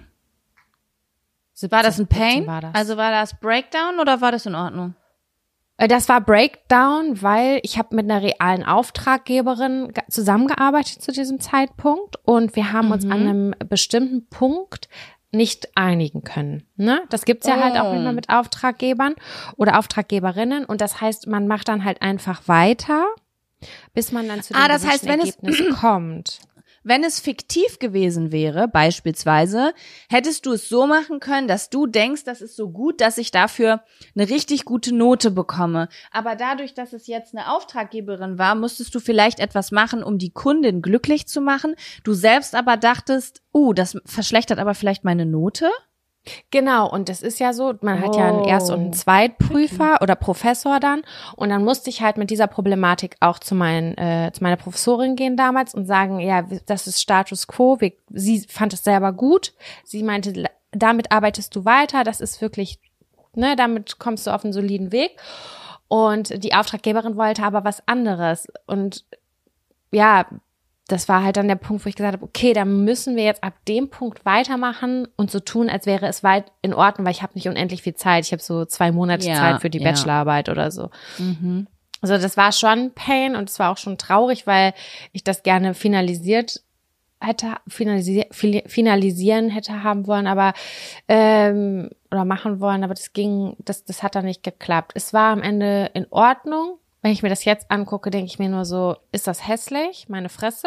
Speaker 2: War das ein Pain?
Speaker 1: War das.
Speaker 2: Also war das Breakdown oder war das in Ordnung?
Speaker 1: Das war Breakdown, weil ich habe mit einer realen Auftraggeberin zusammengearbeitet zu diesem Zeitpunkt und wir haben mhm. uns an einem bestimmten Punkt nicht einigen können. Ne? Das gibt's ja oh. halt auch immer mit Auftraggebern oder Auftraggeberinnen und das heißt, man macht dann halt einfach weiter, bis man dann zu dem
Speaker 2: ah, das heißt, wenn
Speaker 1: Ergebnis
Speaker 2: es
Speaker 1: kommt.
Speaker 2: Wenn es fiktiv gewesen wäre, beispielsweise, hättest du es so machen können, dass du denkst, das ist so gut, dass ich dafür eine richtig gute Note bekomme. Aber dadurch, dass es jetzt eine Auftraggeberin war, musstest du vielleicht etwas machen, um die Kundin glücklich zu machen. Du selbst aber dachtest, uh, das verschlechtert aber vielleicht meine Note?
Speaker 1: Genau, und das ist ja so, man hat ja einen
Speaker 2: Oh.
Speaker 1: Erst- und einen Zweitprüfer okay. oder Professor dann und dann musste ich halt mit dieser Problematik auch zu, meinen, äh, zu meiner Professorin gehen damals und sagen, ja, das ist Status Quo, wir, sie fand es selber gut, sie meinte, damit arbeitest du weiter, das ist wirklich, ne, damit kommst du auf einen soliden Weg und die Auftraggeberin wollte aber was anderes und ja, das war halt dann der Punkt, wo ich gesagt habe, okay, dann müssen wir jetzt ab dem Punkt weitermachen und so tun, als wäre es weit in Ordnung, weil ich habe nicht unendlich viel Zeit. Ich habe so zwei Monate
Speaker 2: ja,
Speaker 1: Zeit für die
Speaker 2: ja.
Speaker 1: Bachelorarbeit oder so.
Speaker 2: Mhm.
Speaker 1: Also das war schon Pain und es war auch schon traurig, weil ich das gerne finalisiert hätte, finalisier, finalisieren hätte haben wollen, aber ähm, oder machen wollen, aber das ging, das, das hat dann nicht geklappt. Es war am Ende in Ordnung. Wenn ich mir das jetzt angucke, denke ich mir nur so, ist das hässlich? Meine Fresse?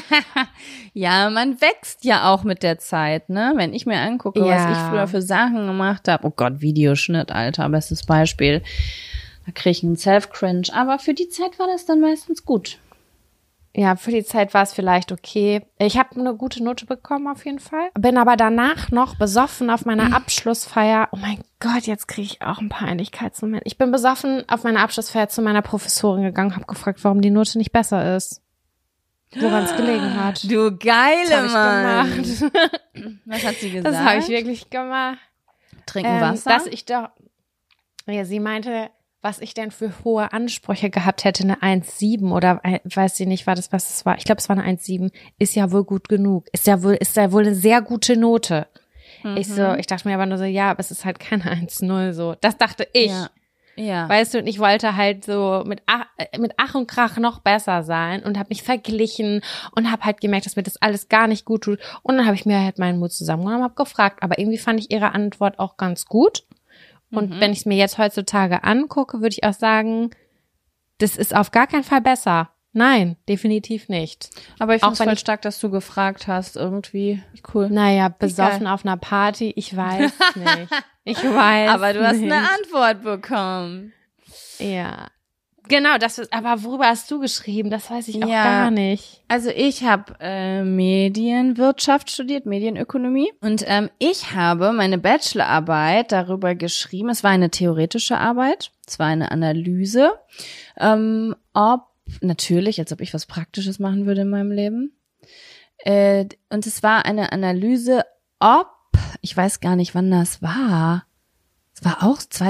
Speaker 2: Ja, man wächst ja auch mit der Zeit, ne? Wenn ich mir angucke,
Speaker 1: ja.
Speaker 2: was ich früher für Sachen gemacht habe. Oh Gott, Videoschnitt, Alter, bestes Beispiel. Da kriege ich einen Self-Cringe. Aber für die Zeit war das dann meistens gut.
Speaker 1: Ja, für die Zeit war es vielleicht okay. Ich habe eine gute Note bekommen auf jeden Fall. Bin aber danach noch besoffen auf meiner Abschlussfeier. Oh mein Gott, jetzt kriege ich auch einen Peinlichkeitsmoment. Ich bin besoffen auf meiner Abschlussfeier zu meiner Professorin gegangen, habe gefragt, warum die Note nicht besser ist. Woran es gelegen hat.
Speaker 2: Du geile
Speaker 1: das
Speaker 2: Mann.
Speaker 1: hab ich gemacht.
Speaker 2: Was hat sie gesagt?
Speaker 1: Das habe ich wirklich gemacht.
Speaker 2: Trinken
Speaker 1: ähm,
Speaker 2: Wasser?
Speaker 1: Dass ich doch, ja, sie meinte, was ich denn für hohe Ansprüche gehabt hätte, eine eins Komma sieben oder weiß ich nicht, war das, was es war. Ich glaube, es war eine eins Komma sieben. Ist ja wohl gut genug. Ist ja wohl, ist ja wohl eine sehr gute Note. Mhm. Ich so, ich dachte mir aber nur so, ja, aber es ist halt keine eins Komma null so. Das dachte ich.
Speaker 2: Ja. Ja.
Speaker 1: Weißt du, und ich wollte halt so mit Ach, mit Ach und Krach noch besser sein und habe mich verglichen und habe halt gemerkt, dass mir das alles gar nicht gut tut. Und dann habe ich mir halt meinen Mut zusammengenommen und habe gefragt. Aber irgendwie fand ich ihre Antwort auch ganz gut. Und mhm. wenn ich es mir jetzt heutzutage angucke, würde ich auch sagen, das ist auf gar keinen Fall besser. Nein, definitiv nicht.
Speaker 2: Aber ich finde es
Speaker 1: Auch wenn
Speaker 2: voll
Speaker 1: ich-
Speaker 2: stark, dass du gefragt hast, irgendwie. Cool.
Speaker 1: Naja, besoffen
Speaker 2: Egal.
Speaker 1: auf einer Party, ich weiß nicht. Ich weiß
Speaker 2: Aber du hast
Speaker 1: nicht.
Speaker 2: eine Antwort bekommen.
Speaker 1: Ja. Genau, das ist, aber worüber hast du geschrieben? Das weiß ich auch
Speaker 2: Ja.
Speaker 1: gar nicht.
Speaker 2: Also ich habe äh, Medienwirtschaft studiert, Medienökonomie. Und ähm, ich habe meine Bachelorarbeit darüber geschrieben, es war eine theoretische Arbeit, es war eine Analyse, ähm, ob, natürlich, als ob ich was Praktisches machen würde in meinem Leben. Äh, und es war eine Analyse, ob, ich weiß gar nicht, wann das war. Es war auch zwei,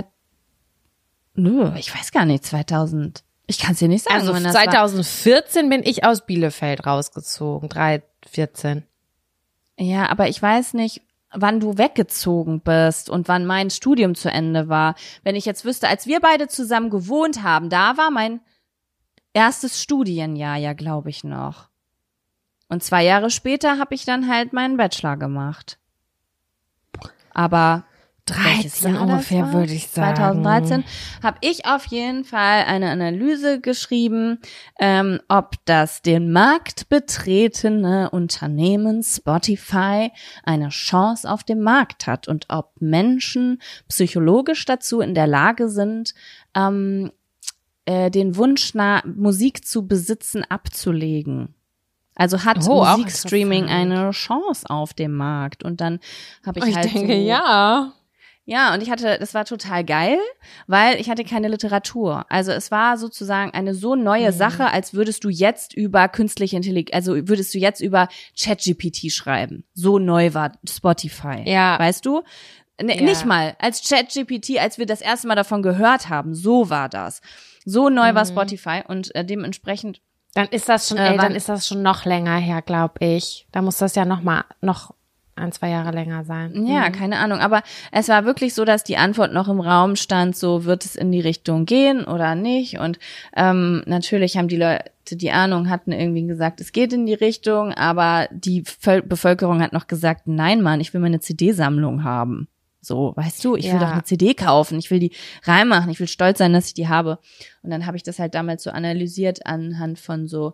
Speaker 2: nö, ich weiß gar nicht, zweitausend. Ich kann es dir nicht sagen,
Speaker 1: Also
Speaker 2: wann das war.
Speaker 1: zwanzig vierzehn bin ich aus Bielefeld rausgezogen, drei vierzehn.
Speaker 2: Ja, aber ich weiß nicht, wann du weggezogen bist und wann mein Studium zu Ende war. Wenn ich jetzt wüsste, als wir beide zusammen gewohnt haben, da war mein erstes Studienjahr ja, glaube ich, noch. Und zwei Jahre später habe ich dann halt meinen Bachelor gemacht. Aber welches
Speaker 1: dreizehn
Speaker 2: Jahr das
Speaker 1: ungefähr,
Speaker 2: war?
Speaker 1: würde ich sagen.
Speaker 2: zweitausenddreizehn habe ich auf jeden Fall eine Analyse geschrieben, ähm, ob das den Markt betretene Unternehmen Spotify eine Chance auf dem Markt hat und ob Menschen psychologisch dazu in der Lage sind, ähm, äh, den Wunsch nach Musik zu besitzen abzulegen. Also hat
Speaker 1: Oh, auch
Speaker 2: Musikstreaming
Speaker 1: interessant.
Speaker 2: eine Chance auf dem Markt? Und dann habe ich,
Speaker 1: Ich
Speaker 2: halt
Speaker 1: denke,
Speaker 2: so,
Speaker 1: ja.
Speaker 2: ja, und ich hatte, das war total geil, weil ich hatte keine Literatur. Also es war sozusagen eine so neue Sache, als würdest du jetzt über künstliche Intelligenz, also würdest du jetzt über ChatGPT schreiben. So neu war Spotify.
Speaker 1: Ja.
Speaker 2: Weißt du? N
Speaker 1: Ja.
Speaker 2: Nicht mal als ChatGPT, als wir das erste Mal davon gehört haben. So war das. So neu war Spotify und äh, dementsprechend
Speaker 1: Dann ist das schon,
Speaker 2: Äh,
Speaker 1: ey,
Speaker 2: wann-
Speaker 1: dann ist das schon noch länger her, glaube ich. Da muss das ja noch mal, noch ein, zwei Jahre länger sein.
Speaker 2: Ja, keine Ahnung. Aber es war wirklich so, dass die Antwort noch im Raum stand, so wird es in die Richtung gehen oder nicht. Und ähm, natürlich haben die Leute, die Ahnung hatten, irgendwie gesagt, es geht in die Richtung, aber die Völ- Bevölkerung hat noch gesagt, nein, Mann, ich will meine C D-Sammlung haben. So, weißt du, ich will
Speaker 1: Ja.
Speaker 2: doch eine C D kaufen, ich will die reinmachen, ich will stolz sein, dass ich die habe. Und dann habe ich das halt damals so analysiert anhand von so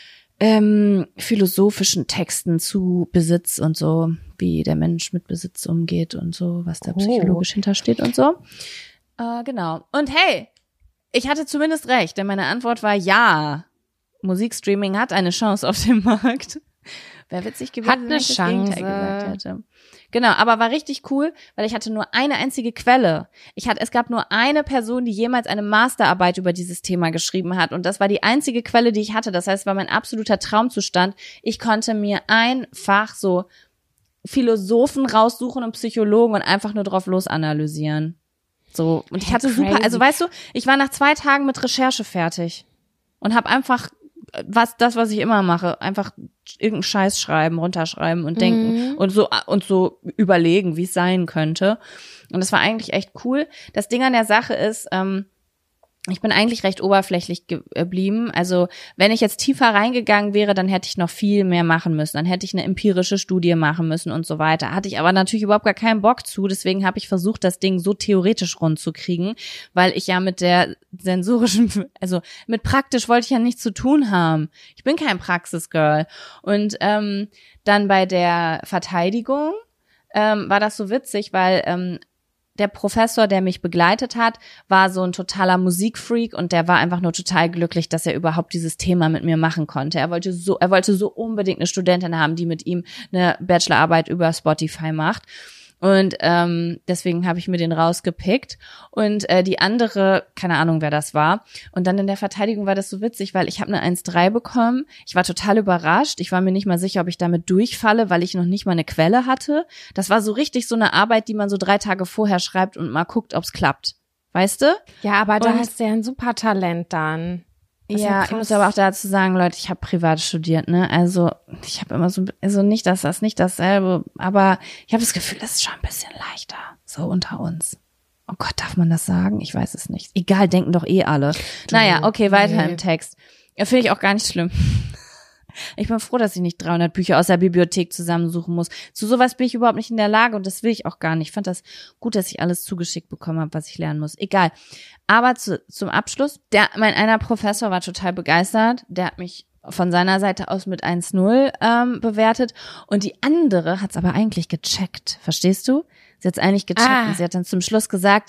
Speaker 2: ähm, philosophischen Texten zu Besitz und so, wie der Mensch mit Besitz umgeht und so, was da
Speaker 1: Oh.
Speaker 2: psychologisch hintersteht und so. Äh, genau. Und hey, ich hatte zumindest recht, denn meine Antwort war ja. Musikstreaming hat eine Chance auf dem Markt. Wäre witzig gewesen,
Speaker 1: Hat
Speaker 2: wenn
Speaker 1: eine
Speaker 2: ich das Gegenteil
Speaker 1: Chance.
Speaker 2: gesagt hätte. Genau, aber war richtig cool, weil ich hatte nur eine einzige Quelle. Ich hatte, es gab nur eine Person, die jemals eine Masterarbeit über dieses Thema geschrieben hat. Und das war die einzige Quelle, die ich hatte. Das heißt, es war mein absoluter Traumzustand. Ich konnte mir einfach so Philosophen raussuchen und Psychologen und einfach nur drauf losanalysieren. So, und ich hatte super,
Speaker 1: Crazy.
Speaker 2: also weißt du, ich war nach zwei Tagen mit Recherche fertig und habe einfach was das, was ich immer mache, einfach irgendeinen Scheiß schreiben, runterschreiben und denken
Speaker 1: Mhm.
Speaker 2: und so und so überlegen, wie es sein könnte. Und das war eigentlich echt cool. Das Ding an der Sache ist, ähm, ich bin eigentlich recht oberflächlich geblieben. Also wenn ich jetzt tiefer reingegangen wäre, dann hätte ich noch viel mehr machen müssen. Dann hätte ich eine empirische Studie machen müssen und so weiter. Hatte ich aber natürlich überhaupt gar keinen Bock zu. Deswegen habe ich versucht, das Ding so theoretisch rund zu kriegen, weil ich ja mit der sensorischen, also mit praktisch wollte ich ja nichts zu tun haben. Ich bin kein Praxisgirl. Und ähm, dann bei der Verteidigung ähm, war das so witzig, weil ähm, der Professor, der mich begleitet hat, war so ein totaler Musikfreak und der war einfach nur total glücklich, dass er überhaupt dieses Thema mit mir machen konnte. Er wollte so, er wollte so unbedingt eine Studentin haben, die mit ihm eine Bachelorarbeit über Spotify macht. Und ähm, deswegen habe ich mir den rausgepickt. Und äh, die andere, keine Ahnung, wer das war. Und dann in der Verteidigung war das so witzig, weil ich habe eine eins Komma drei bekommen. Ich war total überrascht. Ich war mir nicht mal sicher, ob ich damit durchfalle, weil ich noch nicht mal eine Quelle hatte. Das war so richtig so eine Arbeit, die man so drei Tage vorher schreibt und mal guckt, ob's klappt. Weißt du?
Speaker 1: Ja, aber da
Speaker 2: Und-
Speaker 1: hast du ja ein super Talent dann. Das ist
Speaker 2: Ja,
Speaker 1: krass.
Speaker 2: ich muss aber auch dazu sagen, Leute, ich habe privat studiert, ne? Also ich habe immer so, also nicht, dass das nicht dasselbe, aber ich habe das Gefühl, das ist schon ein bisschen leichter, so unter uns. Oh Gott, darf man das sagen? Ich weiß es nicht. Egal, denken doch eh alle. Naja, okay, weiter
Speaker 1: nee.
Speaker 2: im Text. Ja, finde ich auch gar nicht schlimm. Ich bin froh, dass ich nicht dreihundert Bücher aus der Bibliothek zusammensuchen muss. Zu sowas bin ich überhaupt nicht in der Lage und das will ich auch gar nicht. Ich fand das gut, dass ich alles zugeschickt bekommen habe, was ich lernen muss. Egal. Aber zu, zum Abschluss, der, mein einer Professor war total begeistert. Der hat mich von seiner Seite aus mit eins null ähm, bewertet und die andere hat's aber eigentlich gecheckt. Verstehst du? Sie hat's eigentlich gecheckt
Speaker 1: Ah.
Speaker 2: und sie hat dann zum Schluss gesagt,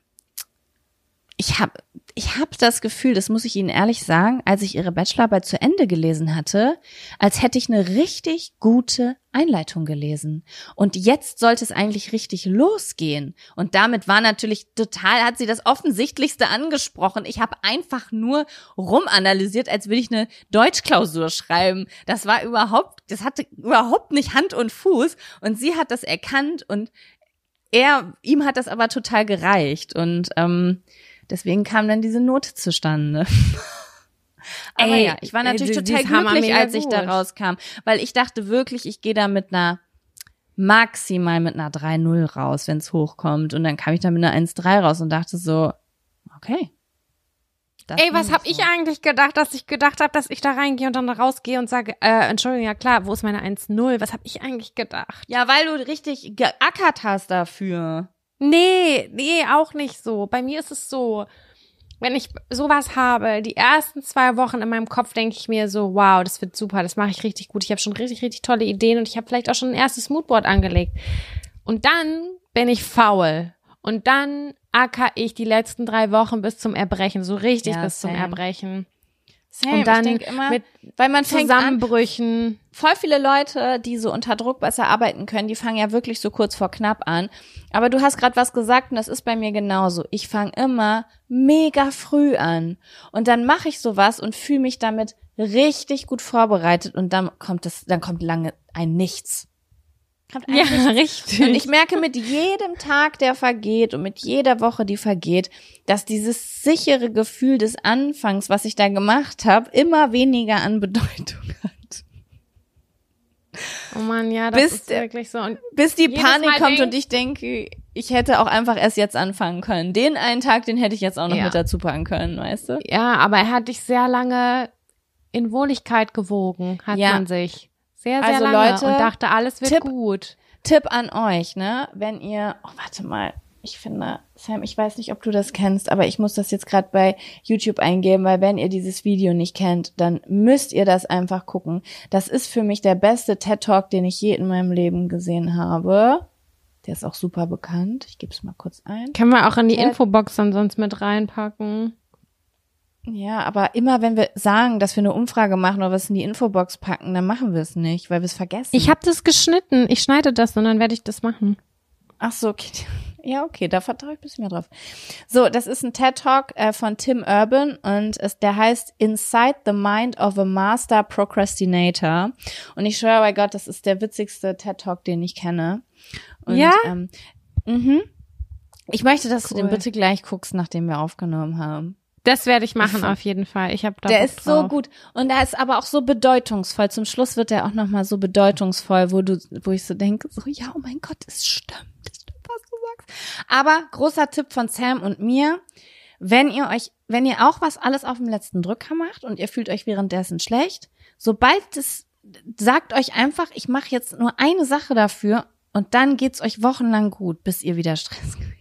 Speaker 2: ich habe ich hab das Gefühl, das muss ich Ihnen ehrlich sagen, als ich Ihre Bachelorarbeit zu Ende gelesen hatte, als hätte ich eine richtig gute Einleitung gelesen. Und jetzt sollte es eigentlich richtig losgehen. Und damit war natürlich total, hat sie das Offensichtlichste angesprochen. Ich habe einfach nur rumanalysiert, als würde ich eine Deutschklausur schreiben. Das war überhaupt, das hatte überhaupt nicht Hand und Fuß. Und sie hat das erkannt und er, ihm hat das aber total gereicht. Und ähm, deswegen kam dann diese Note zustande. Aber
Speaker 1: Ey,
Speaker 2: ja, ich war natürlich
Speaker 1: ey, die-
Speaker 2: total
Speaker 1: die ist hammer
Speaker 2: glücklich,
Speaker 1: mega
Speaker 2: als ich da
Speaker 1: gut.
Speaker 2: rauskam, weil ich dachte wirklich, ich gehe da mit einer maximal mit einer drei null raus, wenn es hochkommt. Und dann kam ich da mit einer eins drei raus und dachte so, okay. das
Speaker 1: Ey, was
Speaker 2: nehme
Speaker 1: hab
Speaker 2: so.
Speaker 1: ich eigentlich gedacht, dass ich gedacht habe, dass ich da reingehe und dann rausgehe und sage, äh, Entschuldigung, ja klar, wo ist meine eins null? Was hab ich eigentlich gedacht?
Speaker 2: Ja, weil du richtig geackert hast dafür.
Speaker 1: Nee, nee, auch nicht so. Bei mir ist es so, wenn ich sowas habe, die ersten zwei Wochen in meinem Kopf denke ich mir so, wow, das wird super, das mache ich richtig gut. Ich habe schon richtig, richtig tolle Ideen und ich habe vielleicht auch schon ein erstes Moodboard angelegt. Und dann bin ich faul. Und dann acker ich die letzten drei Wochen bis zum Erbrechen, so richtig
Speaker 2: Ja,
Speaker 1: bis zum
Speaker 2: same.
Speaker 1: Erbrechen.
Speaker 2: Same,
Speaker 1: Und dann
Speaker 2: ich denk immer,
Speaker 1: mit
Speaker 2: weil man fängt an,
Speaker 1: Zusammenbrüchen.
Speaker 2: voll viele Leute, die so unter Druck besser arbeiten können, die fangen ja wirklich so kurz vor knapp an. Aber du hast gerade was gesagt und das ist bei mir genauso. Ich fange immer mega früh an und dann mache ich sowas und fühle mich damit richtig gut vorbereitet und dann kommt es, dann kommt lange ein Nichts. Kommt ein
Speaker 1: Ja,
Speaker 2: Nichts.
Speaker 1: richtig.
Speaker 2: Und ich merke mit jedem Tag, der vergeht und mit jeder Woche, die vergeht, dass dieses sichere Gefühl des Anfangs, was ich da gemacht habe, immer weniger an Bedeutung hat.
Speaker 1: Oh Mann, ja, das
Speaker 2: Bis
Speaker 1: ist
Speaker 2: der-
Speaker 1: wirklich so. Und
Speaker 2: Bis die
Speaker 1: Jedes
Speaker 2: Panik
Speaker 1: Mal
Speaker 2: kommt
Speaker 1: denk-
Speaker 2: und ich denke, ich hätte auch einfach erst jetzt anfangen können. Den einen Tag, den hätte ich jetzt auch noch
Speaker 1: Ja.
Speaker 2: mit dazu packen können, weißt du?
Speaker 1: ja, aber er hat dich sehr lange in Wohligkeit gewogen, hat
Speaker 2: Ja.
Speaker 1: man sich. Sehr, sehr
Speaker 2: Also,
Speaker 1: lange
Speaker 2: Leute,
Speaker 1: und dachte, alles wird
Speaker 2: Tipp-
Speaker 1: gut.
Speaker 2: Tipp an euch, ne? Wenn ihr, oh, warte mal, ich finde, Sam, ich weiß nicht, ob du das kennst, aber ich muss das jetzt gerade bei YouTube eingeben, weil wenn ihr dieses Video nicht kennt, dann müsst ihr das einfach gucken. Das ist für mich der beste TED-Talk, den ich je in meinem Leben gesehen habe. Der ist auch super bekannt. Ich gebe es mal kurz ein.
Speaker 1: Können wir auch in die
Speaker 2: Ted-
Speaker 1: Infobox dann sonst mit reinpacken.
Speaker 2: Ja, aber immer wenn wir sagen, dass wir eine Umfrage machen oder was in die Infobox packen, dann machen wir es nicht, weil wir es vergessen.
Speaker 1: Ich habe das geschnitten. Ich schneide das und dann werde ich das machen.
Speaker 2: Ach so, okay. Ja, okay, da vertraue ich ein bisschen mehr drauf. So, das ist ein TED-Talk äh, von Tim Urban und es, der heißt Inside the Mind of a Master Procrastinator. Und ich schwöre bei Gott, das ist der witzigste TED-Talk, den ich kenne. Und,
Speaker 1: Ja?
Speaker 2: Ähm, mhm. Ich möchte, dass du
Speaker 1: Cool.
Speaker 2: den bitte gleich guckst, nachdem wir aufgenommen haben.
Speaker 1: Das werde ich machen
Speaker 2: Ich-
Speaker 1: auf jeden Fall. Ich habe da
Speaker 2: Der
Speaker 1: Bock
Speaker 2: ist so
Speaker 1: drauf.
Speaker 2: gut und er ist aber auch so bedeutungsvoll. Zum Schluss wird er auch nochmal so bedeutungsvoll, wo du, wo ich so denke, so ja, oh mein Gott, es stimmt, es stimmt, was du sagst. Aber großer Tipp von Sam und mir, wenn ihr euch, wenn ihr auch was alles auf dem letzten Drücker macht und ihr fühlt euch währenddessen schlecht, sobald es, sagt euch einfach, ich mache jetzt nur eine Sache dafür und dann geht's euch wochenlang gut, bis ihr wieder Stress kriegt.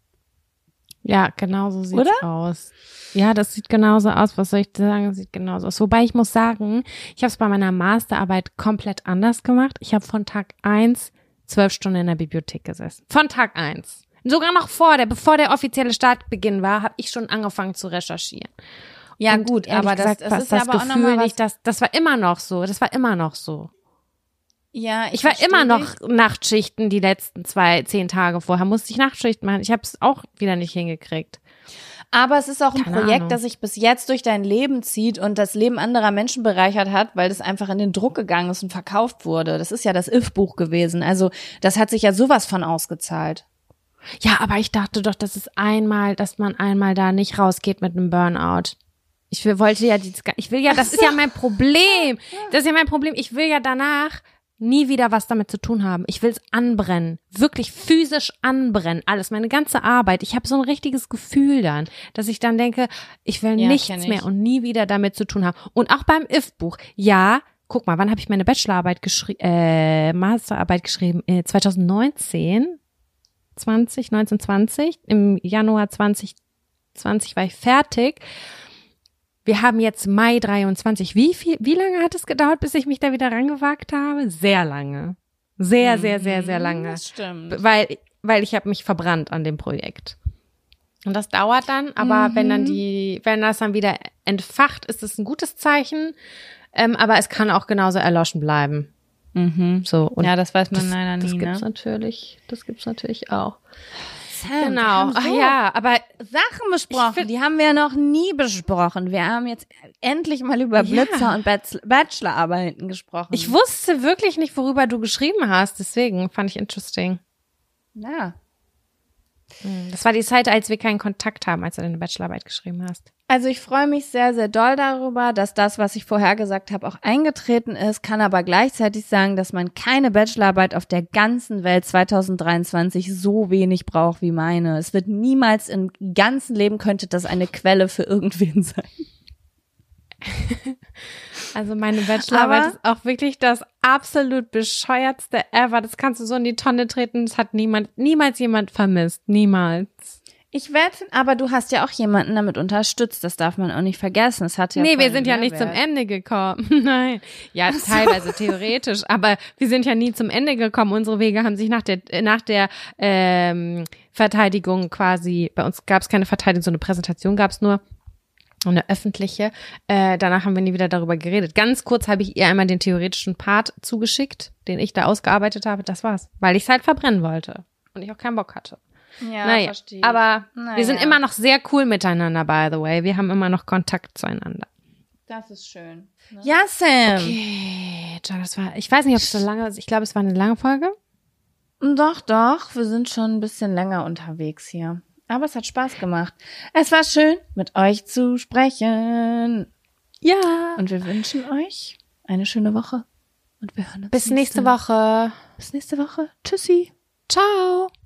Speaker 1: Ja, genau so sieht's
Speaker 2: Oder?
Speaker 1: aus. Ja, das sieht genauso aus. Was soll ich sagen? Das sieht genauso aus. Wobei ich muss sagen, ich habe es bei meiner Masterarbeit komplett anders gemacht. Ich habe von Tag eins zwölf Stunden in der Bibliothek gesessen. Von Tag eins. Sogar noch vor der, bevor der offizielle Startbeginn war, habe ich schon angefangen zu recherchieren.
Speaker 2: Ja
Speaker 1: Und
Speaker 2: gut,
Speaker 1: ehrlich
Speaker 2: aber das,
Speaker 1: gesagt,
Speaker 2: das
Speaker 1: was
Speaker 2: ist ja
Speaker 1: das
Speaker 2: aber auch
Speaker 1: Gefühl
Speaker 2: nochmal was.
Speaker 1: nicht, das, das war immer noch so. Das war immer noch so.
Speaker 2: Ja,
Speaker 1: Ich war
Speaker 2: versteh
Speaker 1: immer
Speaker 2: dich.
Speaker 1: noch Nachtschichten die letzten zwei, zehn Tage vorher. Musste ich Nachtschichten machen. Ich habe es auch wieder nicht hingekriegt.
Speaker 2: Aber es ist auch ein
Speaker 1: Keine
Speaker 2: Projekt,
Speaker 1: Ahnung.
Speaker 2: das sich bis jetzt durch dein Leben zieht und das Leben anderer Menschen bereichert hat, weil das einfach in den Druck gegangen ist und verkauft wurde. Das ist ja das If-Buch gewesen. Also das hat sich ja sowas von ausgezahlt.
Speaker 1: Ja, aber ich dachte doch, dass es einmal, dass man einmal da nicht rausgeht mit einem Burnout. Ich will, wollte ja, dieses, ich will ja, das ist ja mein Problem. Das ist ja mein Problem. Ich will ja danach nie wieder was damit zu tun haben. Ich will es anbrennen. Wirklich physisch anbrennen. Alles, meine ganze Arbeit. Ich habe so ein richtiges Gefühl dann, dass ich dann denke, ich will
Speaker 2: Ja,
Speaker 1: nichts
Speaker 2: kenn ich.
Speaker 1: mehr und nie wieder damit zu tun haben. Und auch beim If-Buch. Ja, guck mal, wann habe ich meine Bachelorarbeit geschrieben, äh, Masterarbeit geschrieben? Äh, zwanzig neunzehn, zwanzig, neunzehn, zwanzig. Im Januar zwanzig zwanzig war ich fertig. Wir haben jetzt Mai dreiundzwanzig. Wie viel, wie lange hat es gedauert, bis ich mich da wieder rangewagt habe? Sehr lange. Sehr, sehr, sehr, sehr lange.
Speaker 2: Das stimmt.
Speaker 1: Weil, weil ich habe mich verbrannt an dem Projekt. Und das dauert dann, aber mhm. wenn dann die, wenn das dann wieder entfacht, ist es ein gutes Zeichen. Ähm, aber es kann auch genauso erloschen bleiben.
Speaker 2: Mhm.
Speaker 1: So. Und
Speaker 2: ja, das weiß man
Speaker 1: das,
Speaker 2: leider nie,
Speaker 1: das gibt's
Speaker 2: ne?
Speaker 1: natürlich, das gibt's natürlich auch.
Speaker 2: Sam,
Speaker 1: Genau. Ach
Speaker 2: so
Speaker 1: ja, aber
Speaker 2: Sachen besprochen,
Speaker 1: find,
Speaker 2: die haben wir noch nie besprochen. Wir haben jetzt endlich mal über Blitzer
Speaker 1: ja.
Speaker 2: und Bachelorarbeiten gesprochen.
Speaker 1: Ich wusste wirklich nicht, worüber du geschrieben hast, deswegen fand ich interesting.
Speaker 2: Ja.
Speaker 1: Das war die Zeit, als wir keinen Kontakt haben, als du deine Bachelorarbeit geschrieben hast.
Speaker 2: Also ich freue mich sehr, sehr doll darüber, dass das, was ich vorher gesagt habe, auch eingetreten ist, kann aber gleichzeitig sagen, dass man keine Bachelorarbeit auf der ganzen Welt zwanzig dreiundzwanzig so wenig braucht wie meine. Es wird niemals im ganzen Leben könnte das eine Quelle für irgendwen sein.
Speaker 1: Also meine Bachelorarbeit
Speaker 2: Aber
Speaker 1: ist auch wirklich das absolut bescheuertste ever. Das kannst du so in die Tonne treten. Das hat niemand, niemals jemand vermisst. Niemals.
Speaker 2: Ich wette, aber du hast ja auch jemanden damit unterstützt. Das darf man auch nicht vergessen. Es hat ja
Speaker 1: nee,
Speaker 2: voll
Speaker 1: wir sind ja nicht zum
Speaker 2: Mehrwert.
Speaker 1: Ende gekommen. Nein. Ja, teilweise theoretisch. Aber wir sind ja nie zum Ende gekommen. Unsere Wege haben sich nach der, nach der ähm, Verteidigung quasi, bei uns gab es keine Verteidigung, so eine Präsentation gab es nur. Eine öffentliche. Äh, danach haben wir nie wieder darüber geredet. Ganz kurz habe ich ihr einmal den theoretischen Part zugeschickt, den ich da ausgearbeitet habe. Das war's. Weil ich es halt verbrennen wollte. Und ich auch keinen Bock hatte.
Speaker 2: Ja,
Speaker 1: naja,
Speaker 2: verstehe ich.
Speaker 1: aber
Speaker 2: naja.
Speaker 1: wir sind immer noch sehr cool miteinander, by the way. Wir haben immer noch Kontakt zueinander.
Speaker 2: Das ist schön. Ne? Ja, Sam.
Speaker 1: Okay, das war, ich weiß nicht, ob es so lange ist. Ich glaube, es war eine lange Folge.
Speaker 2: Doch, doch. Wir sind schon ein bisschen länger unterwegs hier. Aber es hat Spaß gemacht. Es war schön, mit euch zu sprechen.
Speaker 1: Ja.
Speaker 2: Und wir wünschen euch eine schöne Woche. Und wir hören uns
Speaker 1: Bis nächste Woche.
Speaker 2: Bis nächste Woche. Tschüssi.
Speaker 1: Ciao.